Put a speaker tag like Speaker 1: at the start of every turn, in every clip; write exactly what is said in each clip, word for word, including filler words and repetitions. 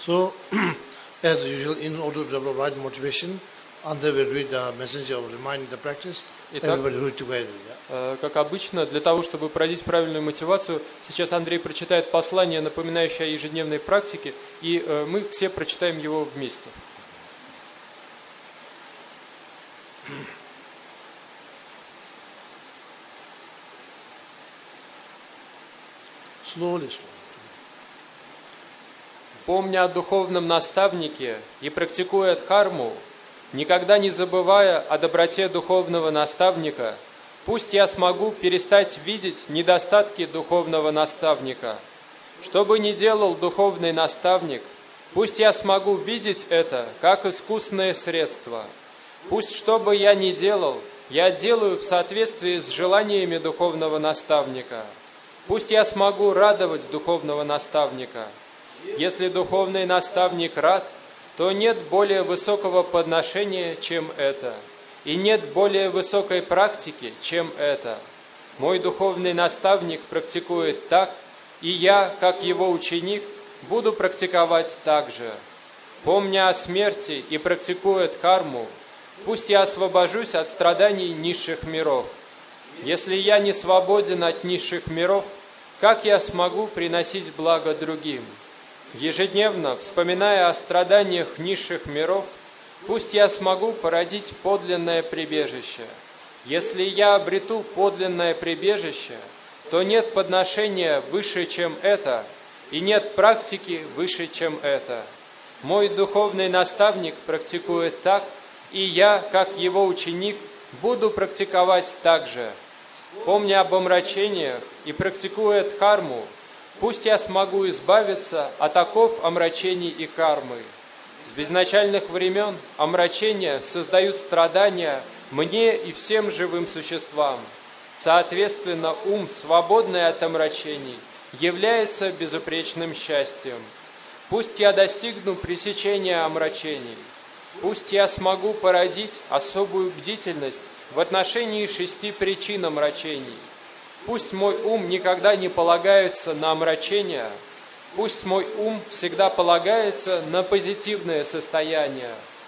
Speaker 1: So, as usual, in order to develop right motivation, Andre will read the message of reminding the practice.
Speaker 2: Итак,
Speaker 1: Everybody read together. Yeah?
Speaker 2: э, как обычно, для того, чтобы проводить правильную мотивацию, сейчас Андрей прочитает послание, напоминающее о ежедневной практике, и э, мы все прочитаем его вместе.
Speaker 1: Slowly, slowly.
Speaker 2: Помня о духовном наставнике и практикуя дхарму, никогда не забывая о доброте духовного наставника, пусть я смогу перестать видеть недостатки духовного наставника. Что бы ни делал духовный наставник, пусть я смогу видеть это как искусное средство. Пусть что бы я ни делал, я делаю в соответствии с желаниями духовного наставника. Пусть я смогу радовать духовного наставника. Если духовный наставник рад, то нет более высокого подношения, чем это, и нет более высокой практики, чем это. Мой духовный наставник практикует так, и я, как его ученик, буду практиковать так же. Помня о смерти и практикуя дхарму, пусть я освобожусь от страданий низших миров. Если я не свободен от низших миров, как я смогу приносить благо другим? Ежедневно, вспоминая о страданиях низших миров, пусть я смогу породить подлинное прибежище. Если я обрету подлинное прибежище, то нет подношения выше, чем это, и нет практики выше, чем это. Мой духовный наставник практикует так, и я, как его ученик, буду практиковать так же. Помня об омрачениях и практикуя дхарму, пусть я смогу избавиться от оков омрачений и кармы. С безначальных времен омрачения создают страдания мне и всем живым существам. Соответственно, ум, свободный от омрачений, является безупречным счастьем. Пусть я достигну пресечения омрачений. Пусть я смогу породить особую бдительность в отношении шести причин омрачений. Пусть мой ум никогда не полагается на омрачения, пусть мой ум всегда полагается на позитивное состояние.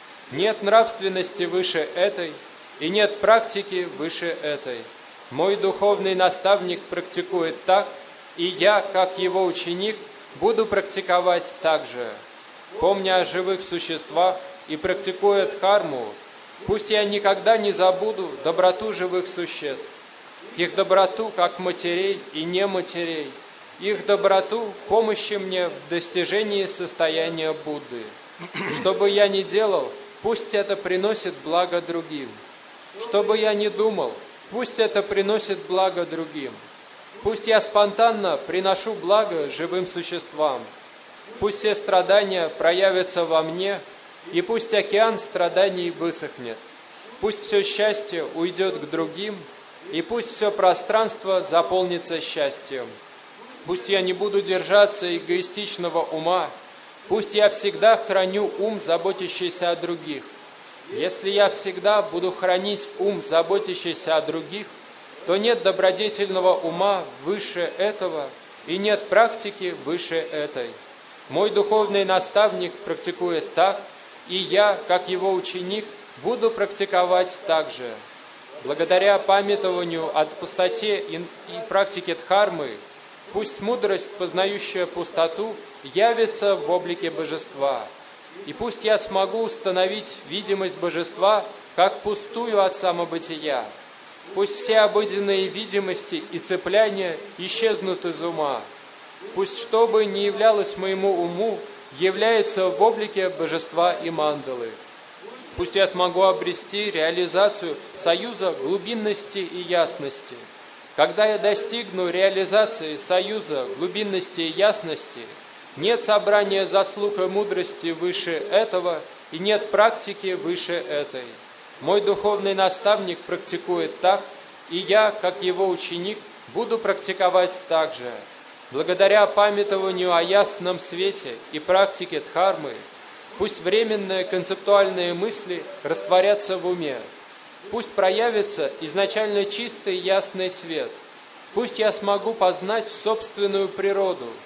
Speaker 2: Нет нравственности выше этой, и нет практики выше этой. Мой духовный наставник практикует так, и я, как его ученик, буду практиковать так же. Помня о живых существах и практикуя дхарму, пусть я никогда не забуду доброту живых существ, их доброту как матерей и не матерей, их доброту помощи мне в достижении состояния Будды. Что бы я ни делал, пусть это приносит благо другим. Что бы я ни думал, пусть это приносит благо другим. Пусть я спонтанно приношу благо живым существам. Пусть все страдания проявятся во мне, и пусть океан страданий высохнет. Пусть все счастье уйдет к другим, и пусть все пространство заполнится счастьем. Пусть я не буду держаться эгоистичного ума, пусть я всегда храню ум, заботящийся о других. Если я всегда буду хранить ум, заботящийся о других, то нет добродетельного ума выше этого, и нет практики выше этой. Мой духовный наставник практикует так, и я, как его ученик, буду практиковать так же. Благодаря памятованию о пустоте и, и практике дхармы, пусть мудрость, познающая пустоту, явится в облике божества. И пусть я смогу установить видимость божества как пустую от самобытия. Пусть все обыденные видимости и цепляния исчезнут из ума. Пусть что бы ни являлось моему уму, является в облике божества и мандалы. Пусть я смогу обрести реализацию союза глубинности и ясности. Когда я достигну реализации союза глубинности и ясности, нет собрания заслуг и мудрости выше этого, и нет практики выше этой. Мой духовный наставник практикует так, и я, как его ученик, буду практиковать так же. Благодаря памятованию о ясном свете и практике дхармы, пусть временные концептуальные мысли растворятся в уме. Пусть проявится изначально чистый ясный свет. Пусть я смогу познать собственную природу.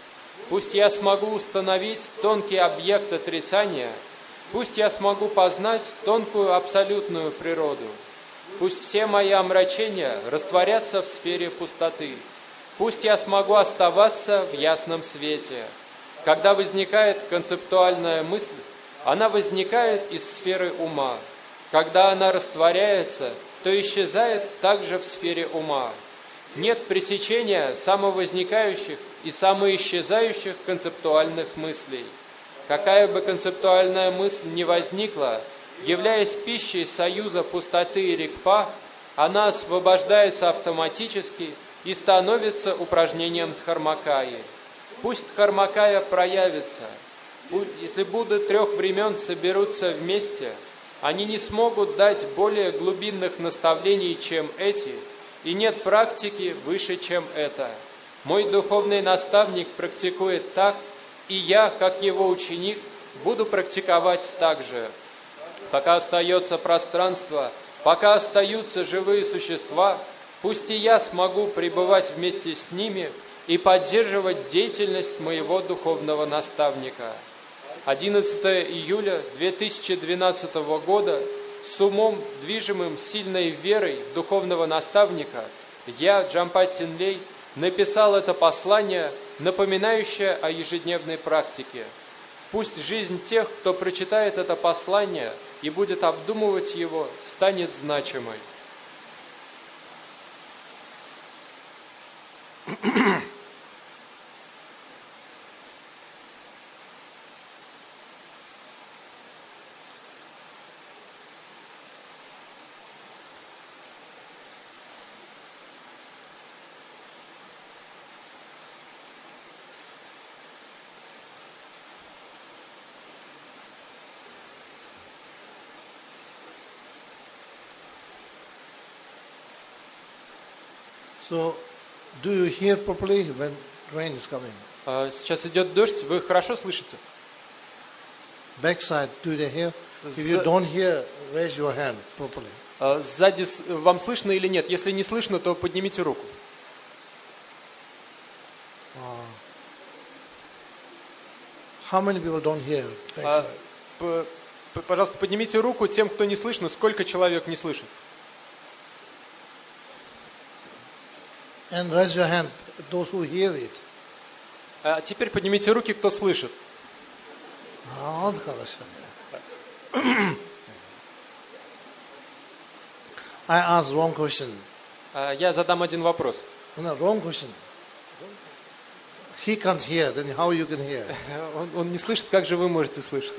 Speaker 2: Пусть я смогу установить тонкий объект отрицания. Пусть я смогу познать тонкую абсолютную природу. Пусть все мои омрачения растворятся в сфере пустоты. Пусть я смогу оставаться в ясном свете. Когда возникает концептуальная мысль, она возникает из сферы ума. Когда она растворяется, то исчезает также в сфере ума. Нет пресечения самовозникающих и самоисчезающих концептуальных мыслей. Какая бы концептуальная мысль ни возникла, являясь пищей союза пустоты и рикпа, она освобождается автоматически и становится упражнением дхармакаи. Пусть дхармакая проявится. Если Будды трех времен соберутся вместе, они не смогут дать более глубинных наставлений, чем эти, и нет практики выше, чем это. Мой духовный наставник практикует так, и я, как его ученик, буду практиковать так же. Пока остается пространство, пока остаются живые существа, пусть и я смогу пребывать вместе с ними и поддерживать деятельность моего духовного наставника. одиннадцатого июля две тысячи двенадцатого года с умом, движимым сильной верой в духовного наставника, я, Джампа Цинлей, написал это послание, напоминающее о ежедневной практике. Пусть жизнь тех, кто прочитает это послание и будет обдумывать его, станет значимой.
Speaker 1: So, do you hear properly when rain is coming?
Speaker 2: А, Сейчас идет дождь, вы хорошо слышите?
Speaker 1: Backside, do they hear? If you
Speaker 2: Z-
Speaker 1: don't hear, raise your hand properly.
Speaker 2: А, Сзади с- вам слышно или нет? Если не слышно, то поднимите руку.
Speaker 1: How many people don't hear
Speaker 2: А,
Speaker 1: backside?
Speaker 2: п- п- Пожалуйста, поднимите руку тем, кто не слышно. Сколько человек не слышит?
Speaker 1: And raise your hand, those who hear it.
Speaker 2: А теперь поднимите руки, кто слышит.
Speaker 1: Ah, хорошо. I asked wrong question.
Speaker 2: А, Я задам один вопрос.
Speaker 1: No, wrong question. He can't hear, then how you can hear?
Speaker 2: Он, он не слышит, как же вы можете слышать?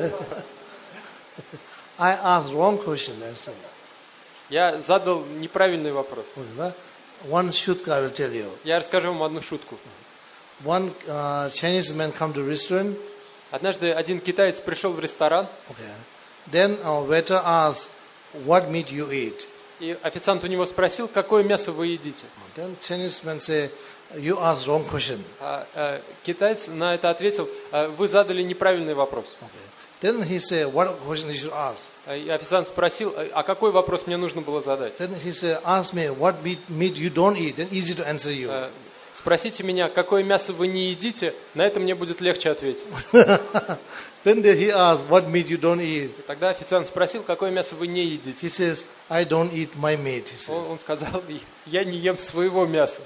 Speaker 1: I asked wrong question, I'm saying.
Speaker 2: Я задал неправильный вопрос.
Speaker 1: Да? One shutka I will tell you.
Speaker 2: Я расскажу вам одну шутку.
Speaker 1: One uh, Chinese man come to restaurant.
Speaker 2: Однажды один китаец пришел в ресторан,
Speaker 1: Okay. Then our waiter asked, what meat you eat?
Speaker 2: и официант у него спросил, какое мясо вы едите.
Speaker 1: Then Chinese man say, you asked wrong question.
Speaker 2: А, а, китаец на это ответил, «А, вы задали неправильный вопрос.
Speaker 1: Okay. Then he said, what question you should ask?
Speaker 2: А, и официант спросил, а а какой вопрос мне нужно было задать?
Speaker 1: Then he said, ask me what meat, meat you don't eat. Then easy to answer you.
Speaker 2: А, Спросите меня, какое мясо вы не едите, на это мне будет легче ответить.
Speaker 1: Then he asked, what meat you don't eat?
Speaker 2: Тогда официант спросил, какое мясо вы не едите.
Speaker 1: He says, I don't eat my meat. He
Speaker 2: Он,
Speaker 1: says.
Speaker 2: он сказал, я не ем своего мяса.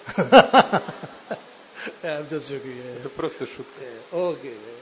Speaker 1: Yeah, I'm just joking. Yeah.
Speaker 2: Это просто шутка.
Speaker 1: Yeah. Okay. Yeah.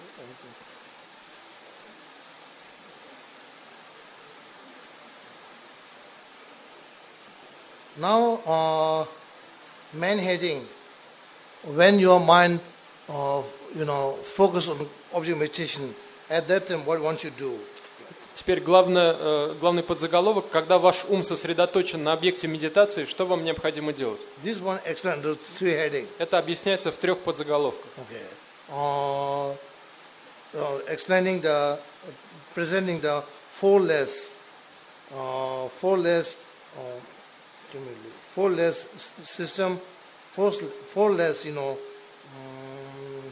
Speaker 1: Now, uh, main heading. When your mind, uh, you know, focus on object meditation, at that time, what want you do?
Speaker 2: Теперь главное, э, главный подзаголовок, когда ваш ум сосредоточен на объекте медитации, что вам необходимо делать?
Speaker 1: This one explained the three heading.
Speaker 2: Это объясняется в трех подзаголовках.
Speaker 1: Okay. Uh, uh, explaining the, presenting the four-less, uh, four-less, uh, give me a look. four-less s- system, four, four-less, you know, um,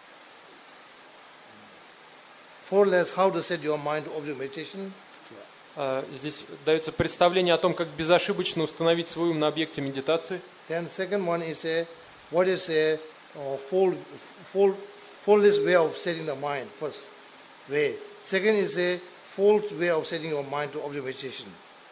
Speaker 1: four-less, how to set your mind to object meditation.
Speaker 2: А, Здесь дается представление о том, как безошибочно установить свой ум на объекте медитации.
Speaker 1: Then second one is a what is a uh, fold, fold, foldless way of setting the mind. First way. Second is a fold way of setting your mind to object meditation.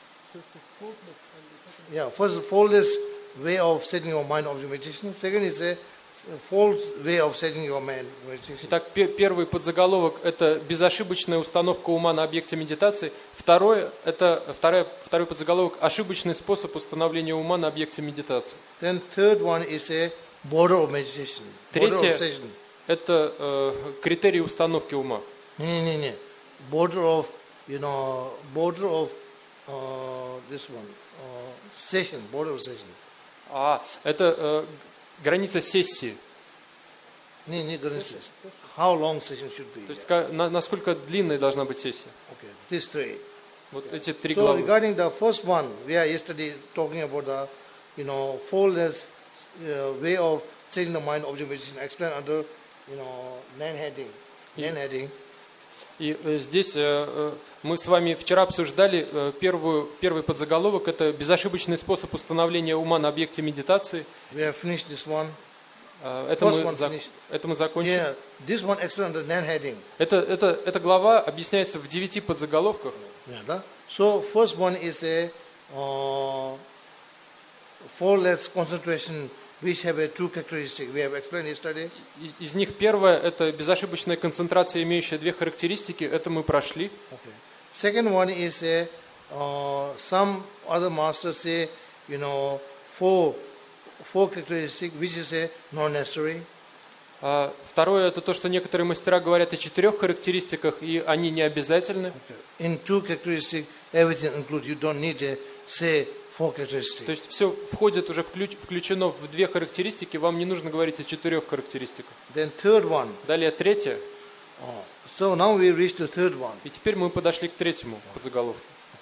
Speaker 1: Yeah, first foldless way of setting your mind to object meditation. Second is a fold way of setting your mind to meditation.
Speaker 2: Итак, пе- первый подзаголовок – это безошибочная установка ума на объекте медитации. Второе – это второе, второй подзаголовок – ошибочный способ установления ума на объекте медитации.
Speaker 1: Then third one is a border of meditation. Border of
Speaker 2: Третье
Speaker 1: session.
Speaker 2: – это э, критерии установки ума.
Speaker 1: Не, не, не. Border of, you know, border of uh, this one, uh, session, border of session.
Speaker 2: А, это э, граница сессии.
Speaker 1: Не, не граница. How long session should be?
Speaker 2: То есть ка- на- насколько длинной должна быть сессия.
Speaker 1: Okay, these three.
Speaker 2: Вот эти три
Speaker 1: So
Speaker 2: главы.
Speaker 1: regarding the first one, we are yesterday talking about the, you know, foldless uh, way of setting the mind object meditation explained under, you know, nine heading. Nine heading.
Speaker 2: И э, здесь э, э, мы с вами вчера обсуждали э, первую, первый подзаголовок – это безошибочный способ установления ума на объекте медитации.
Speaker 1: We have finished this one.
Speaker 2: Э, это,
Speaker 1: First
Speaker 2: мы,
Speaker 1: one
Speaker 2: за-
Speaker 1: finished.
Speaker 2: это мы закончили.
Speaker 1: Yeah, this one explained under nine heading.
Speaker 2: Это, это, эта глава объясняется в девяти подзаголовках.
Speaker 1: Yeah, да? So first one is a uh, foldless concentration which have a two characteristic. We have explained yesterday.
Speaker 2: Из, из них первое – это безошибочная концентрация, имеющая две характеристики. Это мы прошли.
Speaker 1: Okay. Second one is a uh, some other masters say, you know, four four characteristic which is a non-necessary.
Speaker 2: А второе – это то, что некоторые мастера говорят о четырех характеристиках, и они не обязательны.
Speaker 1: In two characteristic, everything included. You don't need to say four characteristics.
Speaker 2: То есть все входит уже включ- включено в две характеристики, вам не нужно говорить о четырех характеристиках.
Speaker 1: Then third one.
Speaker 2: Далее третье.
Speaker 1: Oh. So now we reach the third one.
Speaker 2: И теперь мы подошли к третьему подзаголовку.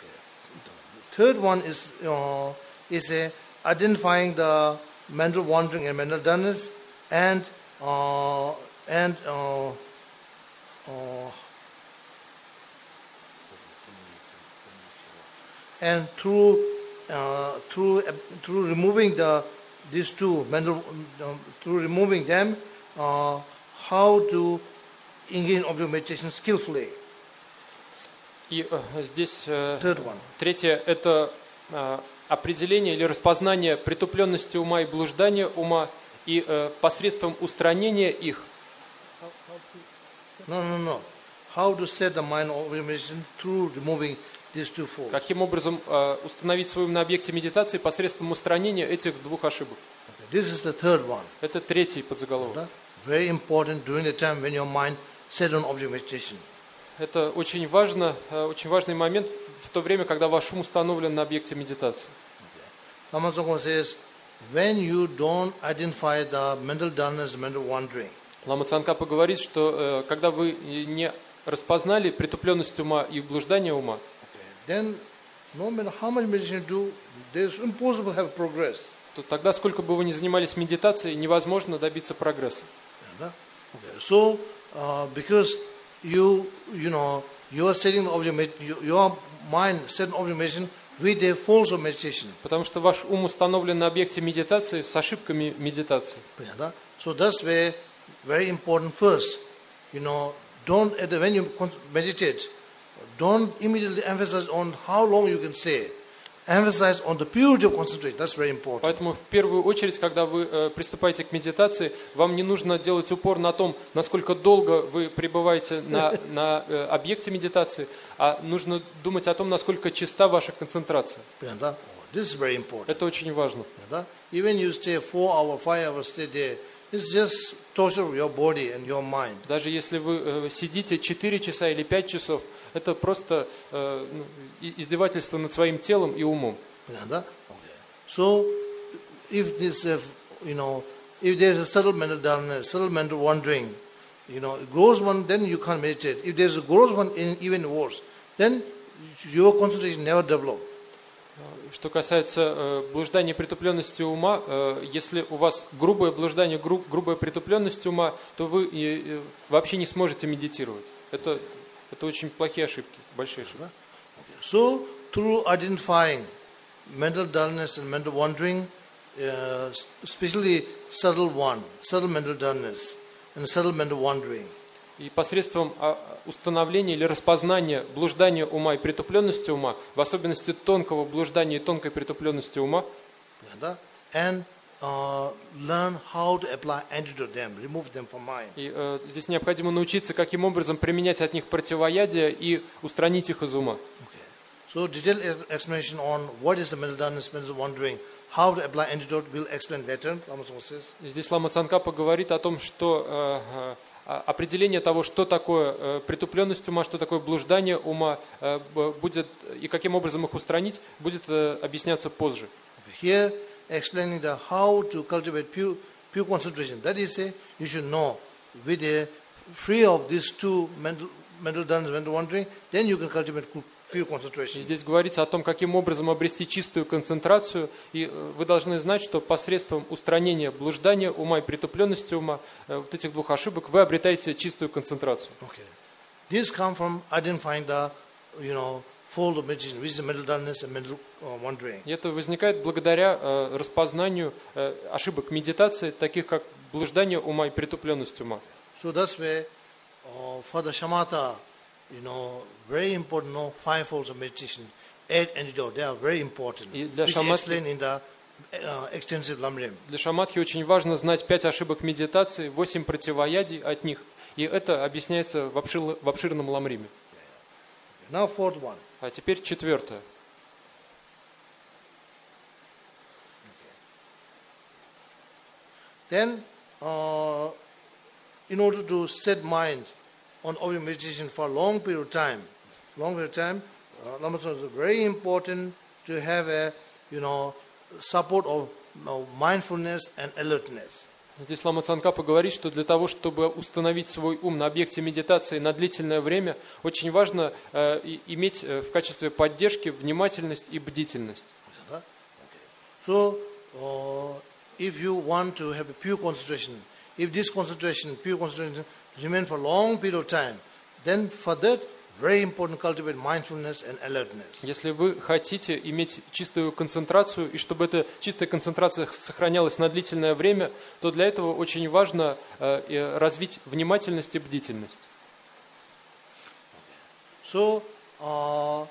Speaker 1: Third one is uh, is a identifying the mental wandering and mental dullness, and uh, and uh, uh, and through uh, through through removing the these two mental uh, through removing them, uh, how to engage in object meditation skillfully.
Speaker 2: И э, здесь э,
Speaker 1: Third one.
Speaker 2: третье – это э, определение или распознание притупленности ума и блуждания ума, и э, посредством устранения их
Speaker 1: No, no, no. How to set the mind of meditation through removing these two folds.
Speaker 2: каким образом э, установить свой ум на объекте медитации посредством устранения этих двух ошибок.
Speaker 1: Okay. This is the third one.
Speaker 2: Это третий подзаголовок.
Speaker 1: The very important during the time when your mind set on object meditation.
Speaker 2: Это очень важно, э, очень важный момент в то время, когда ваш ум установлен на объекте медитации.
Speaker 1: Lama Tsongkhapa says, when you don't identify the mental dullness, mental wandering,
Speaker 2: Лама Цанкапа говорит, что э, когда вы не распознали притупленность ума и блуждание ума,
Speaker 1: okay, then no matter how much meditation you do, it's impossible to have progress.
Speaker 2: то тогда, сколько бы вы ни занимались медитацией, невозможно добиться прогресса.
Speaker 1: Okay. So, uh, because you, you know, you are setting the object, med- you- your mind set on object meditation with the force of meditation.
Speaker 2: Потому что ваш ум установлен на объекте медитации с ошибками медитации.
Speaker 1: Yeah. So that's where very important first, you know, don't, at the, when you con- meditate, don't immediately emphasize on how long you can stay. Emphasize on the purity of concentration. That's very important.
Speaker 2: Поэтому в первую очередь, когда вы э, приступаете к медитации, вам не нужно делать упор на том, насколько долго вы пребываете на, на э, объекте медитации, а нужно думать о том, насколько чиста ваша концентрация.
Speaker 1: Yeah. Oh, this is very important.
Speaker 2: Это очень важно.
Speaker 1: Yeah. Even you stay four hours, five hours, stay there, it's just torture your body and your mind.
Speaker 2: Даже если вы э, сидите четыре часа или пять часов, это просто э, ну, и- издевательство над своим телом и умом.
Speaker 1: Yeah. Okay. So, if this, uh, you know, if there is a subtle mental dullness, subtle mental wandering, you know, gross one, then you can't meditate. If there is a gross one, in, even worse, then your concentration never develop.
Speaker 2: Что касается э, блуждания и притупленности ума, э, если у вас грубое блуждание, гру- грубая притупленность ума, то вы э, э, вообще не сможете медитировать. Это, это очень плохие ошибки, большие ошибки.
Speaker 1: So, through identifying mental dullness and mental wandering, uh, especially subtle one, subtle mental dullness and subtle mental wandering,
Speaker 2: И посредством а, установления или распознания блуждания ума и притупленности ума, в особенности тонкого блуждания и тонкой притупленности ума,
Speaker 1: and uh, learn how to apply antidote them, remove them from mind.
Speaker 2: и э, здесь необходимо научиться, каким образом применять от них противоядие и устранить их из ума.
Speaker 1: Okay. So detailed explanation on what is the mental dullness, mental wandering, how to apply antidote will explain later.
Speaker 2: Здесь Лама Цангкапа говорит о том, что э, э, определение того, что такое э, притупленность ума, что такое блуждание ума, э, будет и каким образом их устранить, будет э, объясняться позже.
Speaker 1: Here, explaining the how to cultivate pure, pure concentration. That is, say, you should know, with a free of these two mental, mental dullness, mental wandering, then you can cultivate pure concentration.
Speaker 2: И здесь говорится о том, каким образом обрести чистую концентрацию, и вы должны знать, что посредством устранения блуждания ума и притупленности ума, вот этих двух ошибок, вы обретаете чистую концентрацию.
Speaker 1: Okay. This comes from identifying the, you know, fold of meditation, which is mental dullness and mental uh, wandering.
Speaker 2: И это возникает благодаря э, распознанию э, ошибок медитации, таких как блуждание ума и притупленность ума.
Speaker 1: So that's why uh, for the shamatha, you know, very important, no, five folds of meditation, eight antidote, they are very important.
Speaker 2: И для
Speaker 1: Which is
Speaker 2: шаматхи,
Speaker 1: explained in the uh, extensive lamrim.
Speaker 2: для шаматхи очень важно знать пять ошибок медитации, восемь противоядий от них, и это объясняется в, обшир, в обширном ламриме.
Speaker 1: Now fourth one.
Speaker 2: А теперь четвертое.
Speaker 1: Then, uh, in order to set mind on object meditation for a long period of time, long period of time, uh, Lama Tsongkhapa is very important to have a, you know, support of you know, mindfulness and alertness.
Speaker 2: Здесь Лама Цангкапа говорит, что для того, чтобы установить свой ум на объекте медитации на длительное время, очень важно э, иметь в качестве поддержки внимательность и бдительность.
Speaker 1: Okay. So, uh, if you want to have a pure concentration, if this concentration, pure concentration, remain for a long period of time, then for that, very important cultivate mindfulness and alertness.
Speaker 2: Если вы хотите иметь чистую концентрацию, и чтобы эта чистая концентрация сохранялась на длительное время, то для этого очень важно э, развить внимательность и бдительность.
Speaker 1: So, uh,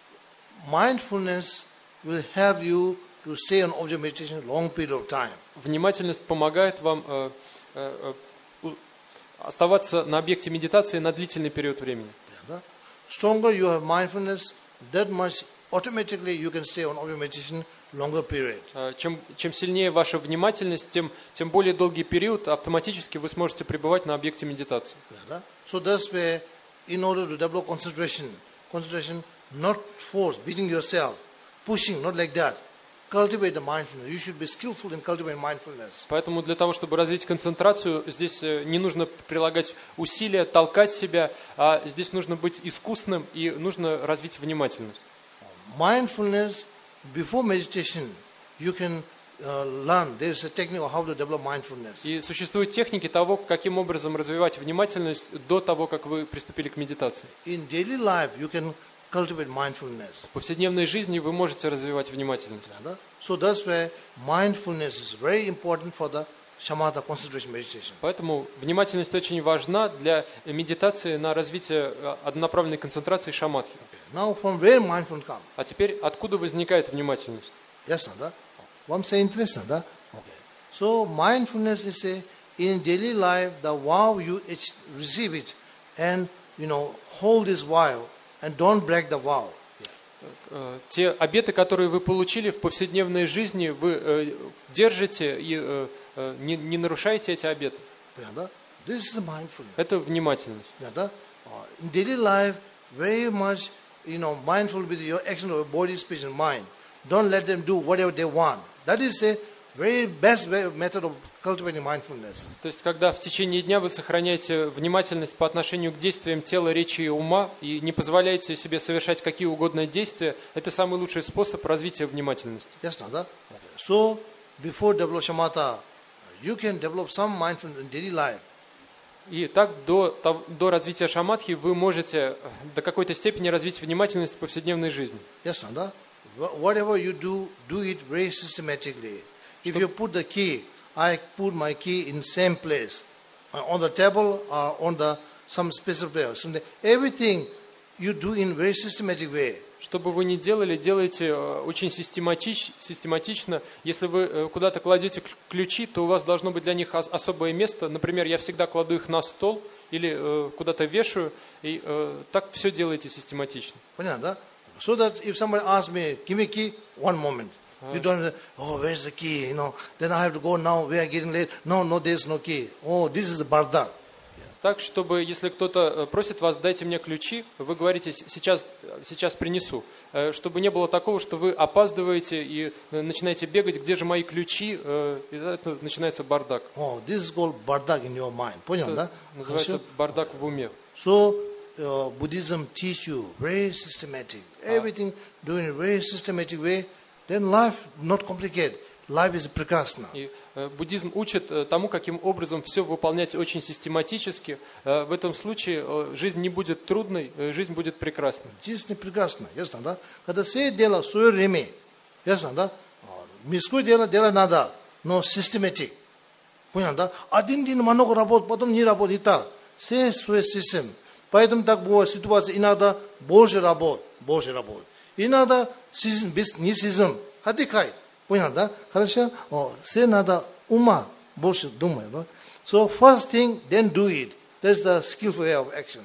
Speaker 1: mindfulness will help you to stay on object meditation a long period of time.
Speaker 2: Внимательность помогает вам э, э, э, оставаться на объекте медитации на длительный период времени.
Speaker 1: Stronger you have mindfulness, that much automatically you can stay on object meditation longer period.
Speaker 2: Чем, чем сильнее ваша внимательность, тем, тем более долгий период автоматически вы сможете пребывать на объекте медитации.
Speaker 1: So that's why, in order to develop concentration, concentration, not force, beating yourself, pushing, not like that. Cultivate the mindfulness. You should be skillful in cultivating mindfulness.
Speaker 2: Поэтому для того, чтобы развить концентрацию, здесь не нужно прилагать усилия, толкать себя, а здесь нужно быть искусным и нужно развить внимательность.
Speaker 1: Mindfulness, before meditation, you can uh, learn. There is a technique of how to develop mindfulness.
Speaker 2: И существуют техники того, каким образом развивать внимательность до того, как вы приступили к медитации.
Speaker 1: In daily life, you can cultivate mindfulness.
Speaker 2: В повседневной жизни вы можете развивать внимательность.
Speaker 1: So that's why mindfulness is very important for the shamatha concentration meditation.
Speaker 2: Поэтому внимательность очень важна для медитации на развитие однонаправленной концентрации шаматхи.
Speaker 1: Now from where mindfulness comes?
Speaker 2: А теперь откуда возникает внимательность?
Speaker 1: Yes, Nanda. One say interest, Nanda. Okay. So mindfulness is a in daily life the vow you receive it and you know hold this vow. And don't break the vow.
Speaker 2: Те обеты, которые вы получили в повседневной жизни, вы э, держите и э, не, не нарушаете эти обеты.
Speaker 1: This is mindfulness.
Speaker 2: Это внимательность.
Speaker 1: In daily life, very much, you know, mindful with your action of your body, speech, and mind. Don't let them do whatever they want. That is a very best way, method of cultivating mindfulness.
Speaker 2: То есть, когда в течение дня вы сохраняете внимательность по отношению к действиям тела, речи и ума и не позволяете себе совершать какие угодно действия, это самый лучший способ развития внимательности.
Speaker 1: Yes, Nanda. Okay. So, before develop shamatha, you can develop some mindfulness in daily life.
Speaker 2: И так до, тов- до развития шамадхи вы можете до какой-то степени развить внимательность в повседневной жизни.
Speaker 1: Yes, Nanda. Whatever you do, do it very systematically. If you put the key, I put my key in same place, uh, on the table or on the some special place. Something. Everything you do in very systematic way.
Speaker 2: Что бы вы ни делали, делайте э, очень систематич, систематично. Если вы э, куда-то кладете к- ключи, то у вас должно быть для них ос- особое место. Например, я всегда кладу их на стол или э, куда-то вешаю. И э, так все делайте систематично.
Speaker 1: Понятно, да? So that if somebody asks me, give me key, one moment. You don't say, oh, where's the key? You know, then I have to go now. We are getting late. No, no, there's no key. Oh, this is the bardak.
Speaker 2: Так, чтобы, если кто-то просит вас, дайте мне ключи, вы говорите, сейчас, сейчас принесу. Э, Чтобы не было такого, что вы опаздываете и э, начинаете бегать, где же мои ключи, э, и это начинается бардак.
Speaker 1: Oh, this is called bardak in your mind. Понятно, да?
Speaker 2: Это называется бардак в уме.
Speaker 1: So, uh, Buddhism teach you very systematic. Everything doing it very systematic way. Then life not complicated. Life is прекрасно.
Speaker 2: И э, буддизм учит э, тому, каким образом все выполнять очень систематически. Э, в этом случае э, жизнь не будет трудной, э, жизнь будет прекрасной.
Speaker 1: Жизнь не прекрасна, ясно, да? Когда все дело в свое время, ясно, да? Мирское дело, дело надо, но systematic. Понял, да? Один день много работ, потом не работает, и так. Все свой систем. Поэтому так бывает ситуация, иногда больше работ, больше работ. Иногда сезон, без не сезон, отдыхай. Понял, да? Хорошо? О, все надо ума больше думать, да? So first thing, then do it. That's the skillful way of action.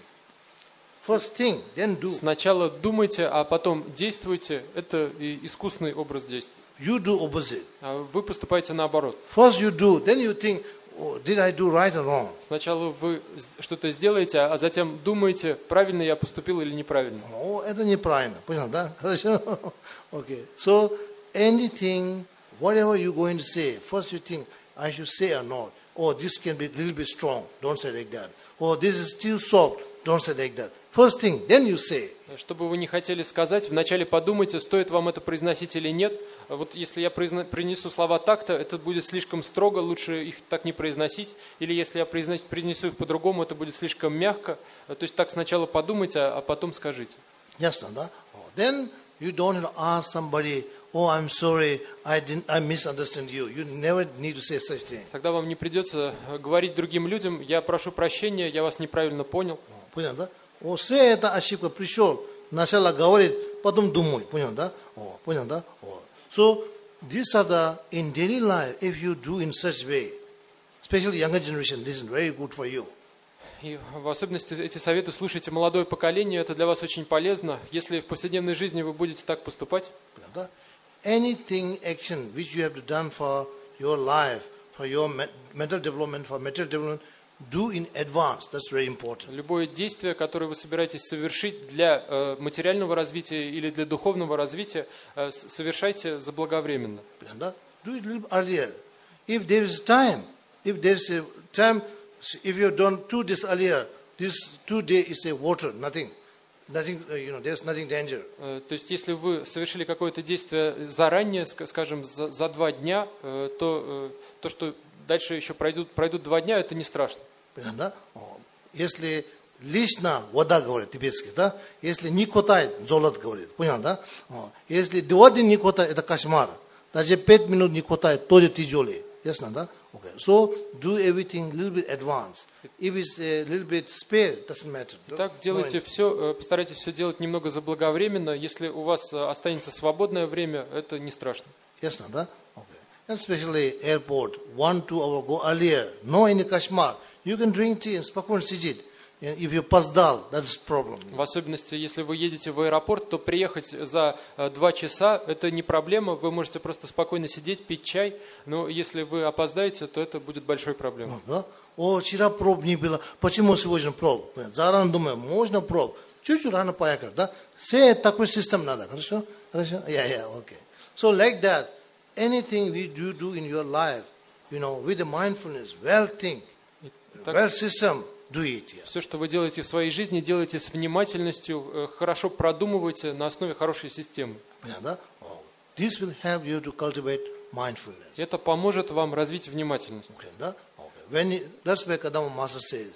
Speaker 1: First thing, then do.
Speaker 2: Сначала думайте, а потом действуйте. Это и искусный образ действия.
Speaker 1: You do opposite.
Speaker 2: А вы поступаете наоборот.
Speaker 1: First you do, then you think, oh, did I do right or wrong?
Speaker 2: Сначала вы что-то сделаете, а затем думаете, правильно я поступил или неправильно.
Speaker 1: О, это неправильно. Понял, да? Хорошо? Okay. So, anything, whatever you're going to say, first you think, I should say or not. Oh, this can be a little bit strong. Don't say like that. Oh, this is too soft. Don't say like that. First thing, then you say.
Speaker 2: Что бы вы ни хотели сказать, вначале подумайте, стоит вам это произносить или нет. Вот если я произно- принесу слова так-то, это будет слишком строго, лучше их так не произносить. Или если я произно- произнесу их по-другому, это будет слишком мягко. То есть так сначала подумайте, а потом скажите.
Speaker 1: Ясно, да? Oh, then you don't have to ask somebody, oh, I'm sorry, I didn't, I misunderstood you. You never need to say such thing.
Speaker 2: Тогда вам не придется говорить другим людям, я прошу прощения, я вас неправильно понял.
Speaker 1: Понял, да? О, все это ошибка. Пришел, сначала говорит, потом думай. Понял, да? О, понял, да? О. So, these are the, in daily life, if you do in such way, especially younger generation, this is very good for you.
Speaker 2: И в особенности эти советы слушайте молодое поколение, это для вас очень полезно. Если в повседневной жизни вы будете так поступать,
Speaker 1: Понял, да? Anything, action, which you have done for your life, for your me- mental development, for material development, do in advance. That's very important.
Speaker 2: любое действие, которое вы собираетесь совершить для э, материального развития или для духовного развития, э, с- совершайте заблаговременно.
Speaker 1: Понял, да? Do it a little earlier. If there is time, if there is a time, if you have done two days earlier, this two day is a water, nothing. Nothing, uh, you know, there's nothing danger.
Speaker 2: Э, То есть, если вы совершили какое-то действие заранее, ска- скажем, за, за два дня, э, то э, то, что дальше еще пройдут, пройдут два дня, это не страшно.
Speaker 1: Понял, да? О, если лично вода говорит тибетский, да? Если не хватает, золото говорит. Понял, да? О, если два дня не хватает, это кошмар. Даже пять минут не хватает, тоже тяжелее. Ясно, да? Okay. So, do everything a little bit advance. If it's a little bit spare, doesn't matter.
Speaker 2: Так, делайте все, постарайтесь все делать немного заблаговременно. Если у вас э, останется свободное время, это не страшно.
Speaker 1: Ясно, да? Okay. And especially airport, one, two hour go earlier. No any кошмар. You can drink tea and спокойно сидеть. And if you опоздал, that's problem.
Speaker 2: В особенности, если вы едете в аэропорт, то приехать за э, два часа – это не проблема. Вы можете просто спокойно сидеть, пить чай. Но если вы опоздаете, то это будет большой проблемой.
Speaker 1: Да? О, вчера проб не было. Почему сегодня проб? Заранее думаю, можно проб. Чуть-чуть рано поехал, да? Все такой систем надо, хорошо? Хорошо? Yeah, yeah, okay. So like that, anything we do do in your life, you know, with the mindfulness, well think,
Speaker 2: Так,
Speaker 1: well system, do it. Yeah.
Speaker 2: все, что вы делаете в своей жизни, делайте с внимательностью, э, хорошо продумывайте на основе хорошей системы.
Speaker 1: Yeah, да? Oh, this will help you to cultivate mindfulness.
Speaker 2: Это поможет вам развить внимательность.
Speaker 1: Okay, да? Okay. When you, that's why Kadama Master says,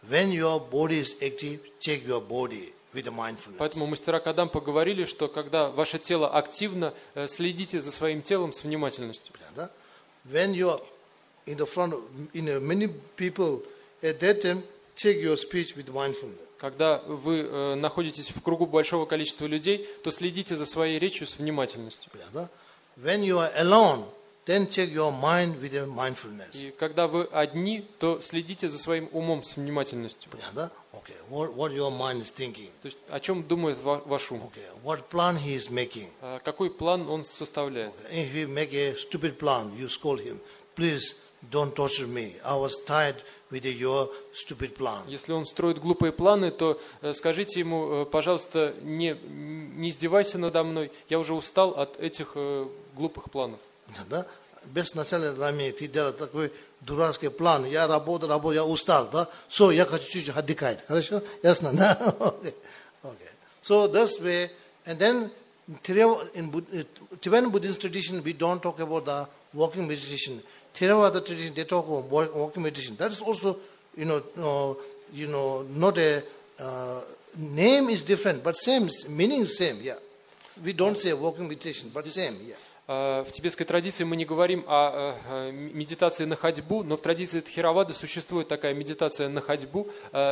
Speaker 1: when your body is active, check your body with the mindfulness.
Speaker 2: Поэтому мастера Кадам поговорили, что когда ваше тело активно, э, следите за своим телом с внимательностью.
Speaker 1: Yeah, when you are in the front of in a many people, at that time, check your speech with mindfulness.
Speaker 2: Когда вы э, находитесь в кругу большого количества людей, то следите за своей речью с внимательностью.
Speaker 1: Yeah, when you are alone, then check your mind with the mindfulness.
Speaker 2: И когда вы одни, то следите за своим умом с внимательностью.
Speaker 1: Yeah, okay. What, what your mind is thinking?
Speaker 2: То есть о чем думает ва- ваш ум?
Speaker 1: Okay. What plan he is making?
Speaker 2: А какой план он составляет?
Speaker 1: Okay. If he make a stupid plan, you scold him. Please don't torture me. I was tired with your stupid plan.
Speaker 2: Если он строит глупые планы, то э, скажите ему, э, пожалуйста, не, не издевайся надо мной. Я уже устал от этих э, глупых планов.
Speaker 1: Да? Без начала раме ты делал такой дурацкий план. Я работал, работал, я устал, да? So, я хочу чуть-чуть отдыхать. Хорошо? Ясно, да? Okay. Okay. So, this way, and then in Tibetan Buddhist tradition, we don't talk about the walking meditation. Theravada tradition, they talk about walking meditation. That is also, you know, uh, you know, not a uh, name is different, but same meaning is same. Yeah, we don't say walking meditation, but same. Yeah.
Speaker 2: В тибетской традиции мы не говорим о медитации на ходьбу, но в традиции Тхеравады существует такая медитация на ходьбу.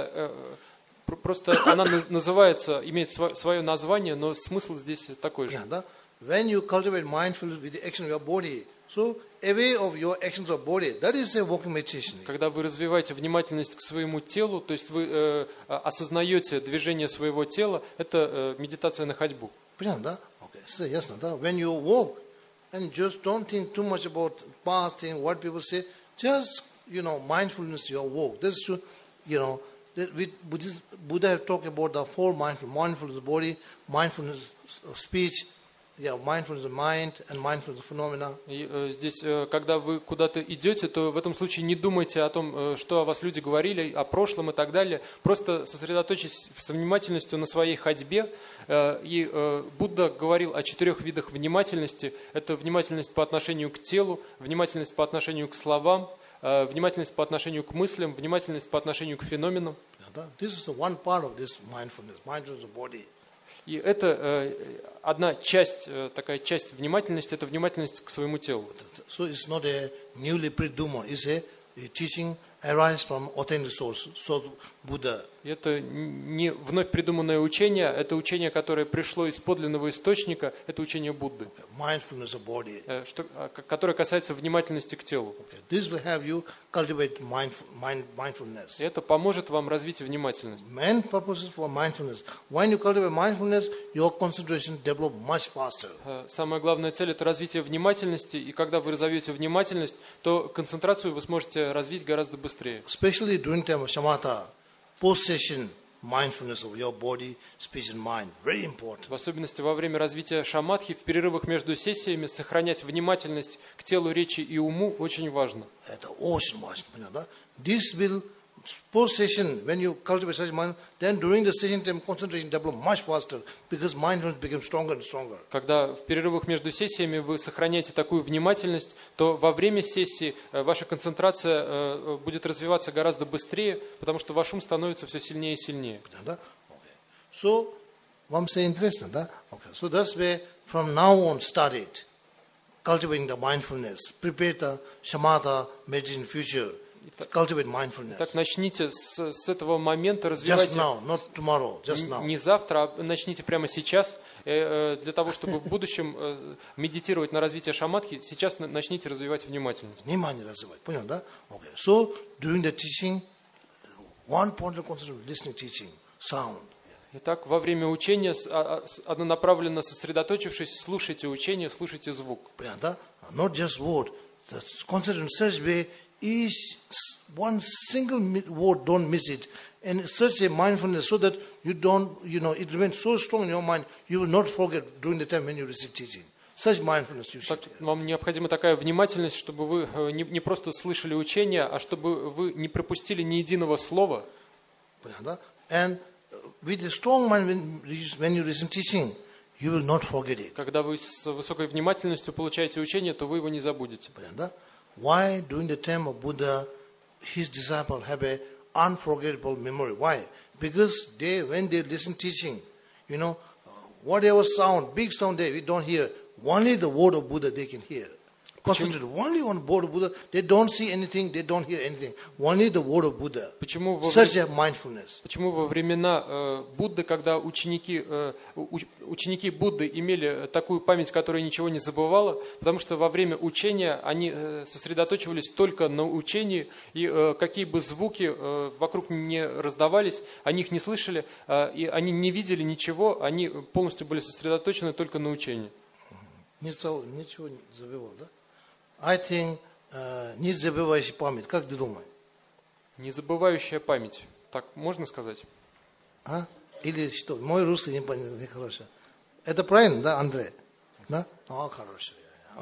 Speaker 2: Просто она называется, имеет свое название, но смысл здесь такой же.
Speaker 1: When you cultivate mindfulness with the action of your body, so away of your actions of body, that is a walking meditation.
Speaker 2: Когда вы развиваете внимательность к своему телу, то есть вы э, осознаете движение своего тела, это э, медитация на ходьбу.
Speaker 1: Понятно, да? Okay. So, ясно, да? When you walk, and just don't think too much about past thing, what people say. Just, you know, mindfulness your walk. This is, you know, we, Buddha have talked about the four mindfulness: mindfulness of body, mindfulness of speech, yeah, mindfulness of mind, and mindfulness of phenomena.
Speaker 2: И э, здесь, э, когда вы куда-то идете, то в этом случае не думайте о том, э, что о вас люди говорили, о прошлом и так далее. Просто сосредоточьтесь с внимательностью на своей ходьбе. Э, и э, Будда говорил о четырех видах внимательности. Это внимательность по отношению к телу, внимательность по отношению к словам, э, внимательность по отношению к мыслям, внимательность по отношению к феноменам.
Speaker 1: This is one part of this mindfulness, mindfulness of body.
Speaker 2: И это э, одна часть, э, такая часть внимательности, это внимательность к своему телу.
Speaker 1: So it's not a newly prидумано, it's a, a teaching arise from authentic source, so Buddha.
Speaker 2: Это не вновь придуманное учение, это учение, которое пришло из подлинного источника, это учение Будды,
Speaker 1: mindfulness of body.
Speaker 2: э, что, которое касается внимательности к телу.
Speaker 1: Okay. This will have you cultivate mindful, mind, mindfulness.
Speaker 2: И это поможет вам развить внимательность.
Speaker 1: Main purposes for mindfulness. When you cultivate mindfulness, your concentration develop much faster.
Speaker 2: Самая главная цель – это развитие внимательности, и когда вы развьете внимательность, то концентрацию вы сможете развить гораздо быстрее.
Speaker 1: Especially during time of shamatha, post-session mindfulness of your body, speech and mind, very important.
Speaker 2: В особенности во время развития шаматхи, в перерывах между сессиями, сохранять внимательность к телу, речи и уму очень важно.
Speaker 1: Это очень важно, да? This will post-session, when you cultivate such mind, then during the session time concentration develop much faster because mindfulness becomes stronger and stronger.
Speaker 2: Когда в перерывах между сессиями вы сохраняете такую внимательность, то во время сессии ваша концентрация будет развиваться гораздо быстрее, потому что ваш ум становится все сильнее и сильнее.
Speaker 1: Да? Okay. So, вам все интересно, да? Okay. So that's where from now on started cultivating the mindfulness, prepare the shamatha meditation future. Cultivate mindfulness.
Speaker 2: Так начните с, с этого момента развивать.
Speaker 1: Just now, not tomorrow, just now.
Speaker 2: Не завтра, а начните прямо сейчас, э, для того, чтобы в будущем э, медитировать на развитие шаматхи. Сейчас начните развивать внимательность.
Speaker 1: Внимание развивать, понял, да? Okay. So during the teaching, one point of concentration, listening, teaching, sound.
Speaker 2: Итак, во время учения, однонаправленно сосредоточившись, слушайте учение, слушайте звук.
Speaker 1: Понял, да? Not just word. Concentrate in such way. Each one single word, don't miss it, and such a mindfulness so that you don't, you know, it remains so strong in your mind, you will not forget during the time when you receive teaching. Such mindfulness you should.
Speaker 2: Так, вам необходима такая внимательность, чтобы вы не, не просто слышали учение, а чтобы вы не пропустили ни единого слова.
Speaker 1: And with a strong mind, when, when you receive teaching, you will not forget it.
Speaker 2: Когда вы с высокой внимательностью получаете учение, то вы его не забудете.
Speaker 1: Why during the time of Buddha, his disciples have a unforgettable memory. Why? Because they, when they listen teaching, you know, whatever sound, big sound they we don't hear, only the word of Buddha they can hear. Concentrate only on the word of Buddha. They don't see anything, they don't hear anything. Only the word of Buddha.
Speaker 2: Почему во,
Speaker 1: Such a mindfulness.
Speaker 2: Почему во времена э, Будды, когда ученики, э, уч, ученики Будды имели такую память, которая ничего не забывала, потому что во время учения они э, сосредоточивались только на учении, и э, какие бы звуки э, вокруг не раздавались, они их не слышали, э, и они не видели ничего, они полностью были сосредоточены только на учении.
Speaker 1: Ничего, ничего не забывал, да? I think, uh, не забывающая память. Как ты думаешь?
Speaker 2: Незабывающая память. Так можно сказать?
Speaker 1: А? Или что? Мой русский не понял, не хорошо. Это правильно, да, Андрей? Да? О, хорошо.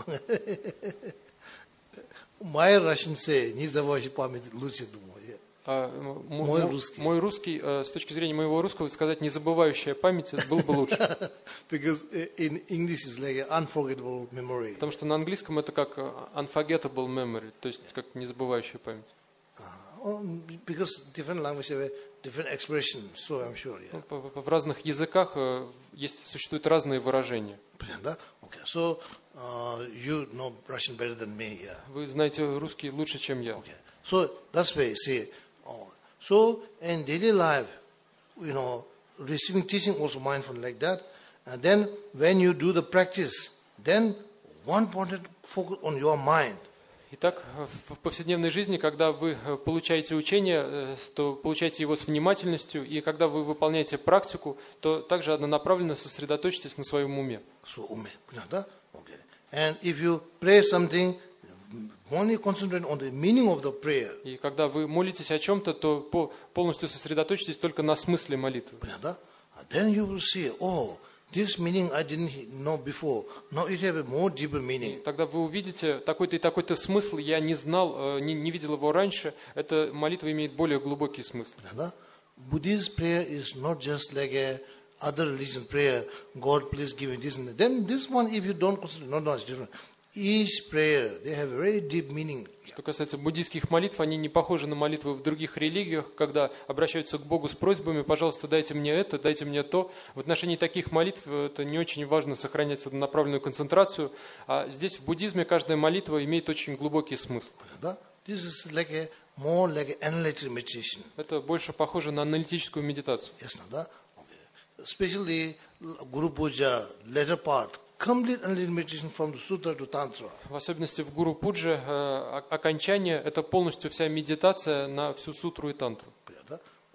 Speaker 1: My Russian say, не забывающая память лучше, думаю.
Speaker 2: А,
Speaker 1: мой русский.
Speaker 2: Мой русский, с точки зрения моего русского, сказать незабывающая память был бы лучше.
Speaker 1: Because in English is like an unforgettable memory.
Speaker 2: Потому что на английском это как unforgettable memory, то есть как незабывающая память.
Speaker 1: Uh, because different languages have different expressions, so I'm sure. Yeah.
Speaker 2: В разных языках есть, существуют разные выражения.
Speaker 1: Да? Okay. So uh, you know Russian better than me, yeah.
Speaker 2: Вы знаете русский лучше, чем я.
Speaker 1: Okay. So that's why I say. Oh, so in daily life, you know, receiving teaching also mindful like that. And then when you do the practice, then one point focus on your mind.
Speaker 2: Итак, в повседневной жизни, когда вы получаете учение, то получаете его с внимательностью, и когда вы выполняете практику, то также однонаправленно сосредоточьтесь на своем уме.
Speaker 1: So, уме, да? Okay. And if you pray something, only concentrate on the meaning of the prayer.
Speaker 2: И когда вы молитесь о чем-то, то полностью сосредоточьтесь только на смысле молитвы.
Speaker 1: Да? Then you will see, oh, this meaning I didn't know before. Now it have a more deeper meaning.
Speaker 2: И тогда вы увидите такой-то и такой-то смысл, я не знал, не, не видел его раньше. Эта молитва имеет более глубокий смысл.
Speaker 1: Да? Buddhist prayer is not just like a other religion prayer. God, please give me this. Then this one, if you don't consider, no, no, it's different. Each prayer, they have very deep meaning.
Speaker 2: Что касается буддийских молитв, они не похожи на молитвы в других религиях, когда обращаются к Богу с просьбами: пожалуйста, дайте мне это, дайте мне то. В отношении таких молитв это не очень важно сохранять однонаправленную концентрацию, а здесь в буддизме каждая молитва имеет очень глубокий смысл.
Speaker 1: This is like a, more like an analytical meditation.
Speaker 2: Это больше похоже на аналитическую медитацию.
Speaker 1: Yes, да? Okay. Especially Guru Puja, later part. Complete analytical meditation from the sutra to tantra.
Speaker 2: В особенности в Гуру Пуджи э, окончание – это полностью вся медитация на всю сутру и тантру.
Speaker 1: Okay.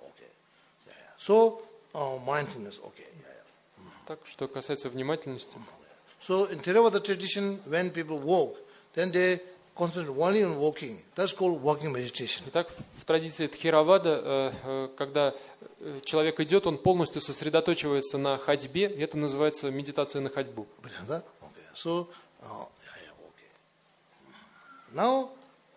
Speaker 1: Yeah, yeah. So, uh, mindfulness, okay. Yeah, yeah. Mm.
Speaker 2: Так, что касается внимательности.
Speaker 1: So, in Theravada tradition, when people walk, then they concentrate only on walking. That's called walking meditation.
Speaker 2: Итак, в традиции Тхеравада, когда человек идет, он полностью сосредоточивается на ходьбе, и это называется медитация на ходьбу.
Speaker 1: Okay. So, uh, yeah, yeah, okay. Now,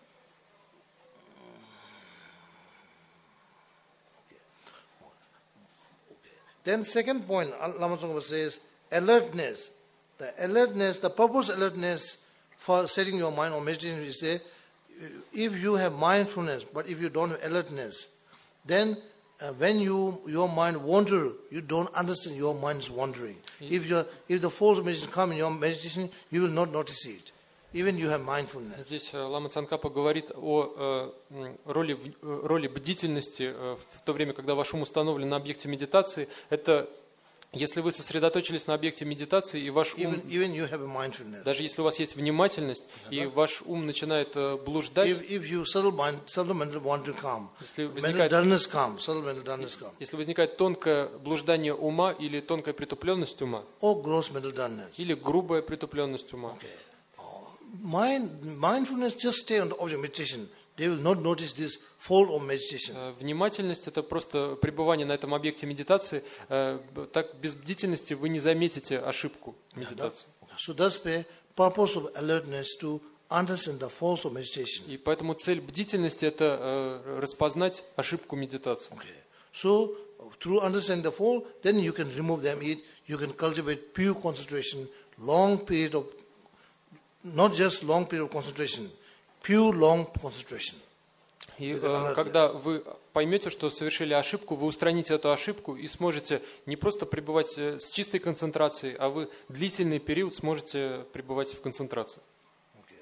Speaker 1: okay. Then second point, Lama Tsongkhapa says, alertness. The alertness, the purpose alertness for setting your mind on meditation is say, if you have mindfulness, but if you don't have alertness, then uh, when you your mind wander, you don't understand your mind is wandering. Yeah. If you if the force of meditation come in your meditation, you will not notice it. Even you have mindfulness.
Speaker 2: Здесь Лама Цангкапа говорит о э, роли, роли бдительности э, в то время, когда ваш ум установлен на объекте медитации. Это если вы сосредоточились на объекте медитации, и ваш ум,
Speaker 1: even, even you have a mindfulness.
Speaker 2: Даже если у вас есть внимательность, yeah. и ваш ум начинает э, блуждать,
Speaker 1: if, if you subtle mind, subtle mental want to come,
Speaker 2: если
Speaker 1: возникает, mental dullness come, subtle mental dullness come.
Speaker 2: Если возникает тонкое блуждание ума или тонкая притупленность ума,
Speaker 1: or gross mental dullness.
Speaker 2: Или грубая притупленность ума.
Speaker 1: Okay. Oh, mind, mindfulness just stay on the object meditation. They will not notice this fault of meditation.
Speaker 2: Внимательность – это просто пребывание на этом объекте медитации. Так без бдительности вы не заметите ошибку медитации.
Speaker 1: So that's the purpose of alertness to understand the faults of meditation.
Speaker 2: И поэтому цель бдительности – это распознать ошибку медитации.
Speaker 1: Okay. So through understanding the fault, then you can remove them. You can cultivate pure concentration, long period of, not just long period of concentration. Pure long concentration.
Speaker 2: И
Speaker 1: with
Speaker 2: э,
Speaker 1: alertness.
Speaker 2: когда вы поймете, что совершили ошибку, вы устраните эту ошибку и сможете не просто пребывать э, с чистой концентрацией, а вы длительный период сможете пребывать в концентрации.
Speaker 1: Okay.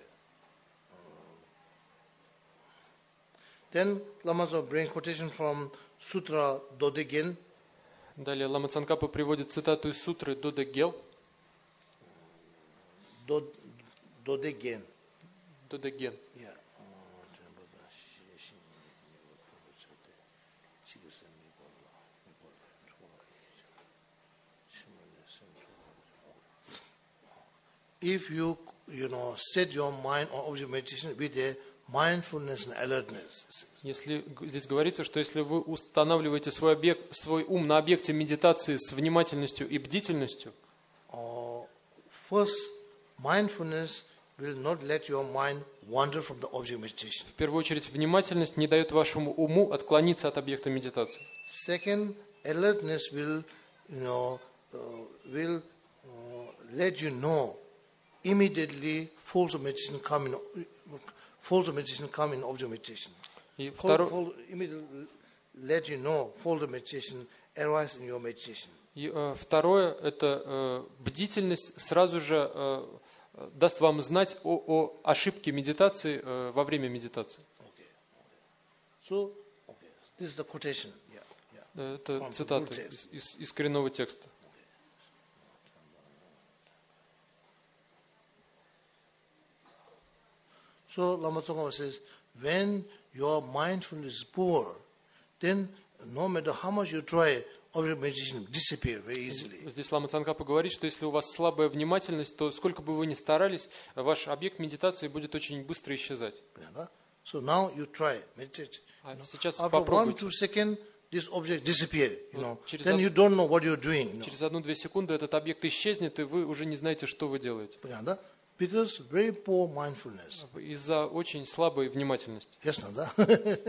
Speaker 1: Then Lama Zopa bring quotation from Sutra Dodegen.
Speaker 2: Далее Лама Цангкапа приводит цитату из сутры Додегел.
Speaker 1: Dod- Dodegen.
Speaker 2: Додеген.
Speaker 1: Yeah. If you, you know, set your mind on object meditation with a mindfulness and alertness.
Speaker 2: Если г- здесь говорится, что если вы устанавливаете свой, объект, свой ум на объекте медитации с внимательностью и бдительностью,
Speaker 1: Uh, first, mindfulness will not let your mind wander from the object meditation.
Speaker 2: в первую очередь внимательность не дает вашему уму отклониться от объекта медитации.
Speaker 1: Second, alertness will, you know, uh, will uh, let you know immediately false of meditation come in, false of meditation come in object meditation.
Speaker 2: И
Speaker 1: Fall,
Speaker 2: второ-
Speaker 1: fall, immediately let you know false of meditation arise in your meditation.
Speaker 2: И, э, второе, это э, бдительность сразу же э, даст вам знать о, о ошибке медитации э, во время медитации.
Speaker 1: Okay. So, okay, this is the quotation. Yeah, yeah.
Speaker 2: Э, Это
Speaker 1: From the
Speaker 2: цитата
Speaker 1: full text.
Speaker 2: из, из коренного текста.
Speaker 1: So Lama Tsongkhapa says, when your mindfulness is poor, then no matter how much you try, object meditation disappear very easily.
Speaker 2: Здесь Лама Цангкапа говорит, что если у вас слабая внимательность, то сколько бы вы ни старались, ваш объект медитации будет очень быстро исчезать.
Speaker 1: Yeah, so now you try, meditate.
Speaker 2: А сейчас
Speaker 1: After one,
Speaker 2: попробуйте.
Speaker 1: two seconds, this object disappear, you know.
Speaker 2: через
Speaker 1: Then
Speaker 2: од-
Speaker 1: you don't know what you're doing. You know.
Speaker 2: Через одну-две секунды этот объект исчезнет, и вы уже не знаете, что вы делаете.
Speaker 1: Yeah, because very poor mindfulness.
Speaker 2: Из-за очень слабой внимательности.
Speaker 1: Yes, no, да?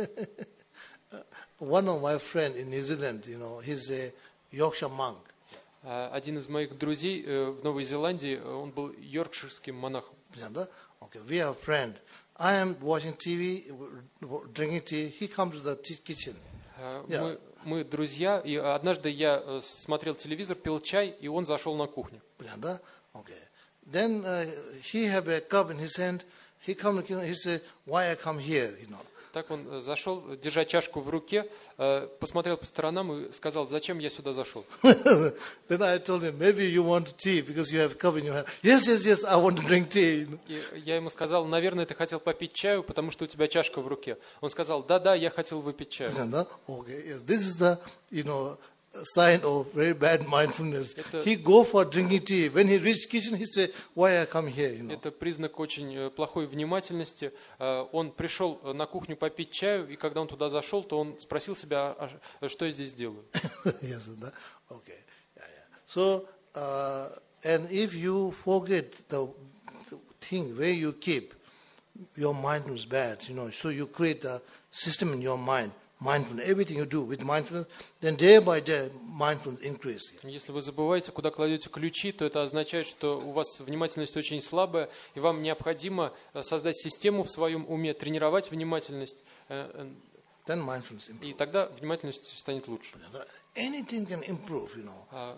Speaker 1: One of my friend in New Zealand, you know, he's a Yorkshire monk.
Speaker 2: А Один из моих друзей э, в Новой Зеландии, э, он был йоркширским монахом.
Speaker 1: Yeah, да? Okay, we have a friend. I am watching T V, drinking tea. He comes to the tea kitchen.
Speaker 2: Э,
Speaker 1: Yeah.
Speaker 2: Мы, мы друзья, и однажды я э, смотрел телевизор, пил чай, и он зашел на кухню.
Speaker 1: Yeah, да? Okay. Then uh, he have a cup in his hand. He come to kitchen. He said, "Why I come here?" You know.
Speaker 2: Так он э, зашел, держа чашку в руке, э, посмотрел по сторонам и сказал: зачем я сюда зашел?
Speaker 1: Then I told him, maybe you want tea because you have a cup in your hand. Yes, yes, yes, I want to drink tea. You know.
Speaker 2: И я ему сказал: наверное, ты хотел попить чаю, потому что у тебя чашка в руке. Он сказал: да-да, я хотел выпить чаю.
Speaker 1: Yeah, да? Okay. Yes, this is the, you know, sign of very bad mindfulness.
Speaker 2: Это-
Speaker 1: He go for drinking tea. When he reach kitchen, he say, "Why I come here?" You know.
Speaker 2: Это признак очень э, плохой внимательности. Э, Он пришел на кухню попить чаю, и когда он туда зашел, то он спросил себя: а что я здесь делаю?
Speaker 1: Yes, да? Okay. Yeah, yeah. So, uh, and if you forget the, the thing where you keep, your mind was bad, you know. So you create a system in your mind, mindfulness. Everything you do with mindfulness, then day by day, mindfulness increase.
Speaker 2: Если вы забываете, куда кладете ключи, то это означает, что у вас внимательность очень слабая, и вам необходимо э, создать систему в своем уме, тренировать внимательность, э, э,
Speaker 1: Then mindfulness improves.
Speaker 2: и тогда внимательность станет лучше.
Speaker 1: Anything can improve, you know.
Speaker 2: А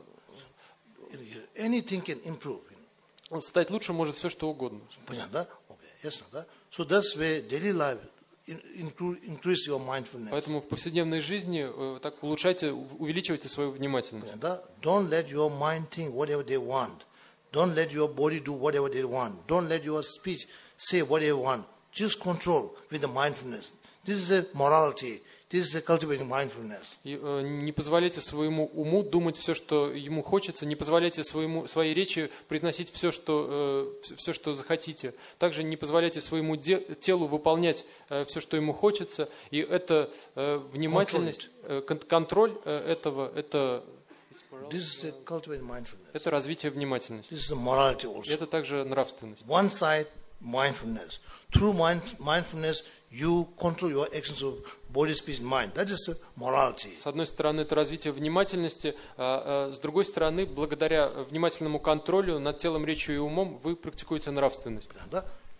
Speaker 1: Anything can improve. You know.
Speaker 2: стать лучше может все, что угодно.
Speaker 1: Понятно, да? Okay. Yes, да? So that's where daily life in- incre- increase your mindfulness.
Speaker 2: Поэтому в повседневной жизни э, так улучшайте, увеличивайте свою внимательность.
Speaker 1: Да? Don't let your mind think whatever they want. Don't let your body do whatever they want. Don't let your speech say whatever you want. Just control with the mindfulness. This is a morality. This is a cultivating mindfulness.
Speaker 2: И, э, не позволяйте своему уму думать все, что ему хочется, не позволяйте своему, своей речи произносить все, что, э, все, что захотите. Также не позволяйте своему де, телу выполнять э, все, что ему хочется. И это э, внимательность, э, кон- контроль э, этого, это,
Speaker 1: This is a cultivating mindfulness.
Speaker 2: это развитие внимательности.
Speaker 1: This is a morality
Speaker 2: И
Speaker 1: also.
Speaker 2: это также нравственность.
Speaker 1: One side, mindfulness. Through mind, mindfulness, you control your actions of body, speech, mind. That is a morality.
Speaker 2: С одной стороны, это развитие внимательности, а, а с другой стороны, благодаря внимательному контролю над телом, речью и умом, вы практикуете нравственность.
Speaker 1: Да?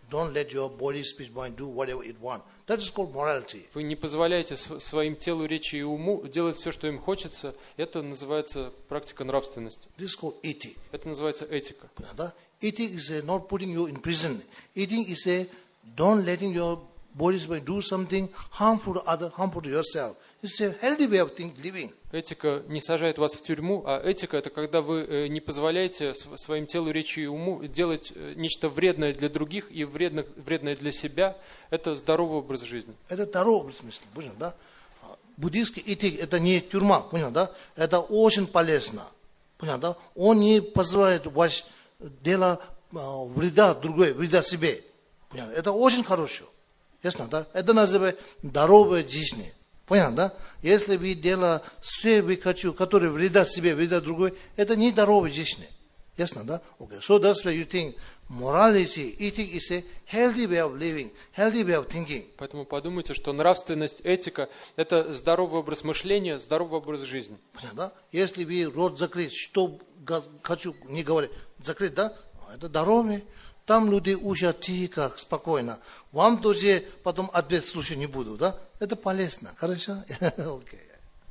Speaker 1: don't let your body, speech, mind do whatever it wants. That is called morality.
Speaker 2: Вы не позволяете св- своим телу, речи и уму делать все, что им хочется. Это называется практика нравственности.
Speaker 1: This is called eating.
Speaker 2: Это называется этика.
Speaker 1: The eating is a not putting you in prison. Eating is a don't letting your bodies do something harmful to other, harmful to yourself. It's a healthy way of think, living.
Speaker 2: Этика не сажает вас в тюрьму, а этика – это когда вы э, не позволяете св- своим телу, речи и уму делать э, нечто вредное для других и вредно, вредное для себя. Это здоровый образ жизни.
Speaker 1: Это здоровый смысл, понял, да? Буддийский этик – это не тюрьма, понял, да? Это очень полезно, понял, да? Он не позволяет ваше дело а, вреда другой, вреда себе, понял? Это очень хорошо, ясно, да? Это называется здоровая жизнь. Понятно, да? Если вы делаете все вы хочу, которые вреда себе, вреда другой, это не здоровая жизнь. Ясно, да? Okay. So that's why you think morality, eating is a healthy way of living, healthy way of thinking.
Speaker 2: Поэтому подумайте, что нравственность, этика – это здоровый образ мышления, здоровый образ жизни.
Speaker 1: Понятно, да? Если вы рот закрыть, что хочу не говорить, закрыть, да? Это здоровый. Там люди учат тихо, спокойно. Вам тоже потом ответ слушать не буду, да? Это полезно, хорошо? Окей.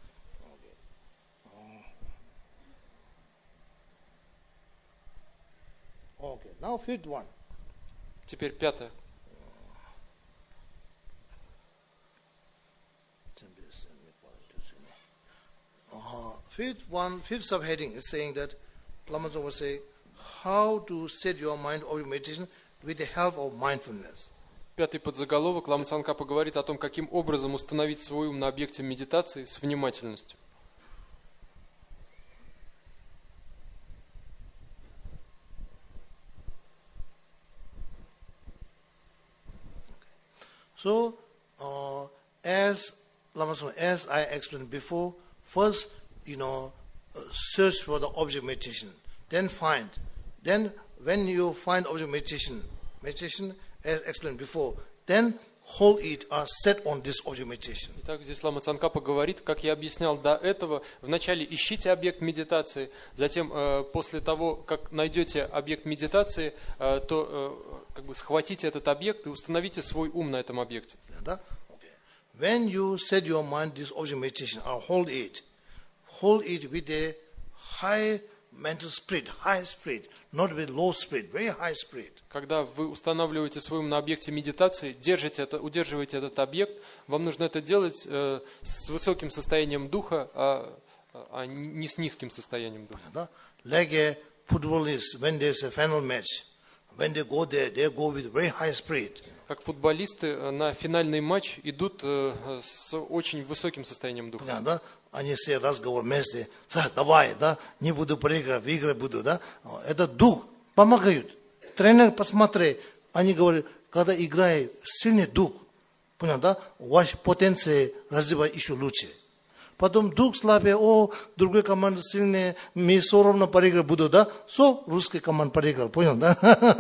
Speaker 1: Okay, now fifth one.
Speaker 2: Теперь пятое.
Speaker 1: Uh, fifth one, fifth subheading is saying that Lama Zopa say how to set your mind or your meditation with the help of mindfulness.
Speaker 2: Пятый подзаголовок Лама Цангкапа говорит о том, каким образом установить свой ум на объекте медитации с внимательностью.
Speaker 1: So, uh, as Lama Zopa, as I explained before, first, you know, uh, search for the object meditation, then find. Then, when you find object meditation, meditation, as explained before, then hold it or set on this object meditation.
Speaker 2: Итак, здесь Лама Цангкапа говорит, как я объяснял до этого, вначале ищите объект медитации, затем э, после того, как найдете объект медитации, э, то э, как бы схватите этот объект и установите свой ум на этом объекте.
Speaker 1: Okay. When you set your mind this object meditation or hold it, hold it with a high mental spirit, high spirit, not with low spirit, very high spirit.
Speaker 2: Когда вы устанавливаете свой ум на объекте медитации, держите это, удерживаете этот объект, вам нужно это делать э, с высоким состоянием духа, а, а не с низким состоянием духа.
Speaker 1: Like a footballist, when there's a final match, when they go there, they go with very high spirit.
Speaker 2: Как футболисты на финальный матч идут э, с очень высоким состоянием духа.
Speaker 1: Да? Они все разговор вместе, давай, да, не буду проигрывать, выиграть буду, да. Это дух, помогают. Тренер, посмотри, они говорят, когда играет сильный дух, понял, да, ваш потенциал развивать еще лучше. Потом дух слабее, о, другой команда сильнее, мы все равно проиграть буду, да, со, русский команда проиграл, понял, да.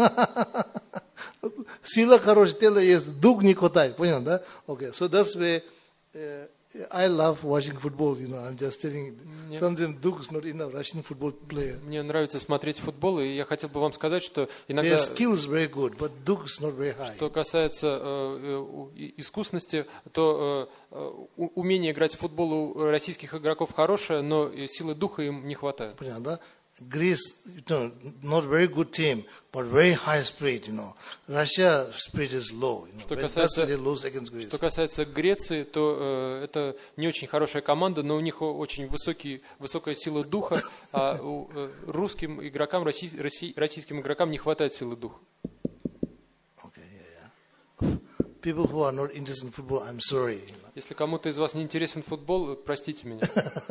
Speaker 1: Сила хорошая, тело есть, дух не хватает, понял, да? Okay, so that's why uh, I love watching football, you know, I'm just telling you, sometimes дух is not enough, Russian football player.
Speaker 2: Мне нравится смотреть футбол, и я хотел бы вам сказать, что иногда...
Speaker 1: Their skill is very good, but дух is not very high.
Speaker 2: Что касается э, э, искусности, то э, умение играть в футбол у российских игроков хорошее, но силы духа им не хватает.
Speaker 1: Понял, да? Greece, you know, not very good team, but very high spirit, you know. Russia spirit is low, you know.
Speaker 2: Что
Speaker 1: That's
Speaker 2: касается,
Speaker 1: why they lose against Greece.
Speaker 2: что касается Греции, то э, это не очень хорошая команда, но у них очень высокий, высокая сила духа, а у, э, русским игрокам, россий, россий, российским игрокам не хватает силы духа.
Speaker 1: Okay, yeah, yeah. People who are not interested in football, I'm sorry. You know.
Speaker 2: Если кому-то из вас не интересен футбол, простите меня.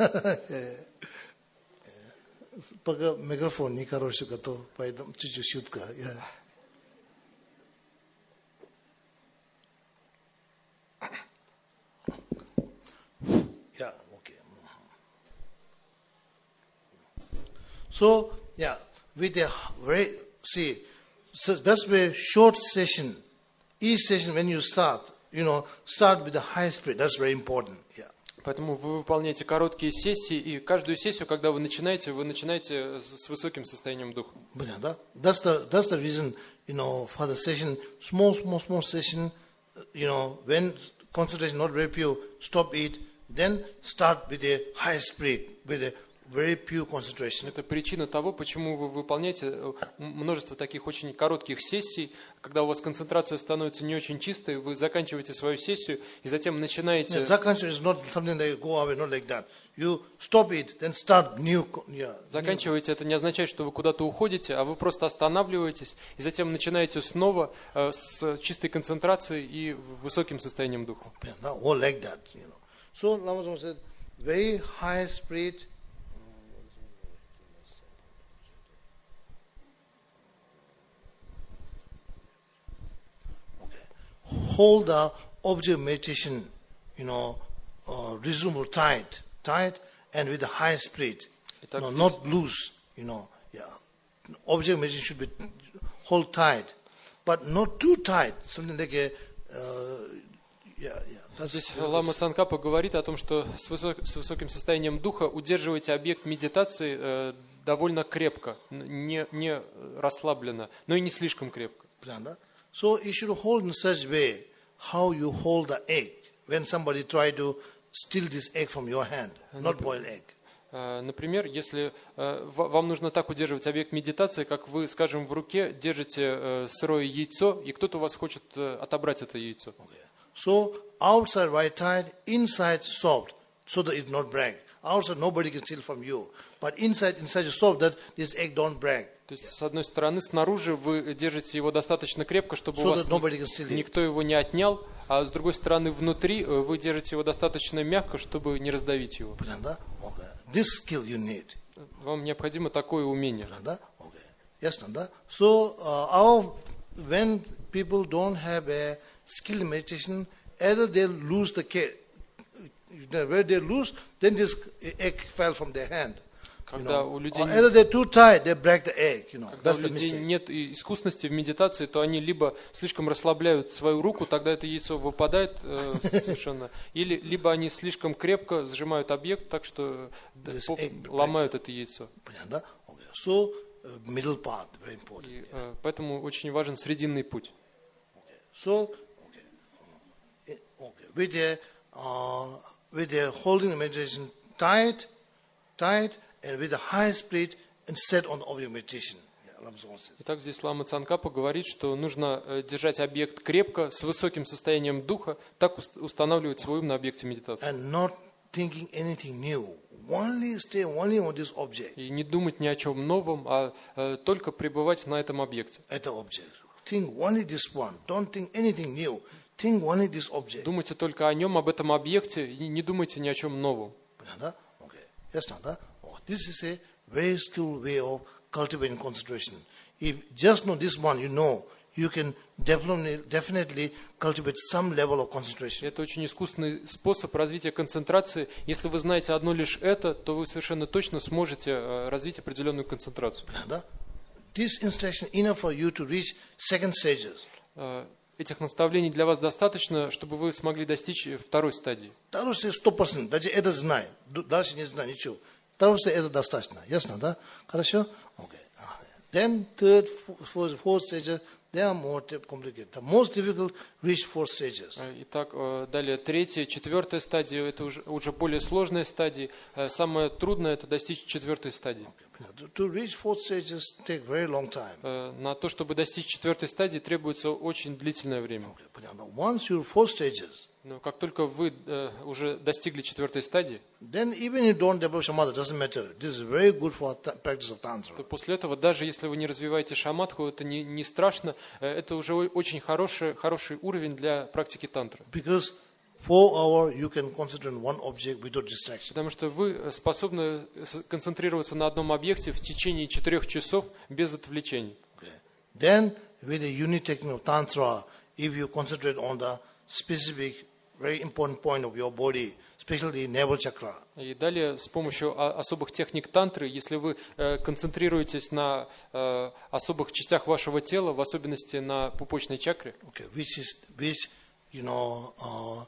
Speaker 1: Пока микрофон не хороший готов, поэтому чуть-чуть шутка. Yeah. Yeah, okay. So, yeah, with a very, see, so that's why short session, each session when you start, you know, start with the high spirit, that's very important. Yeah.
Speaker 2: Поэтому вы выполняете короткие сессии, и каждую сессию, когда вы начинаете, вы начинаете с с высоким состоянием духа.
Speaker 1: But that- That's the that's the reason, you know, for the session, small, small, small session, you know, when concentration not very pure, stop it, then start with a high spirit, with a very pure concentration.
Speaker 2: Это причина того, почему вы выполняете э, множество таких очень коротких сессий, когда у вас концентрация становится не очень чистой, вы заканчиваете свою сессию и затем начинаете...
Speaker 1: Yeah, Zakkansha is not something like go away, not like that. You stop it, then start new. co- Yeah.
Speaker 2: Заканчиваете, это не означает, что вы куда-то уходите, а вы просто останавливаетесь и затем начинаете снова э, с чистой концентрацией и высоким состоянием духа.
Speaker 1: Yeah, that- all like that, you know. So Lama Tsongkhapa said, very high spirit. Okay. Hold the object meditation, you know, uh, reasonable tight, tight, and with a high spirit.
Speaker 2: Итак,
Speaker 1: No,
Speaker 2: здесь-
Speaker 1: not loose, you know. Yeah. Object meditation should be hold tight, but not too tight. Something like a, uh, yeah, yeah. That's
Speaker 2: Здесь
Speaker 1: very good.
Speaker 2: Лама Цанкапа говорит о том, что с, высок- с высоким состоянием духа удерживайте объект медитации э, довольно крепко, н- не, не расслабленно, но и не слишком крепко.
Speaker 1: Prana. So you should hold in such way how you hold the egg when somebody try to steal this egg from your hand, not boiled egg.
Speaker 2: Э, Например, если э, ва- вам нужно так удерживать объект медитации, как вы, скажем, в руке держите э, сырое яйцо, и кто-то у вас хочет э, отобрать это яйцо.
Speaker 1: Okay. So outside very tight, inside soft, so that it not break. Outside nobody can steal from you, but inside inside is soft that this egg don't break.
Speaker 2: То есть, с одной стороны, снаружи вы держите его достаточно крепко, чтобы у
Speaker 1: So
Speaker 2: вас
Speaker 1: that nobody can steal
Speaker 2: ни-
Speaker 1: it.
Speaker 2: никто его не отнял, а с другой стороны, внутри э, вы держите его достаточно мягко, чтобы не раздавить его.
Speaker 1: Prana. Okay. This skill you need.
Speaker 2: Вам необходимо такое умение.
Speaker 1: Nanda? Okay. Yes, Nanda. So, uh, our, when people don't have a skill in meditation, either they lose the care. Where they lose, then this egg fell from their hand. You
Speaker 2: Когда
Speaker 1: know.
Speaker 2: у людей,
Speaker 1: Or either they're too tight, they break the egg. You know,
Speaker 2: когда
Speaker 1: that's
Speaker 2: у
Speaker 1: the
Speaker 2: людей
Speaker 1: mistake.
Speaker 2: нет и- искусности в медитации, то они либо слишком расслабляют свою руку, тогда это яйцо выпадает э, совершенно, или либо они слишком крепко сжимают объект, так что да,
Speaker 1: This
Speaker 2: по-
Speaker 1: egg break.
Speaker 2: ломают это яйцо.
Speaker 1: Nanda? Okay. So, uh, middle path, very important.
Speaker 2: И, э, поэтому очень важен срединный путь.
Speaker 1: So, okay, Eh, okay. With a, uh, with a holding the meditation tight, tight, and with a high spirit, and set on the object meditation. Yeah, Lama Tsongkhapa says.
Speaker 2: Итак, здесь Лама Цанкапа говорит, что нужно э, держать объект крепко, с высоким состоянием духа, так ус- устанавливать свой ум на объекте медитации.
Speaker 1: And not thinking anything new. Only stay only on this object,
Speaker 2: И не думать ни о чем новом, а э, только пребывать на этом объекте.
Speaker 1: at the object. Think only this one. Don't think anything new. Think only this object.
Speaker 2: Думайте только о нем, об этом объекте, и не думайте ни о чем новом.
Speaker 1: Nanda? Okay. Yes, Nanda? Oh, this is a very skilled way of cultivating concentration. If just know this one, you know, you can definitely, definitely cultivate some level of
Speaker 2: И
Speaker 1: concentration.
Speaker 2: это очень искусный способ развития концентрации. Если вы знаете одно лишь это, то вы совершенно точно сможете э, развить определенную концентрацию.
Speaker 1: Nanda? This instruction enough for you to reach second stages.
Speaker 2: Э, Этих наставлений для вас достаточно, чтобы вы смогли достичь второй стадии.
Speaker 1: Таро say сто процентов, даже это знай, дальше не знаю ничего. Таро say это достаточно, ясно, да? Хорошо? Okay. Then third, fourth, fourth stage, they are more complicated. The most difficult reach fourth stages.
Speaker 2: Э, Итак, э, далее третья, четвертая стадия, это уже, уже более сложные стадии. Э, Самое трудное – это достичь четвертой стадии.
Speaker 1: To reach fourth stages take very long time.
Speaker 2: Э, На то, чтобы достичь четвертой стадии, требуется очень длительное время.
Speaker 1: Once you're fourth stages,
Speaker 2: Но как только вы э, уже достигли четвертой стадии,
Speaker 1: then even you don't develop samadhi, doesn't matter. This is very good for ta- practice of tantra.
Speaker 2: то после этого, даже если вы не развиваете шаматху, это не, не страшно, э, это уже о- очень хороший, хороший уровень для практики тантры.
Speaker 1: Because four hours you can concentrate on one object without distraction.
Speaker 2: Потому что вы способны с- концентрироваться на одном объекте в течение четырех часов без отвлечений.
Speaker 1: Okay. Then with the unit technique of tantra, if you concentrate on the specific, very important point of your body, especially navel chakra,
Speaker 2: И далее с помощью о- особых техник тантры, если вы э, концентрируетесь на э, особых частях вашего тела, в особенности на пупочной чакре,
Speaker 1: okay, which is which you know uh,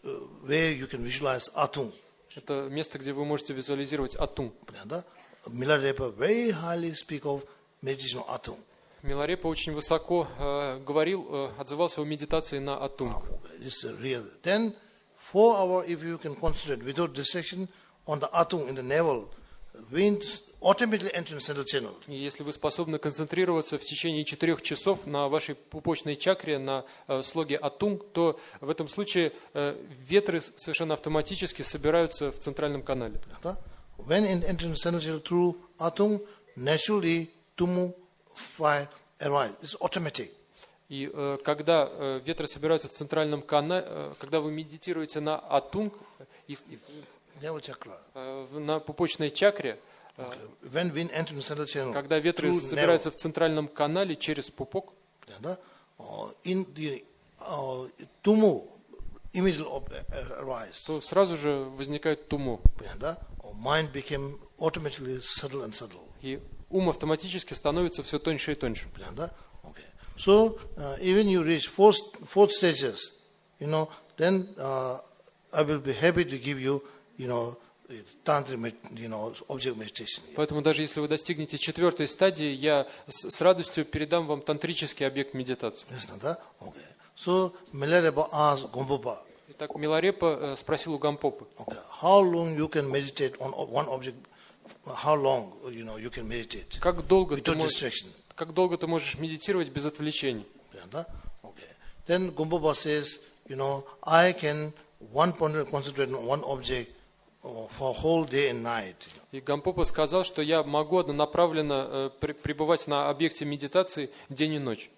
Speaker 1: uh, where you can visualize Atung.
Speaker 2: Это место, где вы можете визуализировать Атунг.
Speaker 1: Milarepa very highly speak of meditation on Atung.
Speaker 2: Миларепа очень высоко э, говорил, э, отзывался о медитации на Атунг.
Speaker 1: It's real. Then, four hours, if you can concentrate without distraction on the Atung in the navel, wind automatically enter central channel.
Speaker 2: И если вы способны концентрироваться в течение четырех часов на вашей пупочной чакре, на э, слоге Атунг, то в этом случае э, ветры совершенно автоматически собираются в центральном канале.
Speaker 1: When in entering central channel through Atung, naturally Tumu fire arise. It's automatic.
Speaker 2: И э, когда э, ветры собираются в центральном канале, э, когда вы медитируете на Атунг, и, и, э, на пупочной чакре, э,
Speaker 1: When wind enters central channel,
Speaker 2: когда ветры собираются в центральном канале через пупок,
Speaker 1: in the uh, Tumu immediately arise.
Speaker 2: то сразу же возникает туму.
Speaker 1: Mind became automatically subtle and subtle.
Speaker 2: И ум автоматически становится все тоньше и тоньше.
Speaker 1: Okay. So uh, even you reach fourth fourth stages, you know, then uh, I will be happy to give you, you know, tantric, you know, object meditation.
Speaker 2: Поэтому даже если вы достигнете четвертой стадии, я с, с радостью передам вам тантрический объект медитации.
Speaker 1: Okay. So Milarepa asked Gompopa.
Speaker 2: Итак, Миларепа спросил у Гампопы.
Speaker 1: Okay. How long you can meditate on one object? How long, you know, you can meditate?
Speaker 2: Как долго ты
Speaker 1: without
Speaker 2: можешь,
Speaker 1: distraction?
Speaker 2: как долго ты можешь медитировать без отвлечений?
Speaker 1: Okay. Then Gompopa says, you know, I can one point concentrate on one object for whole day and night.
Speaker 2: И Гампопа сказал, что я могу однонаправленно э, при, пребывать на объекте медитации день и ночь.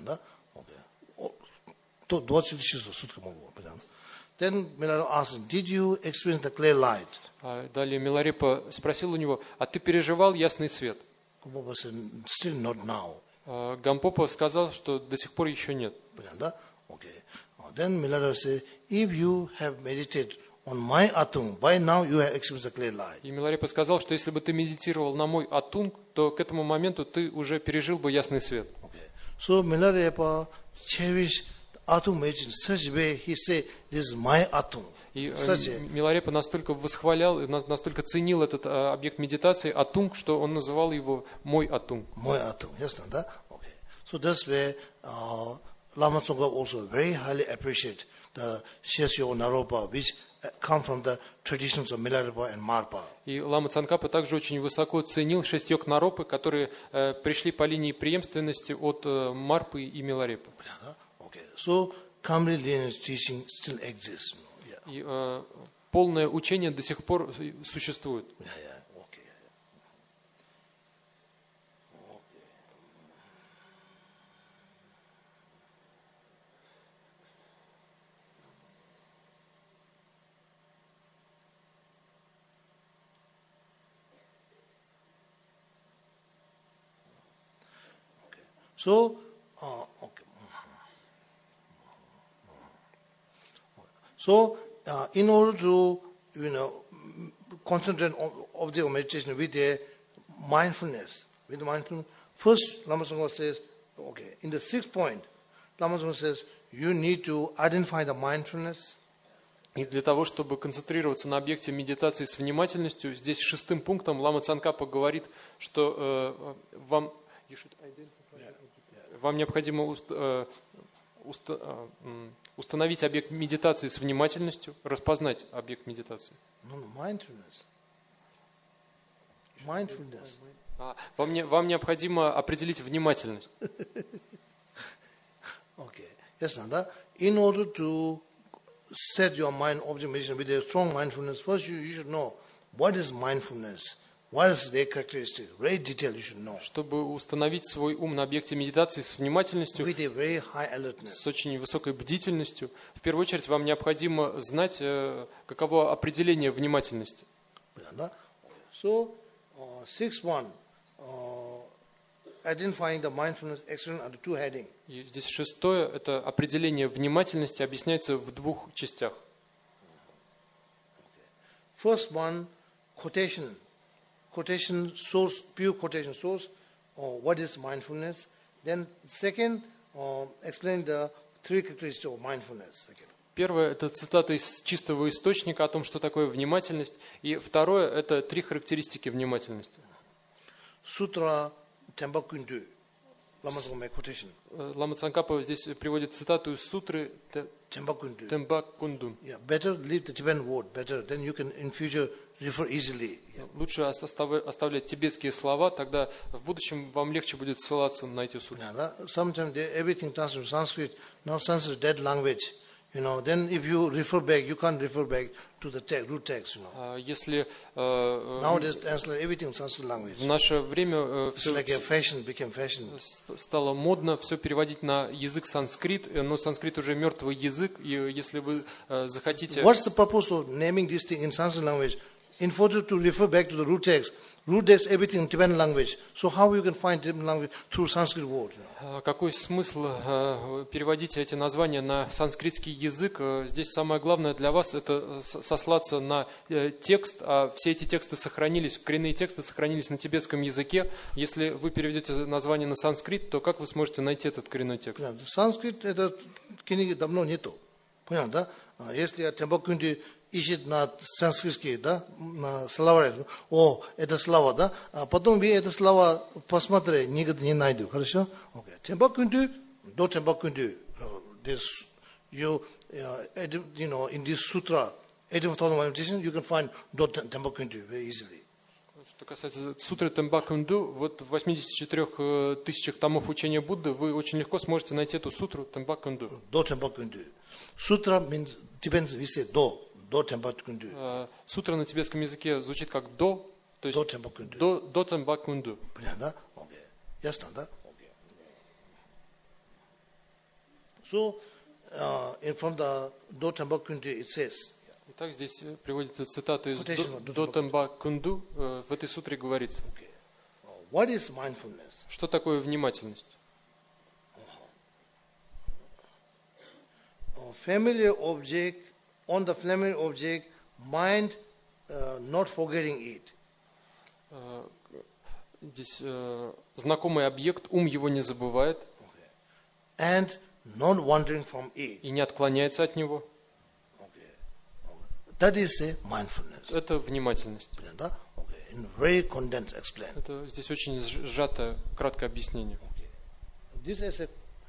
Speaker 1: Then Milarepa asked, did you experience the clear light?
Speaker 2: А далее Миларепа спросил у него, а ты переживал ясный свет?
Speaker 1: Gompopa said, still not now.
Speaker 2: А Гампопа сказал, что до сих пор еще нет.
Speaker 1: Okay. Then Milarepa said, if you have meditated on my Atung, by now you have experienced the clear light.
Speaker 2: И Миларепа сказал, что если бы ты медитировал на мой Атунг, то к этому моменту ты уже пережил бы ясный свет.
Speaker 1: Okay. So Milarepa cherished Atung meditation in such a way, he said, this is my Atung.
Speaker 2: И Миларепа настолько восхвалял, настолько ценил этот а, объект медитации Атунг, что он называл его мой Атунг.
Speaker 1: Мой Атунг, yes, да? Okay. So that's where uh, Lama Tsongkhapa also very highly appreciate the Shesyo Naropa, which come from the traditions of Milarepa and Marpa.
Speaker 2: И Лама Цангкапа также очень высоко ценил шесть йог Наропы, которые э, пришли по линии преемственности от э, Марпы и Миларепы.
Speaker 1: Okay. So Kamli lineage teaching still exists.
Speaker 2: И э, полное учение до сих пор существует.
Speaker 1: Yeah, yeah. Okay. Okay. Okay. So, uh, okay. So, uh, in order to, you know, concentrate on object of meditation with a mindfulness, with mindfulness, first Lama Tsongkhapa says, okay, in the sixth point, Lama Tsongkhapa says, you need to identify the mindfulness.
Speaker 2: И для того, чтобы концентрироваться на объекте медитации с внимательностью, здесь шестым пунктом Лама Цангкапа говорит, что э, вам, вам необходимо уст, э, уст, э, установить объект медитации с внимательностью, распознать объект медитации.
Speaker 1: No, no, mindfulness. Mindfulness.
Speaker 2: А, вам, не, вам необходимо определить внимательность.
Speaker 1: Okay. Yes, Nanda. In order to set your mind object meditation with a strong mindfulness, first you, you should know what is mindfulness, what is their characteristic, very detailed you should know.
Speaker 2: Чтобы установить свой ум на объекте медитации с внимательностью,
Speaker 1: with a very high alertness.
Speaker 2: С очень высокой бдительностью, в первую очередь вам необходимо знать, каково определение внимательности.
Speaker 1: So, uh, sixth one, uh, identifying the mindfulness external under two headings.
Speaker 2: И здесь шестое, это определение внимательности объясняется в двух частях.
Speaker 1: First one, quotation, quotation source, pure quotation source, or what is mindfulness. Then second, uh, explain the three characteristics of mindfulness. Again.
Speaker 2: Первое – это цитата из чистого источника о том, что такое внимательность. И второе – это три характеристики внимательности.
Speaker 1: Sutra Tembakundu, Lama Tsongkhapa quotation.
Speaker 2: Лама Цангкапа здесь приводит цитату из сутры
Speaker 1: Tembakundu.
Speaker 2: Тембакунду.
Speaker 1: Yeah, better leave the Tibetan word, better, then you can in future refer easily. Yeah.
Speaker 2: Лучше остав- оставлять тибетские слова, тогда в будущем вам легче будет ссылаться на эти сутры.
Speaker 1: Yeah, that, sometimes they, everything translated to Sanskrit, now Sanskrit is dead language. You know, then if you refer back, you can't refer back to the text, root text, you know.
Speaker 2: А Если э,
Speaker 1: Nowadays translate everything in Sanskrit language.
Speaker 2: в наше время э,
Speaker 1: It's
Speaker 2: все
Speaker 1: like a fashion, became fashion.
Speaker 2: стало модно все переводить на язык санскрит, э, но санскрит уже мертвый язык, и если вы э, захотите...
Speaker 1: What's the purpose of naming this thing in Sanskrit language? In order to refer back to the root text. Root text, everything in Tibetan language. So how you can find Tibetan language through Sanskrit word? You know?
Speaker 2: А Какой смысл э, переводить эти названия на санскритский язык? Э, Здесь самое главное для вас – это с- сослаться на э, текст, а все эти тексты сохранились, коренные тексты сохранились на тибетском языке. Если вы переведете название на санскрит, то как вы сможете найти этот коренной текст?
Speaker 1: Yeah, Sanskrit это книги давно нету. Понятно, да? А Если Тембакунди ищет на санскритский, да, на словаре, о, это слова, да, а потом вы это слова посмотри, нигде не найду, хорошо? Okay. Тембакунди, до Тембакунди, this, you, uh, edi- you know, in this sutra, eighty-four thousand meditation, you can find до Тембакунди very easily.
Speaker 2: Что касается сутры Тембакунду, вот в восьмидесяти четырёх э, тысячах томов учения Будды вы очень легко сможете найти эту сутру Тембакунду.
Speaker 1: до Тембакунди. Sutra means, depends, we say до, до Тембакунди.
Speaker 2: Э, Сутра на тибетском языке звучит как до, то есть
Speaker 1: до Тембакунди.
Speaker 2: до, до Тембакунду.
Speaker 1: Понятно, да? Okay. Ясно, да? Okay. So, uh, in from the Do Tembakundi it says,
Speaker 2: Итак, здесь э, приводится цитата из
Speaker 1: Quotation
Speaker 2: до,
Speaker 1: of
Speaker 2: до Тембакунду. Э, В этой сутре говорится,
Speaker 1: okay, uh, what is mindfulness?
Speaker 2: что такое внимательность.
Speaker 1: A familiar object, on the familiar object, mind uh, not forgetting it.
Speaker 2: Э, Здесь э, знакомый объект, ум его не забывает
Speaker 1: And not wandering from it.
Speaker 2: и не отклоняется от него.
Speaker 1: Okay. That is a mindfulness.
Speaker 2: Это внимательность.
Speaker 1: Понятно, да? Okay. In very condensed explain.
Speaker 2: Это здесь очень сж- сжатое, краткое объяснение.
Speaker 1: This is a,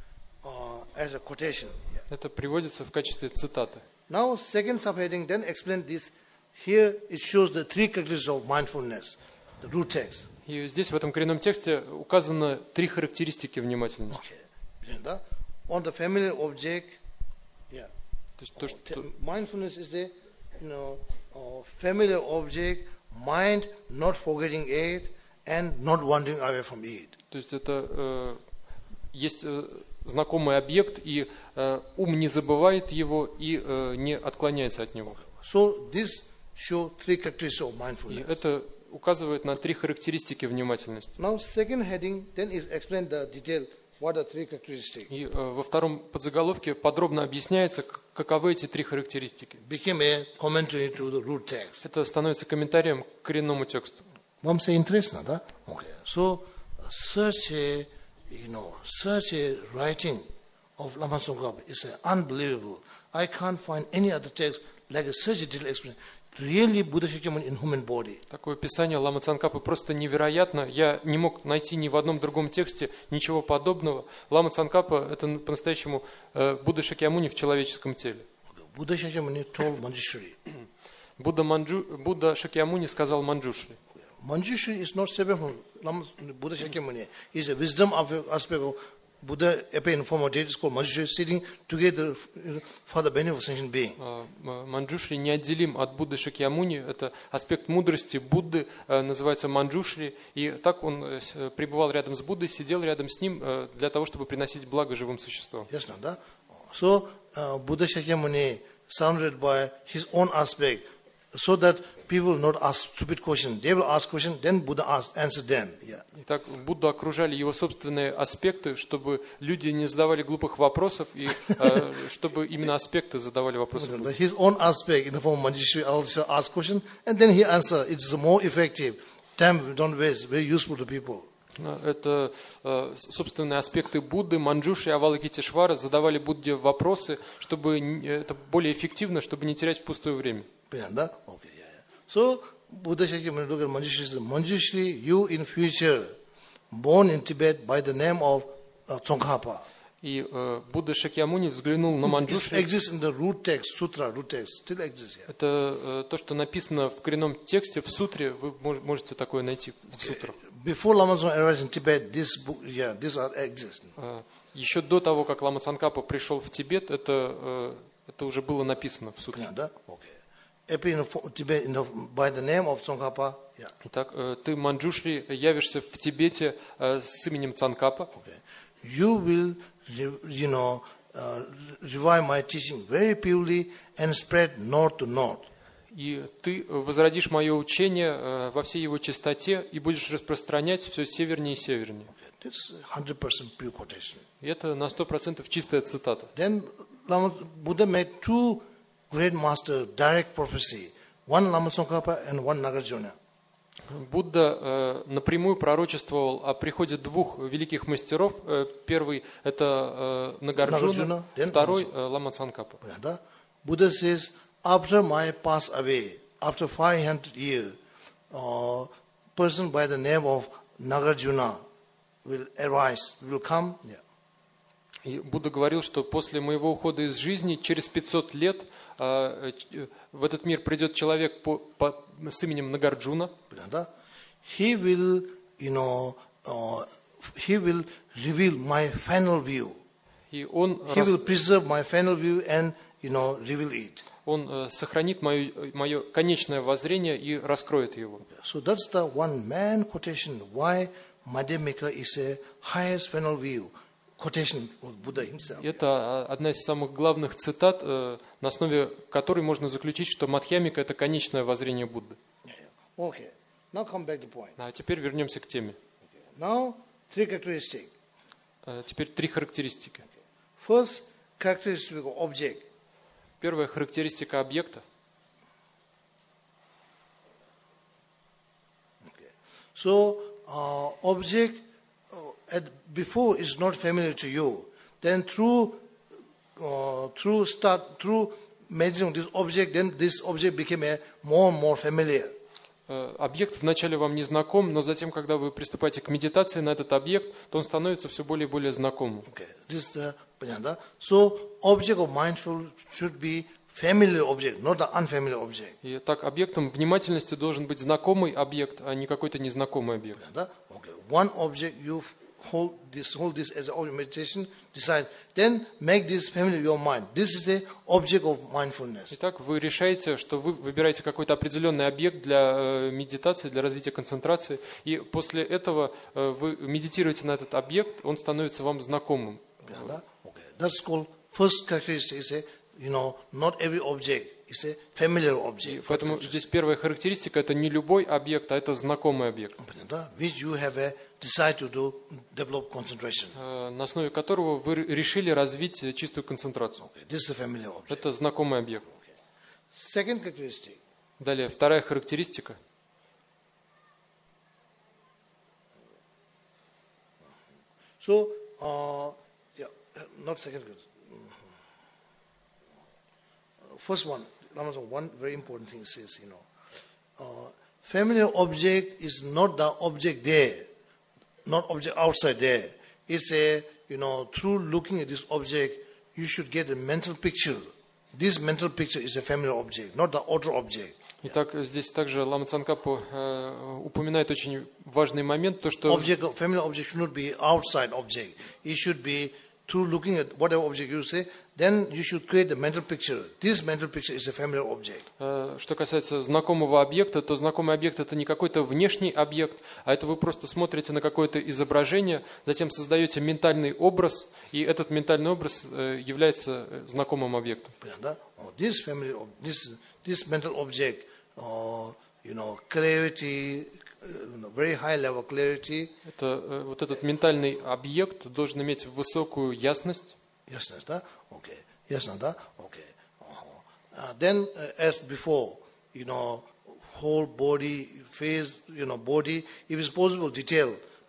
Speaker 1: uh, as a quotation. Yeah.
Speaker 2: Это приводится в качестве цитаты.
Speaker 1: Now, second subheading, then explain this. Here it shows the three characteristics of mindfulness, the root text.
Speaker 2: И здесь в этом коренном тексте указано три характеристики внимательности.
Speaker 1: Okay. Да? On the familiar object, yeah.
Speaker 2: То есть то,
Speaker 1: Te-
Speaker 2: что
Speaker 1: mindfulness is a, you know, uh, familiar object, mind not forgetting it and not wandering away from it.
Speaker 2: То есть это э, есть э, знакомый объект, и э, ум не забывает его и э, не отклоняется от него.
Speaker 1: So this show three characteristics of
Speaker 2: И
Speaker 1: mindfulness.
Speaker 2: это указывает на три характеристики внимательности.
Speaker 1: Now second heading then is explain the detail what are three characteristics.
Speaker 2: И э, во втором подзаголовке подробно объясняется, к- каковы эти три характеристики.
Speaker 1: Became a commentary to the root text.
Speaker 2: Это становится комментарием к коренному тексту.
Speaker 1: Вам все интересно, да? Okay. So such a, you know, such a writing of Lama Tsongkhapa is uh, unbelievable. I can't find any other text like a, such a detailed explanation. Really Buddha Shakyamuni in human body.
Speaker 2: Такое описание Лама Цангкапы просто невероятно. Я не мог найти ни в одном другом тексте ничего подобного. Лама Цангкапа – это по-настоящему э, Будда Шакьямуни в человеческом теле.
Speaker 1: Okay. Buddha Shakyamuni told Manjushri.
Speaker 2: Будда, Манджу, Будда Шакьямуни сказал Манджушри.
Speaker 1: Manjushri is not separate from Lama, Buddha Shakyamuni. It's a wisdom of aspect of Buddha appeared in form of deity called Manjushri sitting together for the benefit of sentient being.
Speaker 2: Э, Манджушри неотделим от Будды Шакьямуни. Это аспект мудрости Будды, э, называется Манджушри. И так он э, с- пребывал рядом с Буддой, сидел рядом с ним э, для того, чтобы приносить благо живым существам.
Speaker 1: Yes, Nanda. So, uh, Buddha Shakyamuni surrounded by his own aspect, so that people not ask stupid questions. They will ask questions, then Buddha ask, answer them. Yeah.
Speaker 2: Итак, Будду окружали его собственные аспекты, чтобы люди не задавали глупых вопросов, и э, чтобы именно аспекты задавали вопросы. Будде.
Speaker 1: His own aspect in the form of Manjushri also ask question, and then he answer. It's more effective. Time don't waste. Very useful to people.
Speaker 2: Это э, собственные аспекты Будды. Манджушри и Авалокитешвара задавали Будде вопросы, чтобы н- это более эффективно, чтобы не терять впустую время.
Speaker 1: Pinanda? Okay, yeah, yeah. So, Buddha Shakyamuni, look at Manjushri, says, Manjushri, you in future, born in Tibet by the name of uh, Tsongkhapa.
Speaker 2: И э, Будда Шакьямуни взглянул на
Speaker 1: It
Speaker 2: Манджушри.
Speaker 1: exists in the root text, sutra, root text, still exists here.
Speaker 2: Это э, то, что написано в коренном тексте, в сутре. Вы мож- можете такое найти в сутрах.
Speaker 1: Before Lama Tsongkhapa arrived in Tibet, this book, yeah, these are exist.
Speaker 2: Э, Еще до того, как Лама Цангкапа пришел в Тибет, это, э, это уже было написано в сутре.
Speaker 1: Pinanda? Okay. Appear in the- Tibet in the, by the name of Tsongkhapa, yeah.
Speaker 2: Итак, э, ты, Манджушри, явишься в Тибете э, с именем Цангкапа.
Speaker 1: Okay. You will, you know, uh, revive my teaching very purely and spread north to north.
Speaker 2: И ты возродишь мое учение э, во всей его чистоте и будешь распространять все севернее и севернее.
Speaker 1: Okay. This is one hundred percent pure quotation.
Speaker 2: И это на сто процентов чистая цитата.
Speaker 1: Then Lama, Buddha made two great masters, direct prophecy. One Lama Tsongkhapa and one Nagarjuna.
Speaker 2: Будда э, напрямую пророчествовал о приходе двух великих мастеров. Э, первый – это э, Нагарджуна,
Speaker 1: Nagarjuna, then
Speaker 2: второй – э, Лама Цангкапа.
Speaker 1: Pinanda? Buddha says, after my pass away, after five hundred years, a person by the name of Nagarjuna will arise, will come. Yeah.
Speaker 2: И Будда говорил, что после моего ухода из жизни, через пятьсот лет, э, э, в этот мир придет человек по, по, с именем Нагарджуна.
Speaker 1: Pinanda? He will, you know, uh, he will reveal my final view.
Speaker 2: И он,
Speaker 1: He
Speaker 2: рас-
Speaker 1: will preserve my final view and, you know, reveal it.
Speaker 2: он э, сохранит мое, мое конечное воззрение и раскроет его.
Speaker 1: So that's the one man quotation why Madhyamika is a highest final view. Quotation of Buddha himself.
Speaker 2: И это одна из самых главных цитат, э, на основе которой можно заключить, что Мадхьямика – это конечное воззрение Будды.
Speaker 1: Yeah, yeah. Okay. Now come back to point.
Speaker 2: А теперь вернемся к теме.
Speaker 1: Okay. Now, three characteristics.
Speaker 2: Э, Теперь три характеристики.
Speaker 1: First characteristic of object.
Speaker 2: Первая характеристика объекта.
Speaker 1: Okay. So, uh, object uh, at, before is not familiar to you. Then through uh, through start through meditating this object, then this object became a more and more familiar.
Speaker 2: Э, Объект вначале вам не знаком, но затем, когда вы приступаете к медитации на этот объект, то он становится все более и более знакомым.
Speaker 1: Okay, this is the Panyanda. So, object of mindful should be familiar object, not the unfamiliar object.
Speaker 2: И так, объектом внимательности должен быть знакомый объект, а не какой-то незнакомый объект.
Speaker 1: Panyanda. Okay, one object you hold this hold this as an object meditation. Decide, then make this familiar in your mind. This is the object of mindfulness.
Speaker 2: Итак, вы решаете, что вы выбираете какой-то определенный объект для э, медитации, для развития концентрации, и после этого э, вы медитируете на этот объект, он становится вам знакомым.
Speaker 1: Panyanda. Okay, that's called first characteristic. Is a you know not every object is a familiar
Speaker 2: И
Speaker 1: object.
Speaker 2: поэтому здесь первая характеристика – это не любой объект, а это знакомый объект,
Speaker 1: Panyanda, which you have a decide to do develop concentration.
Speaker 2: э, на основе которого вы решили развить э, чистую концентрацию.
Speaker 1: Okay, this is a familiar object.
Speaker 2: Это знакомый объект.
Speaker 1: Second characteristic.
Speaker 2: Далее, вторая характеристика.
Speaker 1: So, uh, yeah, uh, not second. Mhm. First one, Lama Tsongkhapa, one very important thing says, you know, uh, familiar object is not the object there, not object outside there. It's a, you know, through looking at this object, you should get a mental picture. This mental picture is a familiar object, not the outer object.
Speaker 2: Итак, здесь также Лама Цангкапа э, упоминает очень важный момент, то что
Speaker 1: Object, familiar object should not be outside object. It should be through looking at whatever object you say, then you should create a mental picture. This mental picture is a familiar object.
Speaker 2: э, что касается знакомого объекта, то знакомый объект это не какой-то внешний объект, а это вы просто смотрите на какое-то изображение, затем создаете ментальный образ, и этот ментальный образ э, является э, знакомым объектом.
Speaker 1: Oh, this family, ob- this this mental object, uh, you know, clarity, uh, you know, very high level clarity.
Speaker 2: Это, э, вот этот ментальный объект должен иметь высокую ясность.
Speaker 1: Yes, да? Okay. Yes, да? Okay. Uh-huh. Uh, then, uh, as before, you know, whole body, face, you know, body, if it's possible, detail,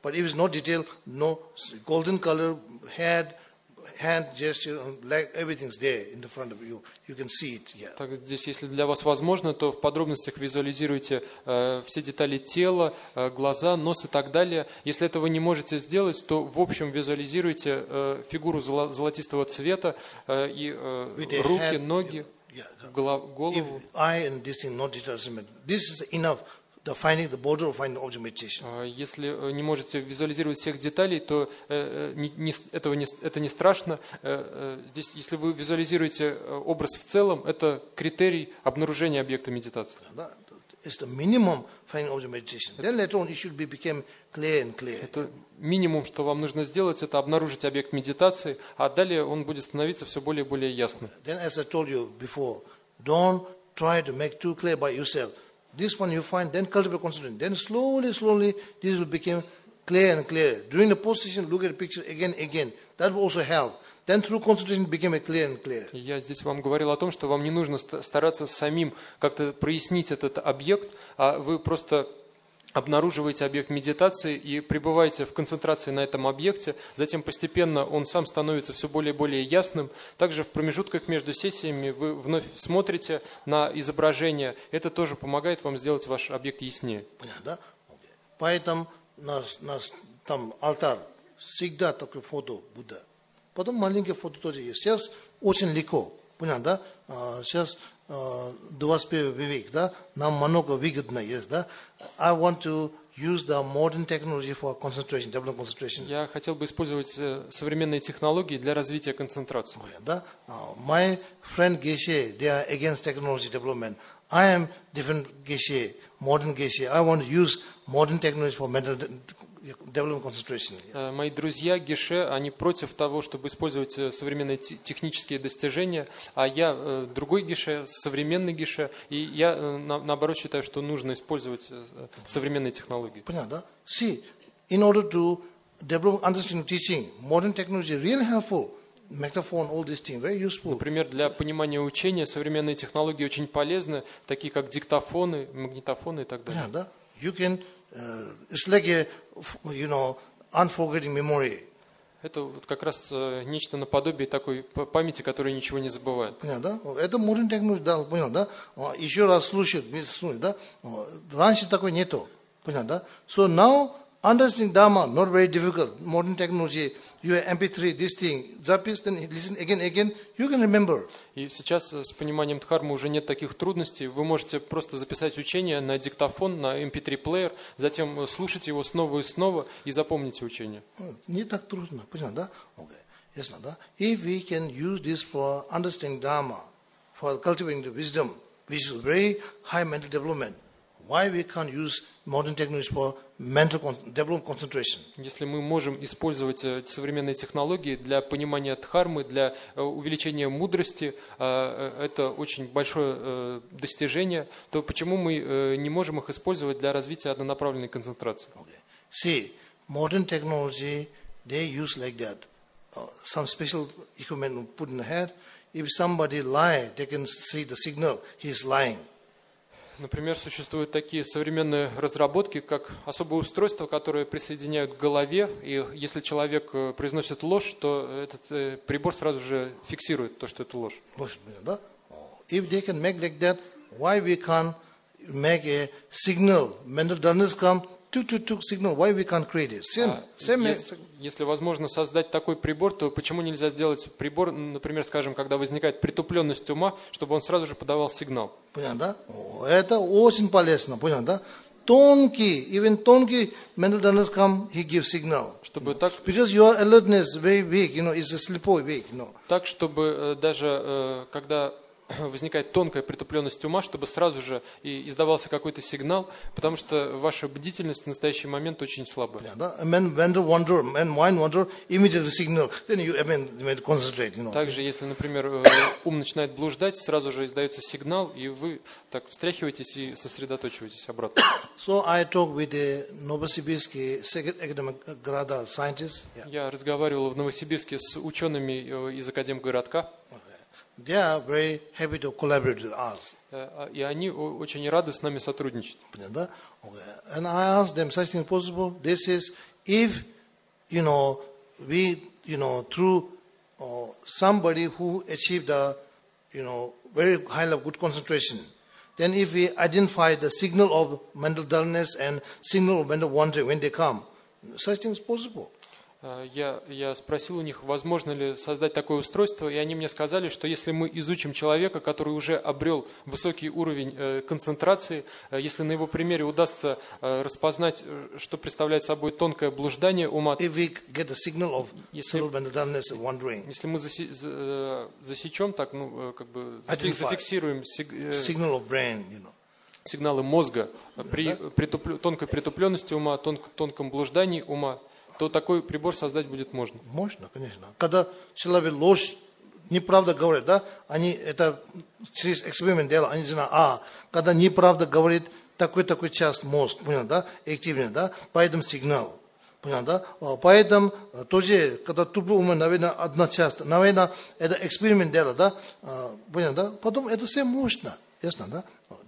Speaker 1: But if it's not detailed, no golden color, head, hand gesture, leg, everything's there in the front of you. You can see it. Yeah.
Speaker 2: Так, здесь, если для вас возможно, то в подробностях визуализируйте э, все детали тела, э, глаза, нос и так далее. Если этого не можете сделать, то в общем визуализируйте э, фигуру золо- золотистого цвета э, и э, руки,
Speaker 1: head,
Speaker 2: ноги,
Speaker 1: yeah,
Speaker 2: голов-
Speaker 1: If
Speaker 2: голову.
Speaker 1: eye and this thing not detailed, this is enough. The finding the border of finding object meditation.
Speaker 2: Э, Если э, не можете визуализировать всех деталей, то э, э, не- не- этого не, это не страшно. Э, э, Здесь, если вы визуализируете э, образ в целом, это критерий обнаружения объекта медитации.
Speaker 1: That- It's the minimum finding object meditation. Then later on it should be become clear and clear.
Speaker 2: Это минимум, что вам нужно сделать, это обнаружить объект медитации, а далее он будет становиться все более и более ясным.
Speaker 1: Then as I told you before, don't try to make too clear by yourself. This one you find, then cultivate concentration. Then slowly, slowly, this will become clear and clear. During the position, look at the picture again, again. That will also help. Then through concentration, become a clear and clear.
Speaker 2: И Я здесь вам говорил о том, что вам не нужно ст- стараться самим как-то прояснить этот объект, а вы просто обнаруживаете объект медитации и пребываете в концентрации на этом объекте, затем постепенно он сам становится все более и более ясным. Также в промежутках между сессиями вы вновь смотрите на изображение. Это тоже помогает вам сделать ваш объект яснее.
Speaker 1: Понятно, да? Окей. Поэтому нас, нас там алтарь, всегда такое фото Будда. Потом маленькое фото тоже есть. Сейчас очень легко. Понятно, да? А, сейчас а, двадцать первый век, да? Нам много выгодно есть, да? I want to use the modern technology for concentration, develop concentration.
Speaker 2: Я хотел бы использовать э, современные технологии для развития концентрации.
Speaker 1: Да? Uh, my friend Geshe, they are against technology development. I am different Geshe, modern Geshe. I want to use modern technology for mental de- development concentration.
Speaker 2: Э, Мои друзья Геше, они против того, чтобы использовать э, современные те- технические достижения, а я э, другой Геше, современный Геше, и я э, на- наоборот считаю, что нужно использовать э, современные технологии.
Speaker 1: Понятно, да? See, in order to develop understanding teaching, modern technology is really helpful. Metaphor, all these things, very useful.
Speaker 2: Например, для понимания учения современные технологии очень полезны, такие как диктофоны, магнитофоны и так далее.
Speaker 1: Понятно, да? You can, uh, it's like a, you know, unforgetting memory.
Speaker 2: Это вот как раз э, нечто наподобие такой п- памяти, которая ничего не забывает.
Speaker 1: Понятно, да? Это modern technology, да, понял, да? О, еще раз слушает, слушает, да? О, раньше такой нету, понятно, да? So now, understanding Dharma, not very difficult. Modern technology, you have эм пи три, this thing, запись, then listen again, again, you can remember.
Speaker 2: И сейчас э, с пониманием дхармы уже нет таких трудностей. Вы можете просто записать учение на диктофон, на эм пи три плеер, затем э, слушать его снова и снова и запомните учение.
Speaker 1: Не так трудно, понятно, да? Okay, ясно, да? If we can use this for understanding Dharma, for cultivating the wisdom, which is very high mental development, why we can't use modern technologies for mental con- development concentration?
Speaker 2: Если мы можем использовать э, современные технологии для понимания дхармы, для э, увеличения мудрости, э, э, это очень большое э, достижение, то почему мы э, не можем их использовать для развития однонаправленной концентрации?
Speaker 1: Okay. See, modern technology, they use like that. Uh, some special equipment put in the head. If somebody lie, they can see the signal, he's lying.
Speaker 2: Например, существуют такие современные разработки, как особое устройство, которое присоединяют к голове, и если человек э, произносит ложь, то этот э, прибор сразу же фиксирует то, что это ложь.
Speaker 1: Да? If they can make like that, why we can't make a signal? Mental dullness come, tuk tuk tuk signal. Why we can't create it? Same,
Speaker 2: А,
Speaker 1: same.
Speaker 2: Если, если возможно создать такой прибор, то почему нельзя сделать прибор, например, скажем, когда возникает притупленность ума, чтобы он сразу же подавал сигнал?
Speaker 1: Понятно, да? О, это очень полезно, понятно, да? Тонкий, even тонкий mental dullness come, he gives signal.
Speaker 2: Чтобы так,
Speaker 1: Because your alertness very weak, you know, it's a slippery weak, you know.
Speaker 2: так, чтобы э, даже э, когда возникает тонкая притупленность ума, чтобы сразу же и издавался какой-то сигнал, потому что ваша бдительность в настоящий момент очень слабая.
Speaker 1: Yeah, да? And when the wonder, when mind wonder, immediately signal, then you, I mean, you have to concentrate, you know.
Speaker 2: Также, если, например, э, ум начинает блуждать, сразу же издается сигнал, и вы так встряхиваетесь и сосредоточиваетесь обратно.
Speaker 1: So I talked with the Novosibirsk second academic grada scientist. Yeah.
Speaker 2: Я разговаривал в Новосибирске с учеными э, из Академгородка.
Speaker 1: They are very happy to collaborate with us.
Speaker 2: э, а- и они о- очень рады с нами сотрудничать.
Speaker 1: Okay. And I asked them, such thing possible? They says, if, you know, we, you know, through uh, somebody who achieved a, you know, very high level good concentration, then if we identify the signal of mental dullness and signal of mental wandering when they come, such things possible.
Speaker 2: Э, Я, я спросил у них, возможно ли создать такое устройство, и они мне сказали, что если мы изучим человека, который уже обрел высокий уровень э, концентрации, э, если на его примере удастся э, распознать, э, что представляет собой тонкое блуждание ума,
Speaker 1: If we get the signal of
Speaker 2: Если-
Speaker 1: subtle mental dullness and wandering,
Speaker 2: если мы засе- за- э, засечем, так, ну, э, как бы зафи-
Speaker 1: Identify.
Speaker 2: зафиксируем сиг- э,
Speaker 1: signal of brain, you know.
Speaker 2: сигналы мозга при притуплю- тонкой притупленности ума, тонк- тонком блуждании ума, то такой прибор создать будет можно.
Speaker 1: Можно, конечно. Когда человек ложь, неправда говорит, да, они это через эксперимент делают, они знают, а, когда неправда говорит такой-такой часть мозг, понял, да, активный, да, поэтому сигнал, понял, да, А, поэтому тоже, когда тупо ума, наверное, одна часть, наверное, это эксперимент делают, да, А, понял, да, потом это все можно, ясно, да.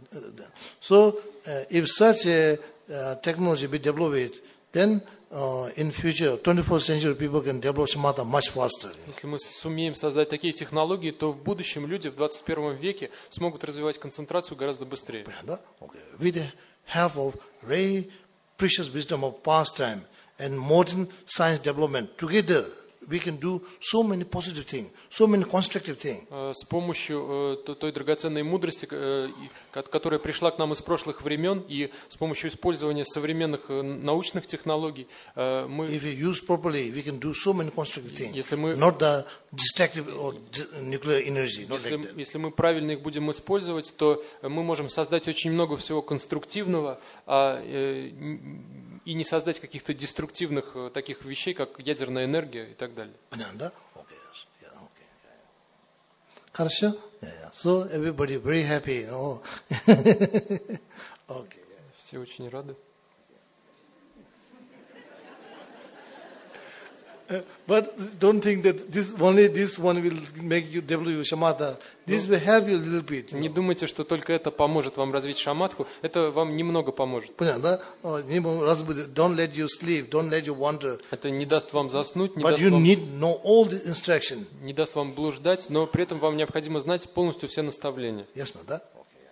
Speaker 1: So, uh, if such a uh, technology be developed, then uh, in future, twenty-first century people can develop samatha much faster.
Speaker 2: Если мы сумеем создать такие технологии, то в будущем люди в двадцать первом веке смогут развивать концентрацию гораздо быстрее.
Speaker 1: Yeah, okay. With the help of very precious wisdom of past time and modern science development, together we can do so many positive things, so many constructive things.
Speaker 2: Э, С помощью э, то- той драгоценной мудрости, э, и- ко- которая пришла к нам из прошлых времен, и с помощью использования современных э, научных технологий, э, мы,
Speaker 1: If we use properly, we can do so many constructive things.
Speaker 2: Если мы-
Speaker 1: Not the destructive or di- nuclear energy, not
Speaker 2: если,
Speaker 1: like that.
Speaker 2: если мы правильно их будем использовать, то мы можем создать очень много всего конструктивного, а, э, н- и не создать каких-то деструктивных э, таких вещей, как ядерная энергия и так далее.
Speaker 1: Ananda? Okay, yes. Yeah, okay. Хорошо? Yeah, yeah. So everybody very happy. You know? Okay.
Speaker 2: Все очень рады.
Speaker 1: But don't think that this only this one will make you develop your shamatha. This will help you a little bit. you
Speaker 2: Не
Speaker 1: know.
Speaker 2: думайте, что только это поможет вам развить шаматху, это вам немного поможет.
Speaker 1: Понятно, да? О, не бу- разбуди- Don't let you sleep. Don't let you wander.
Speaker 2: Это не даст вам заснуть, не
Speaker 1: But
Speaker 2: даст
Speaker 1: you
Speaker 2: вам,
Speaker 1: need to know all the instruction.
Speaker 2: не даст вам блуждать, но при этом вам необходимо знать полностью все наставления.
Speaker 1: Yes, no, да? Okay.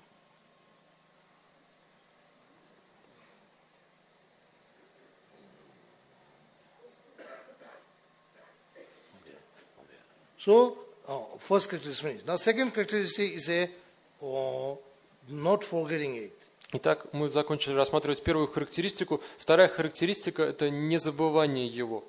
Speaker 1: So, uh, first characteristic is finished. Now, second characteristic is a uh, not forgetting it.
Speaker 2: Итак, мы закончили рассматривать первую характеристику. Вторая характеристика – это незабывание его.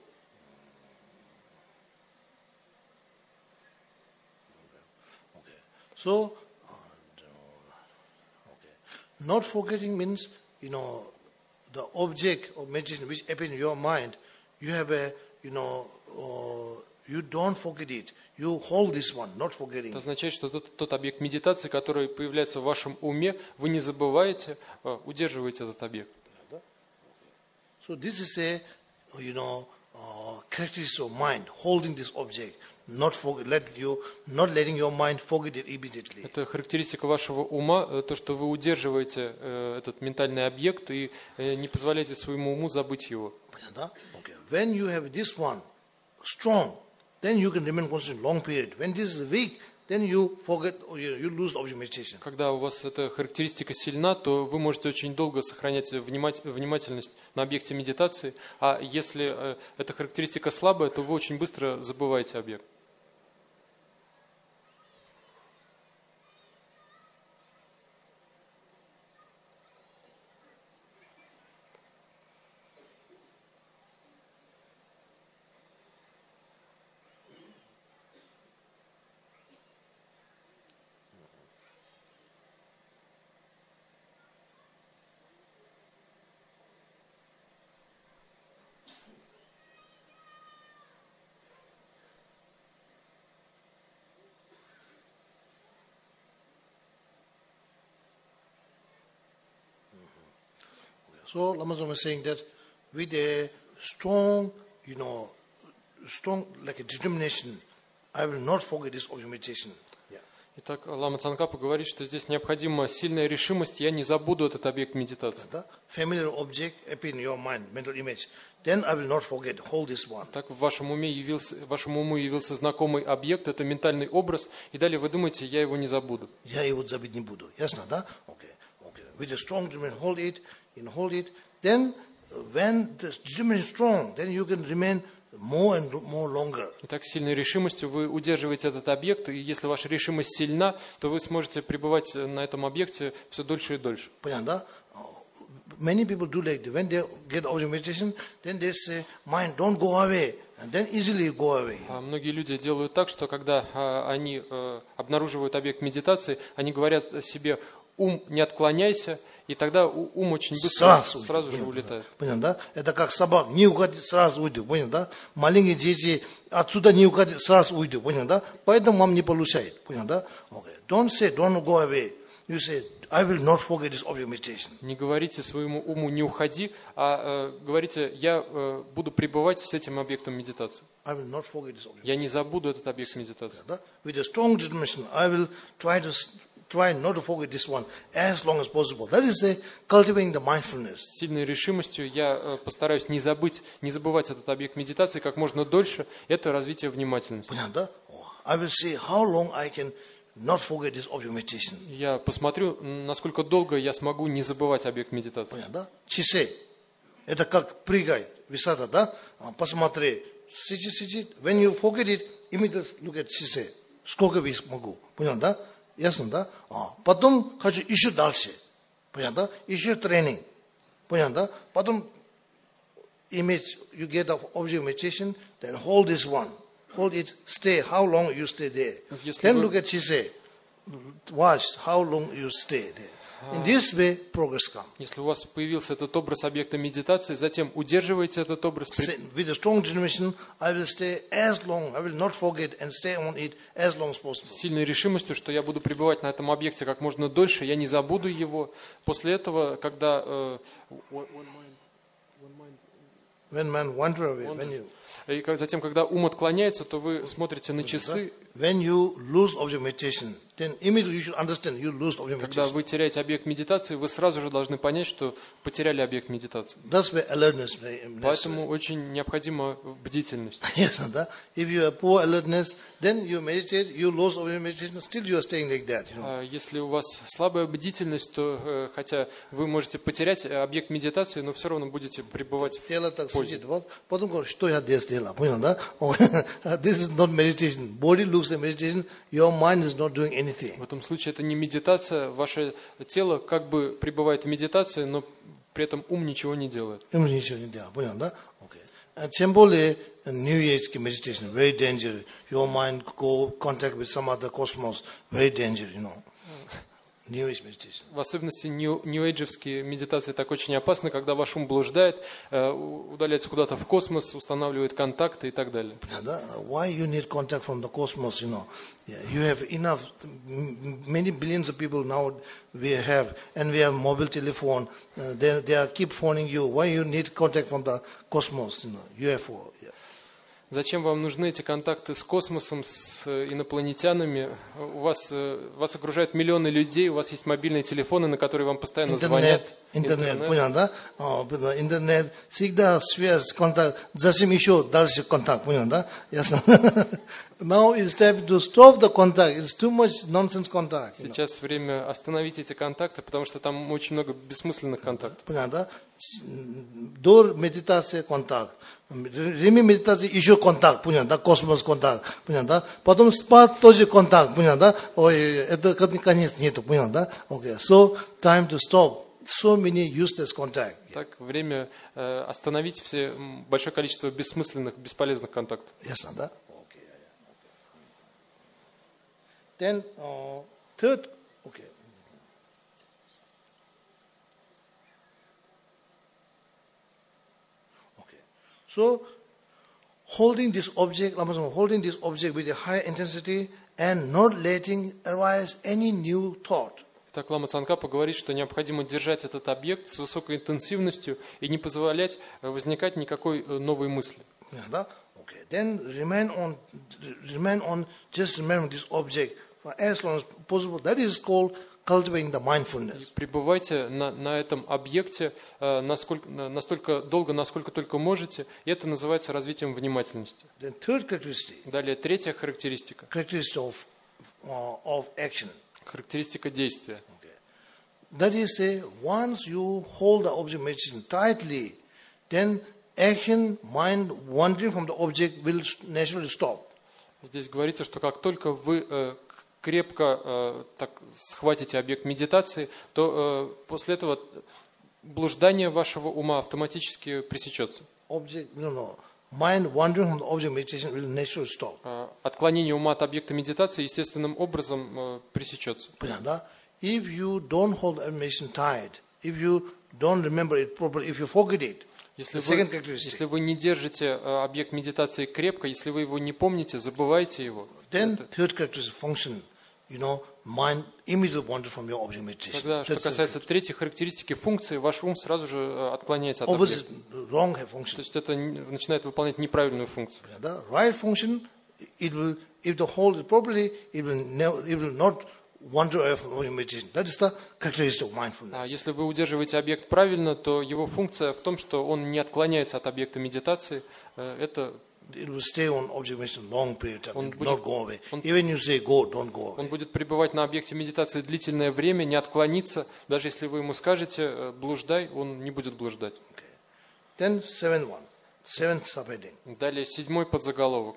Speaker 1: So, uh, okay. Not forgetting means, you know, the object of meditation which appears in your mind, you have a, you know, uh, you don't forget it. You hold this one, not forgetting.
Speaker 2: Это означает, что тот, тот объект медитации, который появляется в вашем уме, вы не забываете, э, удерживаете этот объект.
Speaker 1: So this is a, you know, uh, characteristic of mind, holding this object, not forget, let you, not letting your mind forget it immediately.
Speaker 2: Это характеристика вашего ума, э, то, что вы удерживаете э, этот ментальный объект и э, не позволяете своему уму забыть его.
Speaker 1: Понятно? Okay. When you have this one strong, then you can remain constant long period. When this is weak, then you forget or you, you lose the object meditation.
Speaker 2: Когда у вас эта характеристика сильна, то вы можете очень долго сохранять внимать- внимательность на объекте медитации, а если э, эта характеристика слабая, то вы очень быстро забываете объект.
Speaker 1: So Lama Swami is saying that with a strong, you know, strong like a determination, I will not forget this object meditation. Yeah.
Speaker 2: Итак, Лама Цангкапа говорит, что здесь необходима сильная решимость, я не забуду этот объект медитации.
Speaker 1: The familiar object appear in your mind, mental image. Then I will not forget. Hold this one.
Speaker 2: Так в вашем уме явился, вашему уму явился знакомый объект, это ментальный образ, и далее вы думаете, я его не забуду.
Speaker 1: Я его забыть не буду. Ясно, да? Okay, okay. With a strong determination, hold it, you know, hold it. Then, when the determination is strong, then you can remain more and more longer.
Speaker 2: Итак, сильной решимостью вы удерживаете этот объект, и если ваша решимость сильна, то вы сможете пребывать на этом объекте все дольше и дольше.
Speaker 1: Понятно, да? Many people do like that. When they get object meditation, then they say, mind, don't go away. And then easily go away.
Speaker 2: А многие люди делают так, что когда а, они а, обнаруживают объект медитации, они говорят себе, ум, не отклоняйся, и тогда ум очень быстро
Speaker 1: сразу,
Speaker 2: сразу же
Speaker 1: понятно,
Speaker 2: улетает.
Speaker 1: Понятно, да? Это как собак, не уходи, сразу уйду, понятно, да? Маленькие дети, отсюда не уходи, сразу уйду, понятно, да? Поэтому вам не получает, понятно, да? Okay. Don't say, don't go away. You say, I will not forget this object meditation.
Speaker 2: Не говорите своему уму, не уходи, а э, говорите, я э, буду пребывать с этим объектом медитации.
Speaker 1: I will not forget this object.
Speaker 2: Я не забуду этот объект медитации.
Speaker 1: Да? With a strong determination, I will try to try not to forget this one as long as possible. That is a cultivating the mindfulness.
Speaker 2: С сильной решимостью я э, постараюсь не забыть, не забывать этот объект медитации как можно дольше. Это развитие внимательности.
Speaker 1: Понятно, да? I will see how long I can not forget this object meditation.
Speaker 2: Я посмотрю, насколько долго я смогу не забывать объект медитации.
Speaker 1: Понятно, да? Часы. Это как прыгай, высота, да? Посмотри. Сидит, сидит. When you forget it, immediately look at часы. Сколько я смогу. Понятно, да? Ясно, да? А, потом хочу еще дальше. Понятно, да? Еще тренинг. Понятно, да? Потом image, you get the object meditation, then hold this one. Hold it, stay, how long you stay there. Then look at часы. Watch how long you stay there. In this way, progress comes.
Speaker 2: Если у вас появился этот образ объекта медитации, затем удерживайте этот образ.
Speaker 1: With a strong determination, I will stay as long, I will not forget and stay on it as long as possible.
Speaker 2: С сильной решимостью, что я буду пребывать на этом объекте как можно дольше, я не забуду его. После этого, когда э,
Speaker 1: when man wander away, when you
Speaker 2: и затем, когда ум отклоняется, то вы смотрите на часы.
Speaker 1: When you lose object meditation, then immediately you should understand you lose object
Speaker 2: Когда
Speaker 1: meditation.
Speaker 2: вы теряете объект медитации, вы сразу же должны понять, что потеряли объект медитации.
Speaker 1: That's why alertness.
Speaker 2: Поэтому очень необходима бдительность.
Speaker 1: Yes, да. If you have poor alertness, then you meditate, you lose object meditation, still you are staying like that. You know?
Speaker 2: Если у вас слабая бдительность, то хотя вы можете потерять объект медитации, но все равно будете пребывать в
Speaker 1: Тело так
Speaker 2: позе.
Speaker 1: сидит, вот, потом говорит, что я здесь делал, понял, да? This is not meditation. Body looks like meditation, your mind is not doing anything.
Speaker 2: В этом случае это не медитация, ваше тело как бы пребывает в медитации, но при этом ум ничего не делает.
Speaker 1: Ум ничего не делает, понял, да? Okay. Тем более, New Age meditation, very dangerous. Your mind go contact with some other cosmos, very dangerous, you know. New Age meditation.
Speaker 2: В особенности нью-эйджевские медитации так очень опасны, когда ваш ум блуждает, удаляется куда-то в космос, устанавливает контакты и так далее.
Speaker 1: Why you need contact from the cosmos, you know? You have enough, many billions of people now we have, and we have mobile telephone. Uh, they they are keep phoning you. Why you need contact from the cosmos, you know? U F O. Yeah.
Speaker 2: Зачем вам нужны эти контакты с космосом, с инопланетянами? У вас, вас окружают миллионы людей, у вас есть мобильные телефоны, на которые вам постоянно звонят.
Speaker 1: Интернет, понял, да? Интернет, всегда связь, контакт, затем еще дальше контакт, понял, да? Ясно? Now it's time to stop the contact. It's too much nonsense contact.
Speaker 2: Сейчас время остановить эти контакты, потому что там очень много бессмысленных контактов.
Speaker 1: Понятно, да? До медитации контакт. Время медитации еще контакт, понятно, да? Космос контакт, понятно, да? Потом спать тоже контакт, понятно, да? Ой, это конец нету, понятно, да? Okay, so time to stop. So many useless contact.
Speaker 2: Так, время э, остановить все большое количество бессмысленных, бесполезных контактов.
Speaker 1: Ясно, да? Okay. Then uh, third, okay. Okay. So holding this object, holding this object with a high intensity and not letting arise any new thought.
Speaker 2: Так Лама Цангкапа говорит, что необходимо держать этот объект с высокой интенсивностью и не позволять возникать никакой новой мысли.
Speaker 1: Yeah, okay. Then remain on, remain on, just remember this object for as long as possible. That is called cultivating the mindfulness.
Speaker 2: Пребывайте на, на этом объекте э, насколько, настолько долго, насколько только можете. И это называется развитием внимательности.
Speaker 1: Then third characteristic,
Speaker 2: Далее, третья характеристика.
Speaker 1: characteristic of, uh, of action.
Speaker 2: Характеристика действия.
Speaker 1: Okay. That is, say, once you hold the object meditation tightly, then action, mind wandering from the object will naturally stop.
Speaker 2: Здесь говорится, что как только вы э, крепко э, так, схватите объект медитации, то э, после этого блуждание вашего ума автоматически пресечется.
Speaker 1: Object, no, no. Mind wandering from the object meditation will naturally stop.
Speaker 2: Э, отклонение ума от объекта медитации естественным образом э, пресечется.
Speaker 1: If you don't hold the meditation tight, if you don't remember it properly, if you forget it,
Speaker 2: Если
Speaker 1: the second
Speaker 2: вы,
Speaker 1: characteristic,
Speaker 2: если вы не держите э, объект медитации крепко, если вы его не помните, забываете его,
Speaker 1: then
Speaker 2: это-
Speaker 1: third characteristic function, you know, mind immediately wanders from your object meditation.
Speaker 2: тогда, что
Speaker 1: That's the
Speaker 2: касается третьей характеристики функции, ваш ум сразу же э, отклоняется от
Speaker 1: opposite,
Speaker 2: объекта.
Speaker 1: wrong
Speaker 2: То
Speaker 1: function.
Speaker 2: есть это н- начинает выполнять неправильную функцию.
Speaker 1: The right function, it will, if the hold it properly, it will never, it will not wander away from object meditation. That is the characteristic of
Speaker 2: А
Speaker 1: mindfulness.
Speaker 2: если вы удерживаете объект правильно, то его функция в том, что он не отклоняется от объекта медитации. Э, Это
Speaker 1: It will stay on object meditation long period of time,
Speaker 2: Он
Speaker 1: it will
Speaker 2: будет-
Speaker 1: not go away.
Speaker 2: он-
Speaker 1: Even you say go, don't go
Speaker 2: он
Speaker 1: away.
Speaker 2: будет пребывать на объекте медитации длительное время, не отклониться. Даже если вы ему скажете э, «блуждай», он не будет блуждать.
Speaker 1: Then seventh one, seventh subheading.
Speaker 2: Далее седьмой подзаголовок.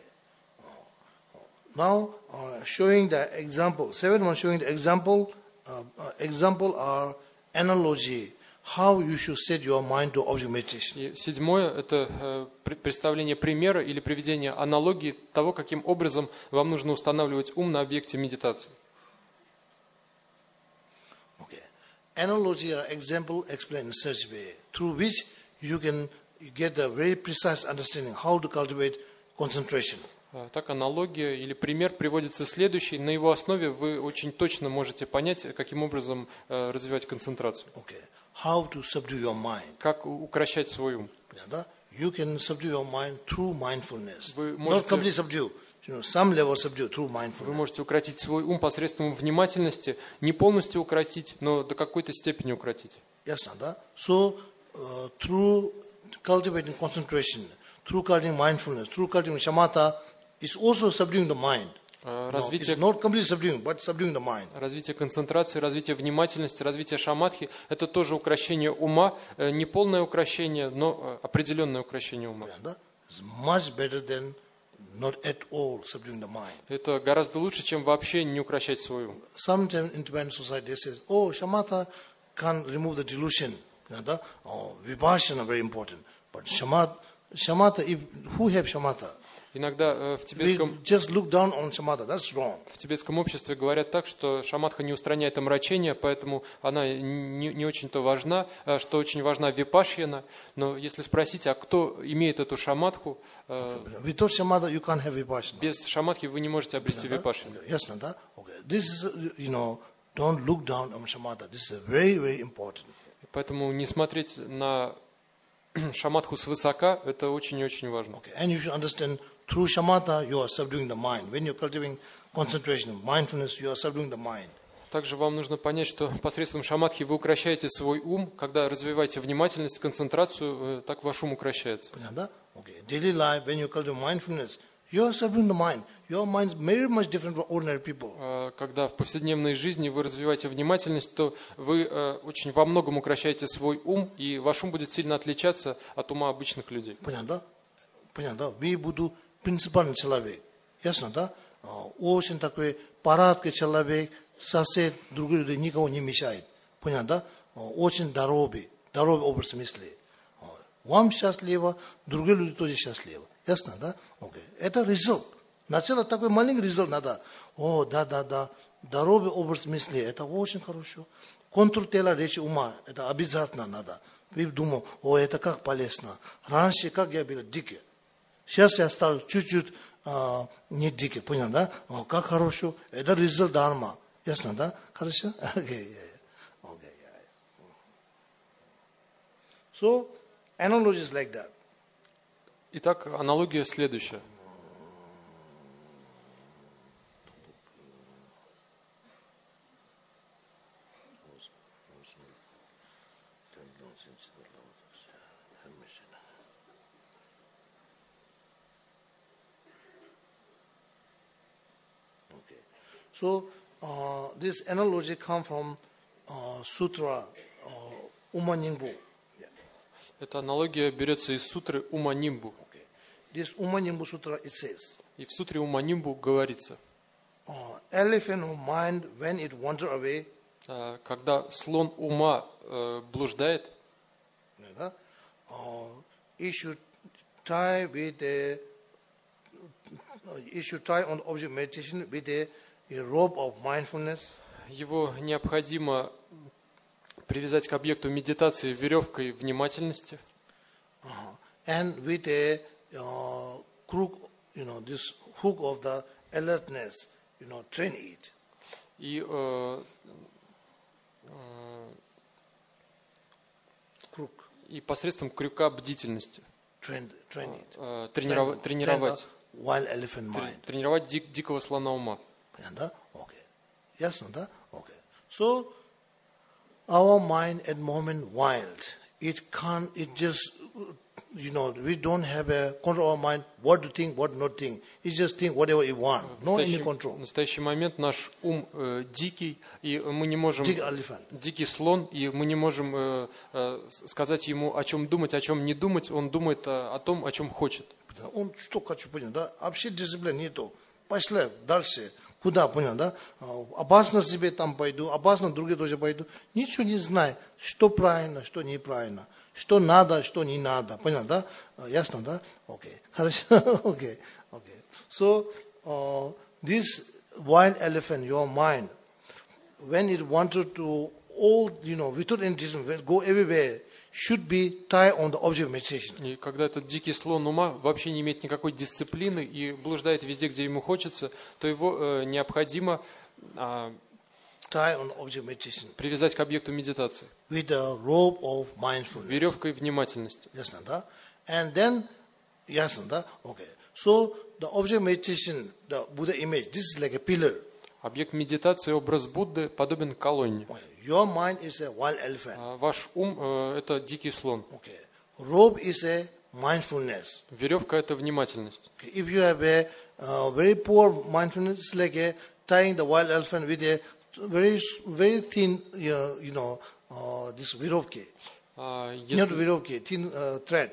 Speaker 1: Now uh, showing the example, seventh one showing the example, uh, uh, example or analogy, how you should set your mind to object meditation.
Speaker 2: И седьмое – это э, пр- представление примера или приведение аналогии того, каким образом вам нужно устанавливать ум на объекте медитации.
Speaker 1: Okay. Analogy or example explained in such way, through which you can get a very precise understanding how to cultivate concentration.
Speaker 2: А, Так, аналогия или пример приводится следующий. На его основе вы очень точно можете понять, каким образом э, развивать концентрацию.
Speaker 1: Okay. How to subdue your mind.
Speaker 2: Как у- укращать свой ум.
Speaker 1: Yeah, you can subdue your mind through mindfulness.
Speaker 2: Вы
Speaker 1: Not
Speaker 2: можете-
Speaker 1: completely subdue, you know, some level subdue through
Speaker 2: Вы
Speaker 1: mindfulness.
Speaker 2: можете укротить свой ум посредством внимательности, не полностью укротить, но до какой-то степени укротить.
Speaker 1: Yes, Nanda. So, uh, through cultivating concentration, through cultivating mindfulness, through cultivating shamatha, is also subduing the mind.
Speaker 2: А,
Speaker 1: No, it's
Speaker 2: Развитие,
Speaker 1: not completely subduing, but subduing the mind.
Speaker 2: развитие концентрации, развитие внимательности, развитие шаматхи – это тоже укрощение ума, э, не полное укрощение, но э, определенное укрощение ума.
Speaker 1: Nanda. It's much better than not at all subduing the mind.
Speaker 2: Это гораздо лучше, чем вообще не укрощать свой ум.
Speaker 1: Sometimes in Tibetan society they say, oh, shamatha can't remove the delusion. Nanda. Oh, vipassana very important. But shamatha, shamatha if, who have shamatha?
Speaker 2: Иногда э, в
Speaker 1: We
Speaker 2: тибетском,
Speaker 1: just look down on shamatha. That's wrong.
Speaker 2: в тибетском обществе говорят так, что шаматха не устраняет омрачение, поэтому она не, не очень-то важна, э, что очень важна випашьяна. Но если спросить, а кто имеет эту шаматху, э,
Speaker 1: Without shamatha, you can't have vipassana.
Speaker 2: без шаматхи вы не можете обрести випашьяну.
Speaker 1: Yes, Nanda. Okay. This is, uh, you know, don't look down on shamatha. This is very, very important.
Speaker 2: Поэтому не смотреть на шаматху свысока, это очень и очень важно.
Speaker 1: Okay. And you should understand, through shamatha, you are subduing the mind. When you're cultivating concentration, mindfulness, you are subduing the mind.
Speaker 2: Также вам нужно понять, что посредством шаматхи вы укращаете свой ум. Когда развиваете внимательность, концентрацию, э, так ваш ум укращается.
Speaker 1: Nanda. Okay. Daily life, when you cultivate mindfulness, you are subduing the mind. Your mind is very much different from ordinary people.
Speaker 2: Э, Когда в повседневной жизни вы развиваете внимательность, то вы э, очень во многом укращаете свой ум, и ваш ум будет сильно отличаться от ума обычных людей.
Speaker 1: Понятно? Понятно? We буду принципиальный человек. Ясно, да? Очень такой порядковый человек, сосед, другие люди никого не мешает. Понятно, да? Очень здоровый, здоровый образ мысли. Вам счастливо, другие люди тоже счастливы. Ясно, да? Okay. Это результат. Сначала такой маленький результат надо. О, да, да, да. Здоровый образ мысли, это очень хорошо. Контур тела, речи ума, это обязательно надо. Вы думаете, о, это как полезно. Раньше, как я был дикий. Сейчас я стал чуть-чуть а, не дикий, понял, да? О, как хорошо. Это результат дharma. Ясно, да? Хорошо? Okay, yeah, yeah. Okay, yeah. So, analogy is like that.
Speaker 2: Итак, аналогия следующая.
Speaker 1: Okay. So uh, this analogy comes from uh, Sutra uh, Umanyingbu. Yeah.
Speaker 2: Эта аналогия берется из сутры Ума-Нимбу.
Speaker 1: Okay. This Umanyingbu Sutra, it says,
Speaker 2: И в сутре Ума-Нимбу говорится,
Speaker 1: uh, elephant of mind, when it wanders away,
Speaker 2: э, когда слон ума э, блуждает,
Speaker 1: uh, it should tie with a, it should tie on object meditation with a, a rope of mindfulness.
Speaker 2: его необходимо привязать к объекту медитации веревкой внимательности
Speaker 1: Uh, and with a uh, crook, you know, this hook of the alertness, you know, train it.
Speaker 2: и э, э,
Speaker 1: Crook,
Speaker 2: и посредством крюка бдительности
Speaker 1: train, train it.
Speaker 2: э, трениров-
Speaker 1: Train
Speaker 2: тренировать,
Speaker 1: the wild elephant
Speaker 2: тре-
Speaker 1: mind.
Speaker 2: тренировать дик- дикого слона ума.
Speaker 1: Nanda? Okay. Yes, Nanda? Okay. So, our mind at moment wild. It can't, it just, you know, we don't have a control of our mind, what to think, what not think. It just think whatever it want.
Speaker 2: В
Speaker 1: No any
Speaker 2: настоящий,
Speaker 1: control.
Speaker 2: в настоящий момент наш ум э, дикий, и мы не можем...
Speaker 1: Big elephant.
Speaker 2: Дикий слон, и мы не можем э, э, сказать ему, о чем думать, о чем не думать. Он думает э, о том, о чем хочет.
Speaker 1: Он что хочу понять, да? Вообще дисциплины нету. Пошли дальше. Куда, понял, да? Опасно себе там пойду, опасно другие тоже пойду. Ничего не знаю, что правильно, что неправильно, что надо, что не надо. Понял, да? Ясно, да? Окей. Хорошо. Окей. Окей. So, uh, this wild elephant, your mind, when it wanted to all, you know, without any discipline, go everywhere, should be tied on the object of meditation.
Speaker 2: И когда этот дикий слон ума вообще не имеет никакой дисциплины и блуждает везде, где ему хочется, то его э, необходимо э,
Speaker 1: Tie on object meditation
Speaker 2: привязать к объекту медитации
Speaker 1: with the rope of mindfulness.
Speaker 2: веревкой внимательности.
Speaker 1: Yes, Nanda. And then, yes, Nanda. Okay. So the object meditation, the Buddha image, this is like a pillar.
Speaker 2: Объект медитации, образ Будды, подобен колонне.
Speaker 1: Okay. Your mind is a wild elephant.
Speaker 2: А ваш ум э, это дикий слон.
Speaker 1: Okay. Rope is a mindfulness.
Speaker 2: Веревка это внимательность.
Speaker 1: Okay. If you have a uh, very poor mindfulness, it's like a tying the wild elephant with a very very thin, you know, you know uh, this virovke.
Speaker 2: А
Speaker 1: Not
Speaker 2: если,
Speaker 1: virovke, thin uh, thread.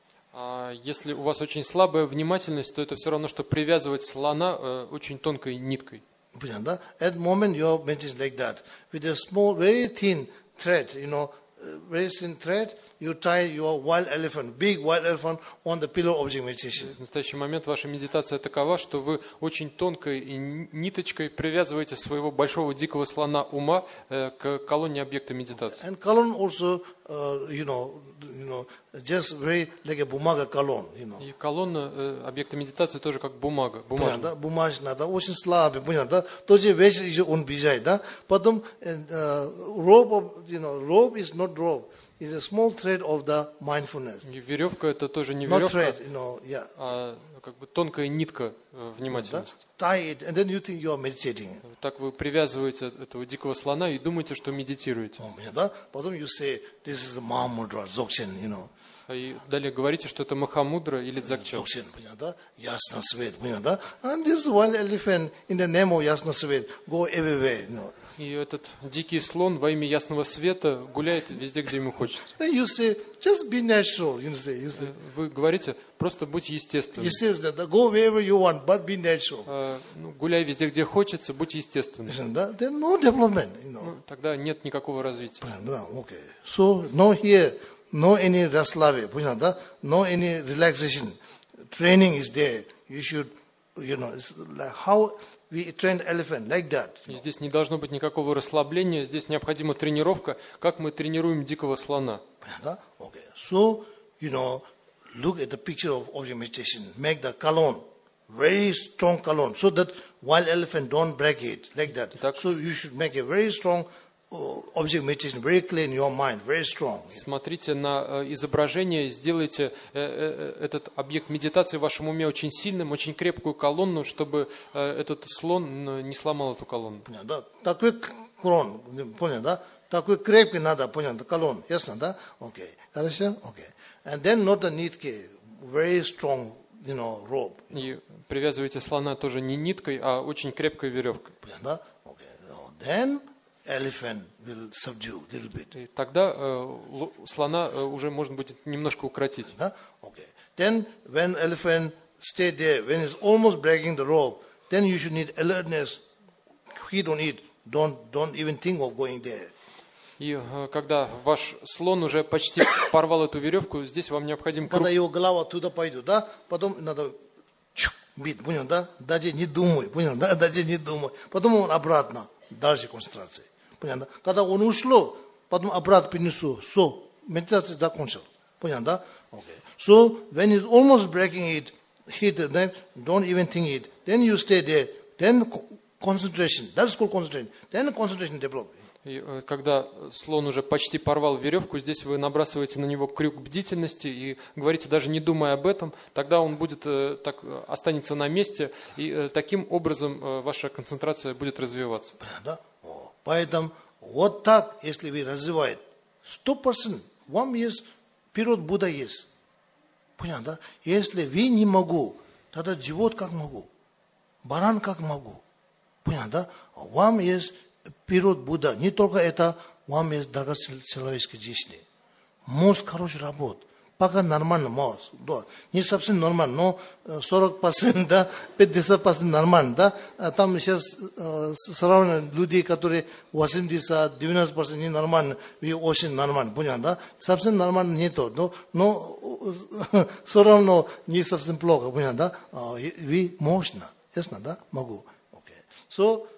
Speaker 2: а если у вас очень слабая внимательность, то это все равно, что привязывать слона э, очень тонкой ниткой.
Speaker 1: At the moment your meditation is like that. With a small, very thin thread, you know, uh, very thin thread, you tie your wild elephant, big wild elephant on the pillar object meditation.
Speaker 2: В настоящий момент ваша медитация такова, что вы очень тонкой и ниточкой привязываете своего большого дикого слона ума э, к колонне объекта медитации.
Speaker 1: And kalon also, uh, you know, you know, just very like a bumaga kalon, you know.
Speaker 2: И колонна э, объекта медитации тоже как бумага, бумажная.
Speaker 1: Понятно, бумажная, да, очень слабая, понятно, да, тоже вещь еще он бежает, да. Потом uh, rope, of, you know, rope is not rope. Is a small thread of the mindfulness.
Speaker 2: И веревка это тоже не
Speaker 1: Not
Speaker 2: веревка,
Speaker 1: thread, you know, yeah.
Speaker 2: а как бы тонкая нитка э,
Speaker 1: Да?
Speaker 2: внимательности.
Speaker 1: Tie it, and then you think you are meditating.
Speaker 2: Так вы привязываете этого дикого слона и думаете, что медитируете.
Speaker 1: Oh, да? Потом you say, this is the Mahamudra, Dzogchen, you know.
Speaker 2: И далее говорите, что это Махамудра или Дзогchen.
Speaker 1: Dzogchen, да? Yasna Sved, да? And this wild elephant in the name of Yasna Sved go everywhere, you know.
Speaker 2: И этот дикий слон во имя ясного света гуляет везде, где ему хочется.
Speaker 1: Then you say, just be natural, you say. You say.
Speaker 2: Вы говорите, просто будь естественным.
Speaker 1: He says that, go wherever you want, but be natural.
Speaker 2: Э, ну, гуляй везде, где хочется, будь естественным.
Speaker 1: Да? Then no development, you know.
Speaker 2: Ну, тогда нет никакого развития.
Speaker 1: Да, okay. So, no here, no any raslave, да? No any relaxation. Training is there. You should, you know, it's like how we train elephant, like that.
Speaker 2: И здесь не должно быть никакого расслабления, здесь необходима тренировка, как мы тренируем дикого слона.
Speaker 1: Да? Okay. So, you know, look at the picture of object meditation. Make the kalon, very strong kalon, so that wild elephant don't break it, like that.
Speaker 2: Так.
Speaker 1: So you should make a very strong uh, object meditation, very clear in your mind, very strong.
Speaker 2: Смотрите на э, изображение, сделайте э, э, этот объект медитации в вашем уме очень сильным, очень крепкую колонну, чтобы э, этот слон э, не сломал эту колонну.
Speaker 1: Да? Такой крон, понял, да? такой крепкий надо, понятно, колонн, ясно, да? Окей, хорошо? Окей. And then not a nitke, very strong, you know, rope.
Speaker 2: И привязывайте слона тоже не ниткой, а очень крепкой веревкой.
Speaker 1: Понятно? Okay. No, then elephant will subdue a little bit.
Speaker 2: И тогда э, слона э, уже можно будет немножко укротить.
Speaker 1: Huh? Okay. Then when elephant stay there, when it's almost breaking the rope, then you should need alertness. Feed on it. Don't don't even think of going there.
Speaker 2: И э, когда ваш слон уже почти порвал эту веревку, здесь вам необходим круг.
Speaker 1: Когда его голова туда пойдет, да, потом надо чук, бить, понял, да? Даже не думай, понял, да? Даже не думай. Потом он обратно, дальше концентрация. Понятно? Когда он ушло, потом обратно принесу, so, медитация закончил. Понятно, да? Okay. So, when it's almost breaking it, hit it, then don't even think it. Then you stay there. Then concentration. That's called concentration. Then concentration develops.
Speaker 2: И э, когда слон уже почти порвал веревку, здесь вы набрасываете на него крюк бдительности и говорите, даже не думая об этом, тогда он будет, э, так, останется на месте, и э, таким образом э, ваша концентрация будет развиваться.
Speaker 1: Да? Поэтому вот так, если вы развиваете, сто процентов вам есть, период Будда есть. Понятно, да? Если вы не могу, тогда живот как могу, баран как могу. Понятно, да? Вам есть период Будда. Не только это, вам есть драгоценная человеческая жизнь. Мозг хороший работает. Пока нормально мозг. Да. Не совсем нормально, но сорок процентов, да, пятьдесят процентов нормально. Да. А там сейчас э, сравнивают людей, которые восемьдесят девяносто процентов ненормально, вы очень нормально. Понятно, да? Совсем нормально не то. Но, но все равно не совсем плохо. Понятно, да? Вы можно. Ясно, да? Могу. Okay. So,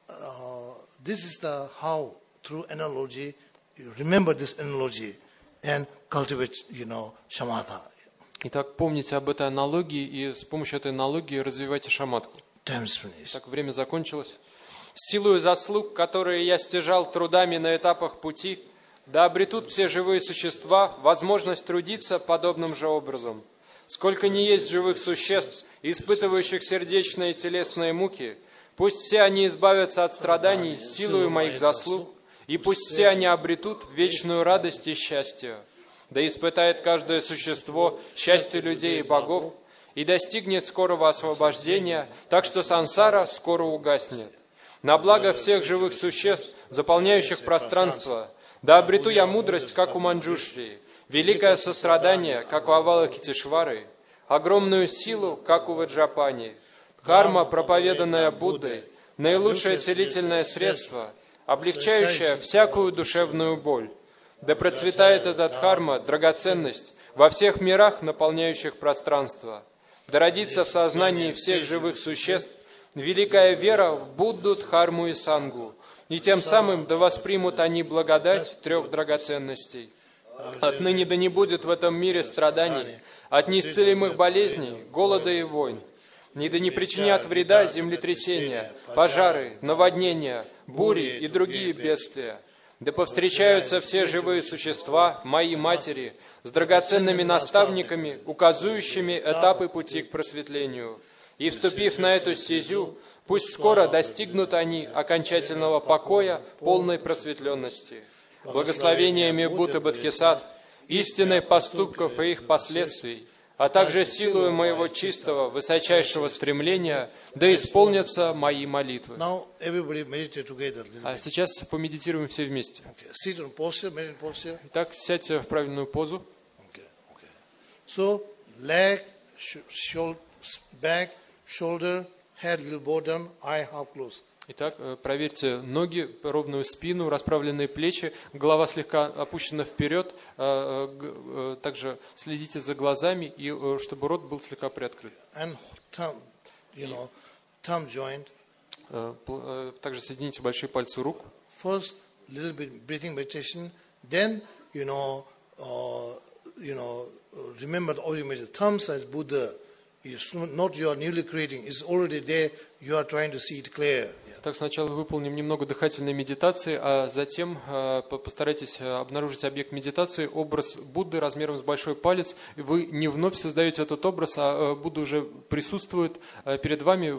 Speaker 1: uh, this is the how, through analogy, you remember this analogy and cultivate, you know, shamatha.
Speaker 2: Итак, помните об этой аналогии и с помощью этой аналогии развивайте шаматху. Так, время закончилось. Силою заслуг, которые я стяжал трудами на этапах пути, да обретут все живые существа возможность трудиться подобным же образом. Сколько ни есть живых существ, испытывающих сердечные и телесные муки, пусть все они избавятся от страданий силою моих заслуг, и пусть все они обретут вечную радость и счастье. Да испытает каждое существо счастье людей и богов, и достигнет скорого освобождения, так что сансара скоро угаснет. На благо всех живых существ, заполняющих пространство, да обрету я мудрость, как у Манджушри, великое сострадание, как у Авалокитешвары, огромную силу, как у Ваджрапани, карма, проповеданная Буддой, наилучшее целительное средство, облегчающее всякую душевную боль. Да процветает эта дхарма, драгоценность, во всех мирах, наполняющих пространство. Да родится в сознании всех живых существ великая вера в Будду, Дхарму и Сангу, и тем самым да воспримут они благодать трех драгоценностей. Отныне да не будет в этом мире страданий, от неисцелимых болезней, голода и войн. Ни да не причинят вреда землетрясения, пожары, наводнения, бури и другие бедствия. Да повстречаются все живые существа, мои матери, с драгоценными наставниками, указующими этапы пути к просветлению. И, вступив на эту стезю, пусть скоро достигнут они окончательного покоя, полной просветленности. Благословениями Будды Бодхисаттв, истинной поступков и их последствий, а также силою моего чистого, высочайшего стремления, да исполнятся мои молитвы.
Speaker 1: Now everybody meditate together.
Speaker 2: А сейчас помедитируем все вместе.
Speaker 1: Okay. Sit on posture, meditate posture.
Speaker 2: Итак, сядьте в правильную позу.
Speaker 1: Okay. Okay. So leg, shoulder, back, shoulder, head little bottom, eye half closed.
Speaker 2: Итак, проверьте ноги, ровную спину, расправленные плечи, голова слегка опущена вперед. Также следите за глазами, и чтобы рот был слегка приоткрыт.
Speaker 1: And thumb, you know, thumb joint.
Speaker 2: Также соедините большие пальцы рук.
Speaker 1: First, little bit breathing meditation. Then, you know, uh, you know, remember the audio message. Thumb says Buddha. It's not you are newly creating. It's already there. You are trying to see it clear.
Speaker 2: Так, сначала выполним немного дыхательной медитации, а затем э, постарайтесь обнаружить объект медитации, образ Будды размером с большой палец. Вы не вновь создаете этот образ, а э, Будда уже присутствует э, перед вами. Вы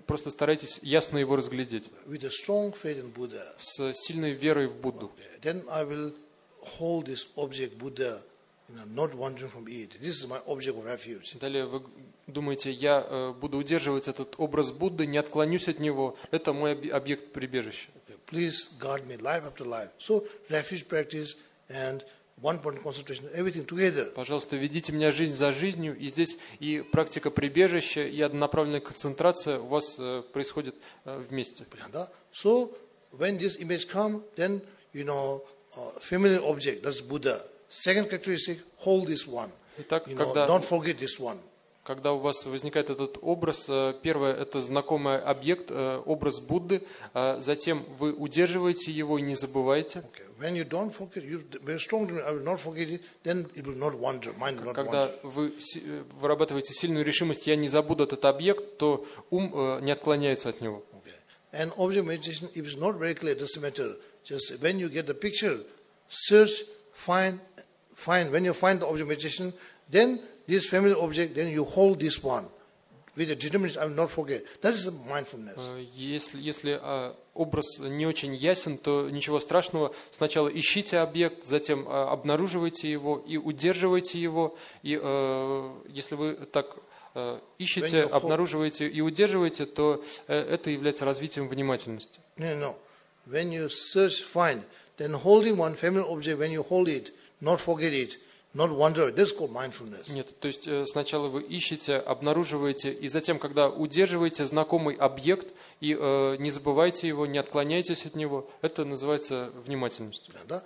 Speaker 2: просто старайтесь ясно его разглядеть.
Speaker 1: with a strong faith in Buddha.
Speaker 2: С сильной верой в Будду.
Speaker 1: Then I will hold this object Buddha, you know, not wandering from it. This is my object of refuge.
Speaker 2: Далее вы думаете, я э, буду удерживать этот образ Будды, не отклонюсь от него. Это мой объ- объект прибежища.
Speaker 1: Okay, please guard me life after life. So refuge practice and one point concentration, everything together.
Speaker 2: Пожалуйста, ведите меня жизнь за жизнью. И здесь и практика прибежища, и однонаправленная концентрация у вас э, происходит э, вместе.
Speaker 1: So when this image come, then you know uh, familiar object, that's Buddha. Second characteristic, hold this one.
Speaker 2: Итак,
Speaker 1: You know,
Speaker 2: когда,
Speaker 1: don't forget this one.
Speaker 2: когда у вас возникает этот образ, э, первое – это знакомый объект, э, образ Будды. А затем вы удерживаете его и не забывайте.
Speaker 1: Okay. When you don't forget, you very strong. I will not forget it. Then it will not wander. Mind will not
Speaker 2: Когда
Speaker 1: wander.
Speaker 2: вы си- э, вырабатываете сильную решимость, я не забуду этот объект, то ум э, не отклоняется от него.
Speaker 1: Okay. And object meditation, if it's not very clear, doesn't matter. Just when you get the picture, search, find, find. When you find the object meditation, then this familiar object, then you hold this one with a determination. I will not forget. That is the mindfulness.
Speaker 2: Э, Если, если э, образ не очень ясен, то ничего страшного. Сначала ищите объект, затем э, обнаруживайте его и удерживайте его. И э, если вы так э, ищете,
Speaker 1: When you hold-
Speaker 2: обнаруживаете и удерживаете, то э, это является развитием внимательности.
Speaker 1: No, no. When you search, find, then holding one familiar object, when you hold it, not forget it, not wander. This is called mindfulness.
Speaker 2: Нет, то есть э, сначала вы ищете, обнаруживаете, и затем, когда удерживаете знакомый объект и э, не забывайте его, не отклоняйтесь от него, это называется внимательностью.
Speaker 1: Да?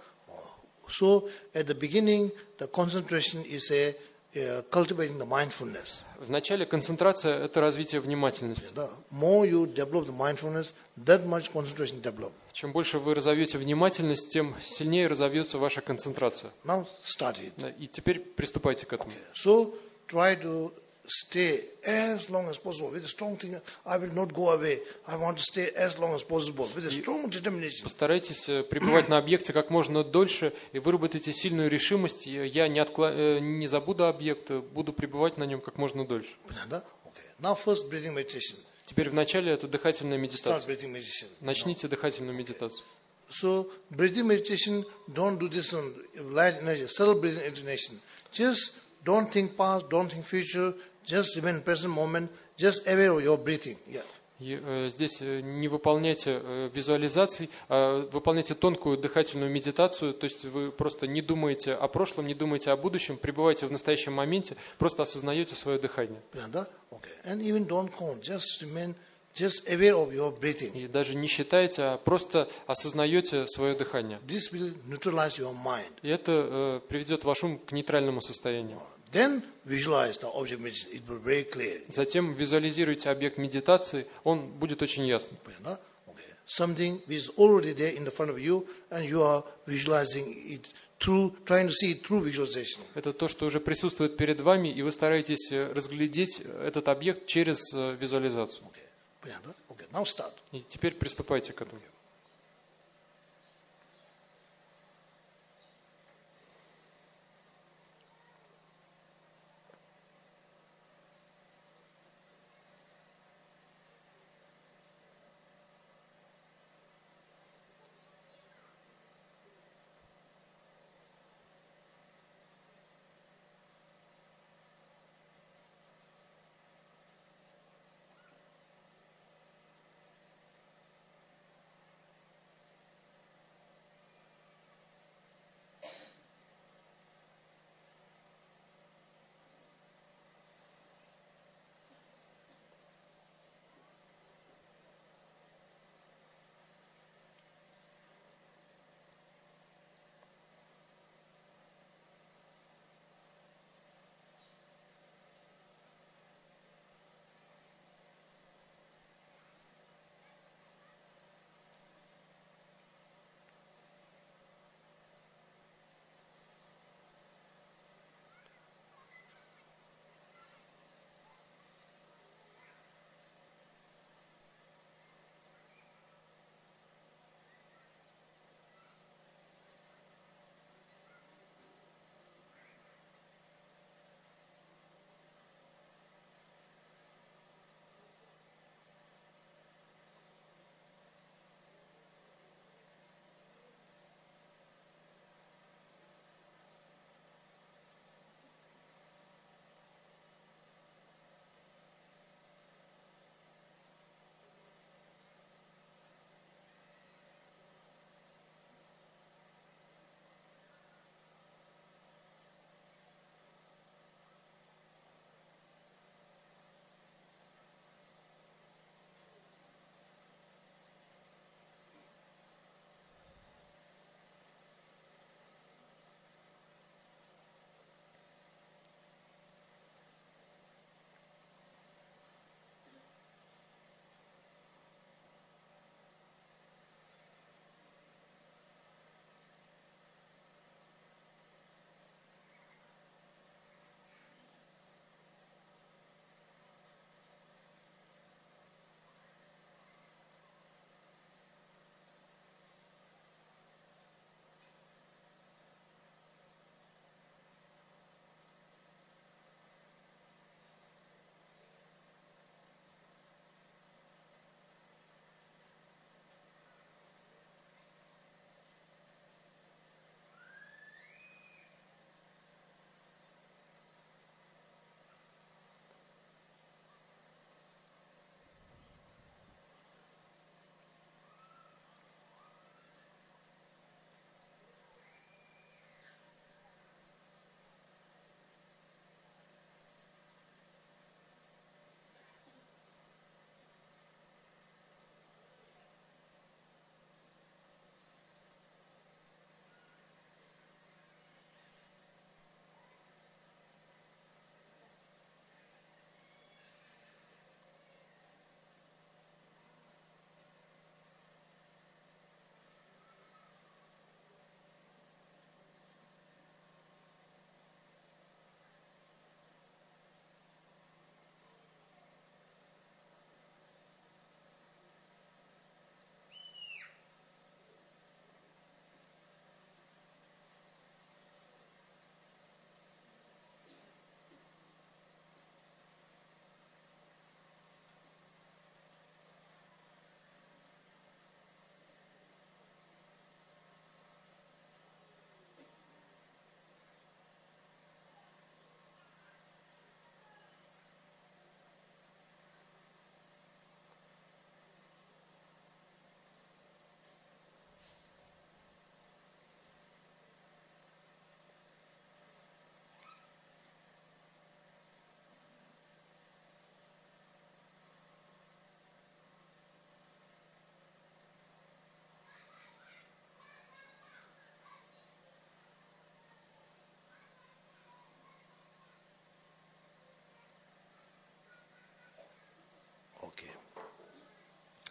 Speaker 1: So at the beginning, the concentration is a uh, cultivating the mindfulness.
Speaker 2: В начале концентрация – это развитие внимательности.
Speaker 1: The more you develop the mindfulness, that much concentration develop.
Speaker 2: Чем больше вы разовьете внимательность, тем сильнее разовьется ваша концентрация.
Speaker 1: Now start it.
Speaker 2: Да, и теперь приступайте к этому.
Speaker 1: So try to stay as long as possible with a strong thing. I will not go away. I want to stay as long as possible with a strong determination.
Speaker 2: Постарайтесь э, пребывать на объекте как можно дольше и выработайте сильную решимость. И Я не, откла... э, не забуду объект, э, буду пребывать на нем как можно дольше.
Speaker 1: Okay. Now first breathing meditation.
Speaker 2: Теперь вначале это дыхательная
Speaker 1: Start
Speaker 2: медитация.
Speaker 1: breathing meditation.
Speaker 2: Начните дыхательную медитацию.
Speaker 1: So breathing meditation, don't do this on light energy, subtle breathing meditation. Just don't think past, don't think future. Just remain present moment. Just aware of your breathing. Yeah.
Speaker 2: И, э, здесь э, не выполняйте э, визуализаций, а выполняйте тонкую дыхательную медитацию, то есть вы просто не думаете о прошлом, не думаете о будущем, пребываете в настоящем моменте, просто осознаете свое дыхание.
Speaker 1: Yeah, okay. And even don't count. Just remain, just aware of your breathing.
Speaker 2: И даже не считаете, а просто осознаете свое дыхание.
Speaker 1: This will neutralize your mind.
Speaker 2: И это э, приведет ваш ум к нейтральному состоянию.
Speaker 1: Then visualize the object meditation. It will be very clear.
Speaker 2: Затем визуализируйте объект медитации, он будет очень ясным.
Speaker 1: Yeah, okay. Something which is already there in the front of you, and you are visualizing it through, trying to see it through visualization.
Speaker 2: Это то, что уже присутствует перед вами, и вы стараетесь э, разглядеть этот объект через э, визуализацию.
Speaker 1: Okay. Yeah, okay. Now start.
Speaker 2: И теперь приступайте к этому.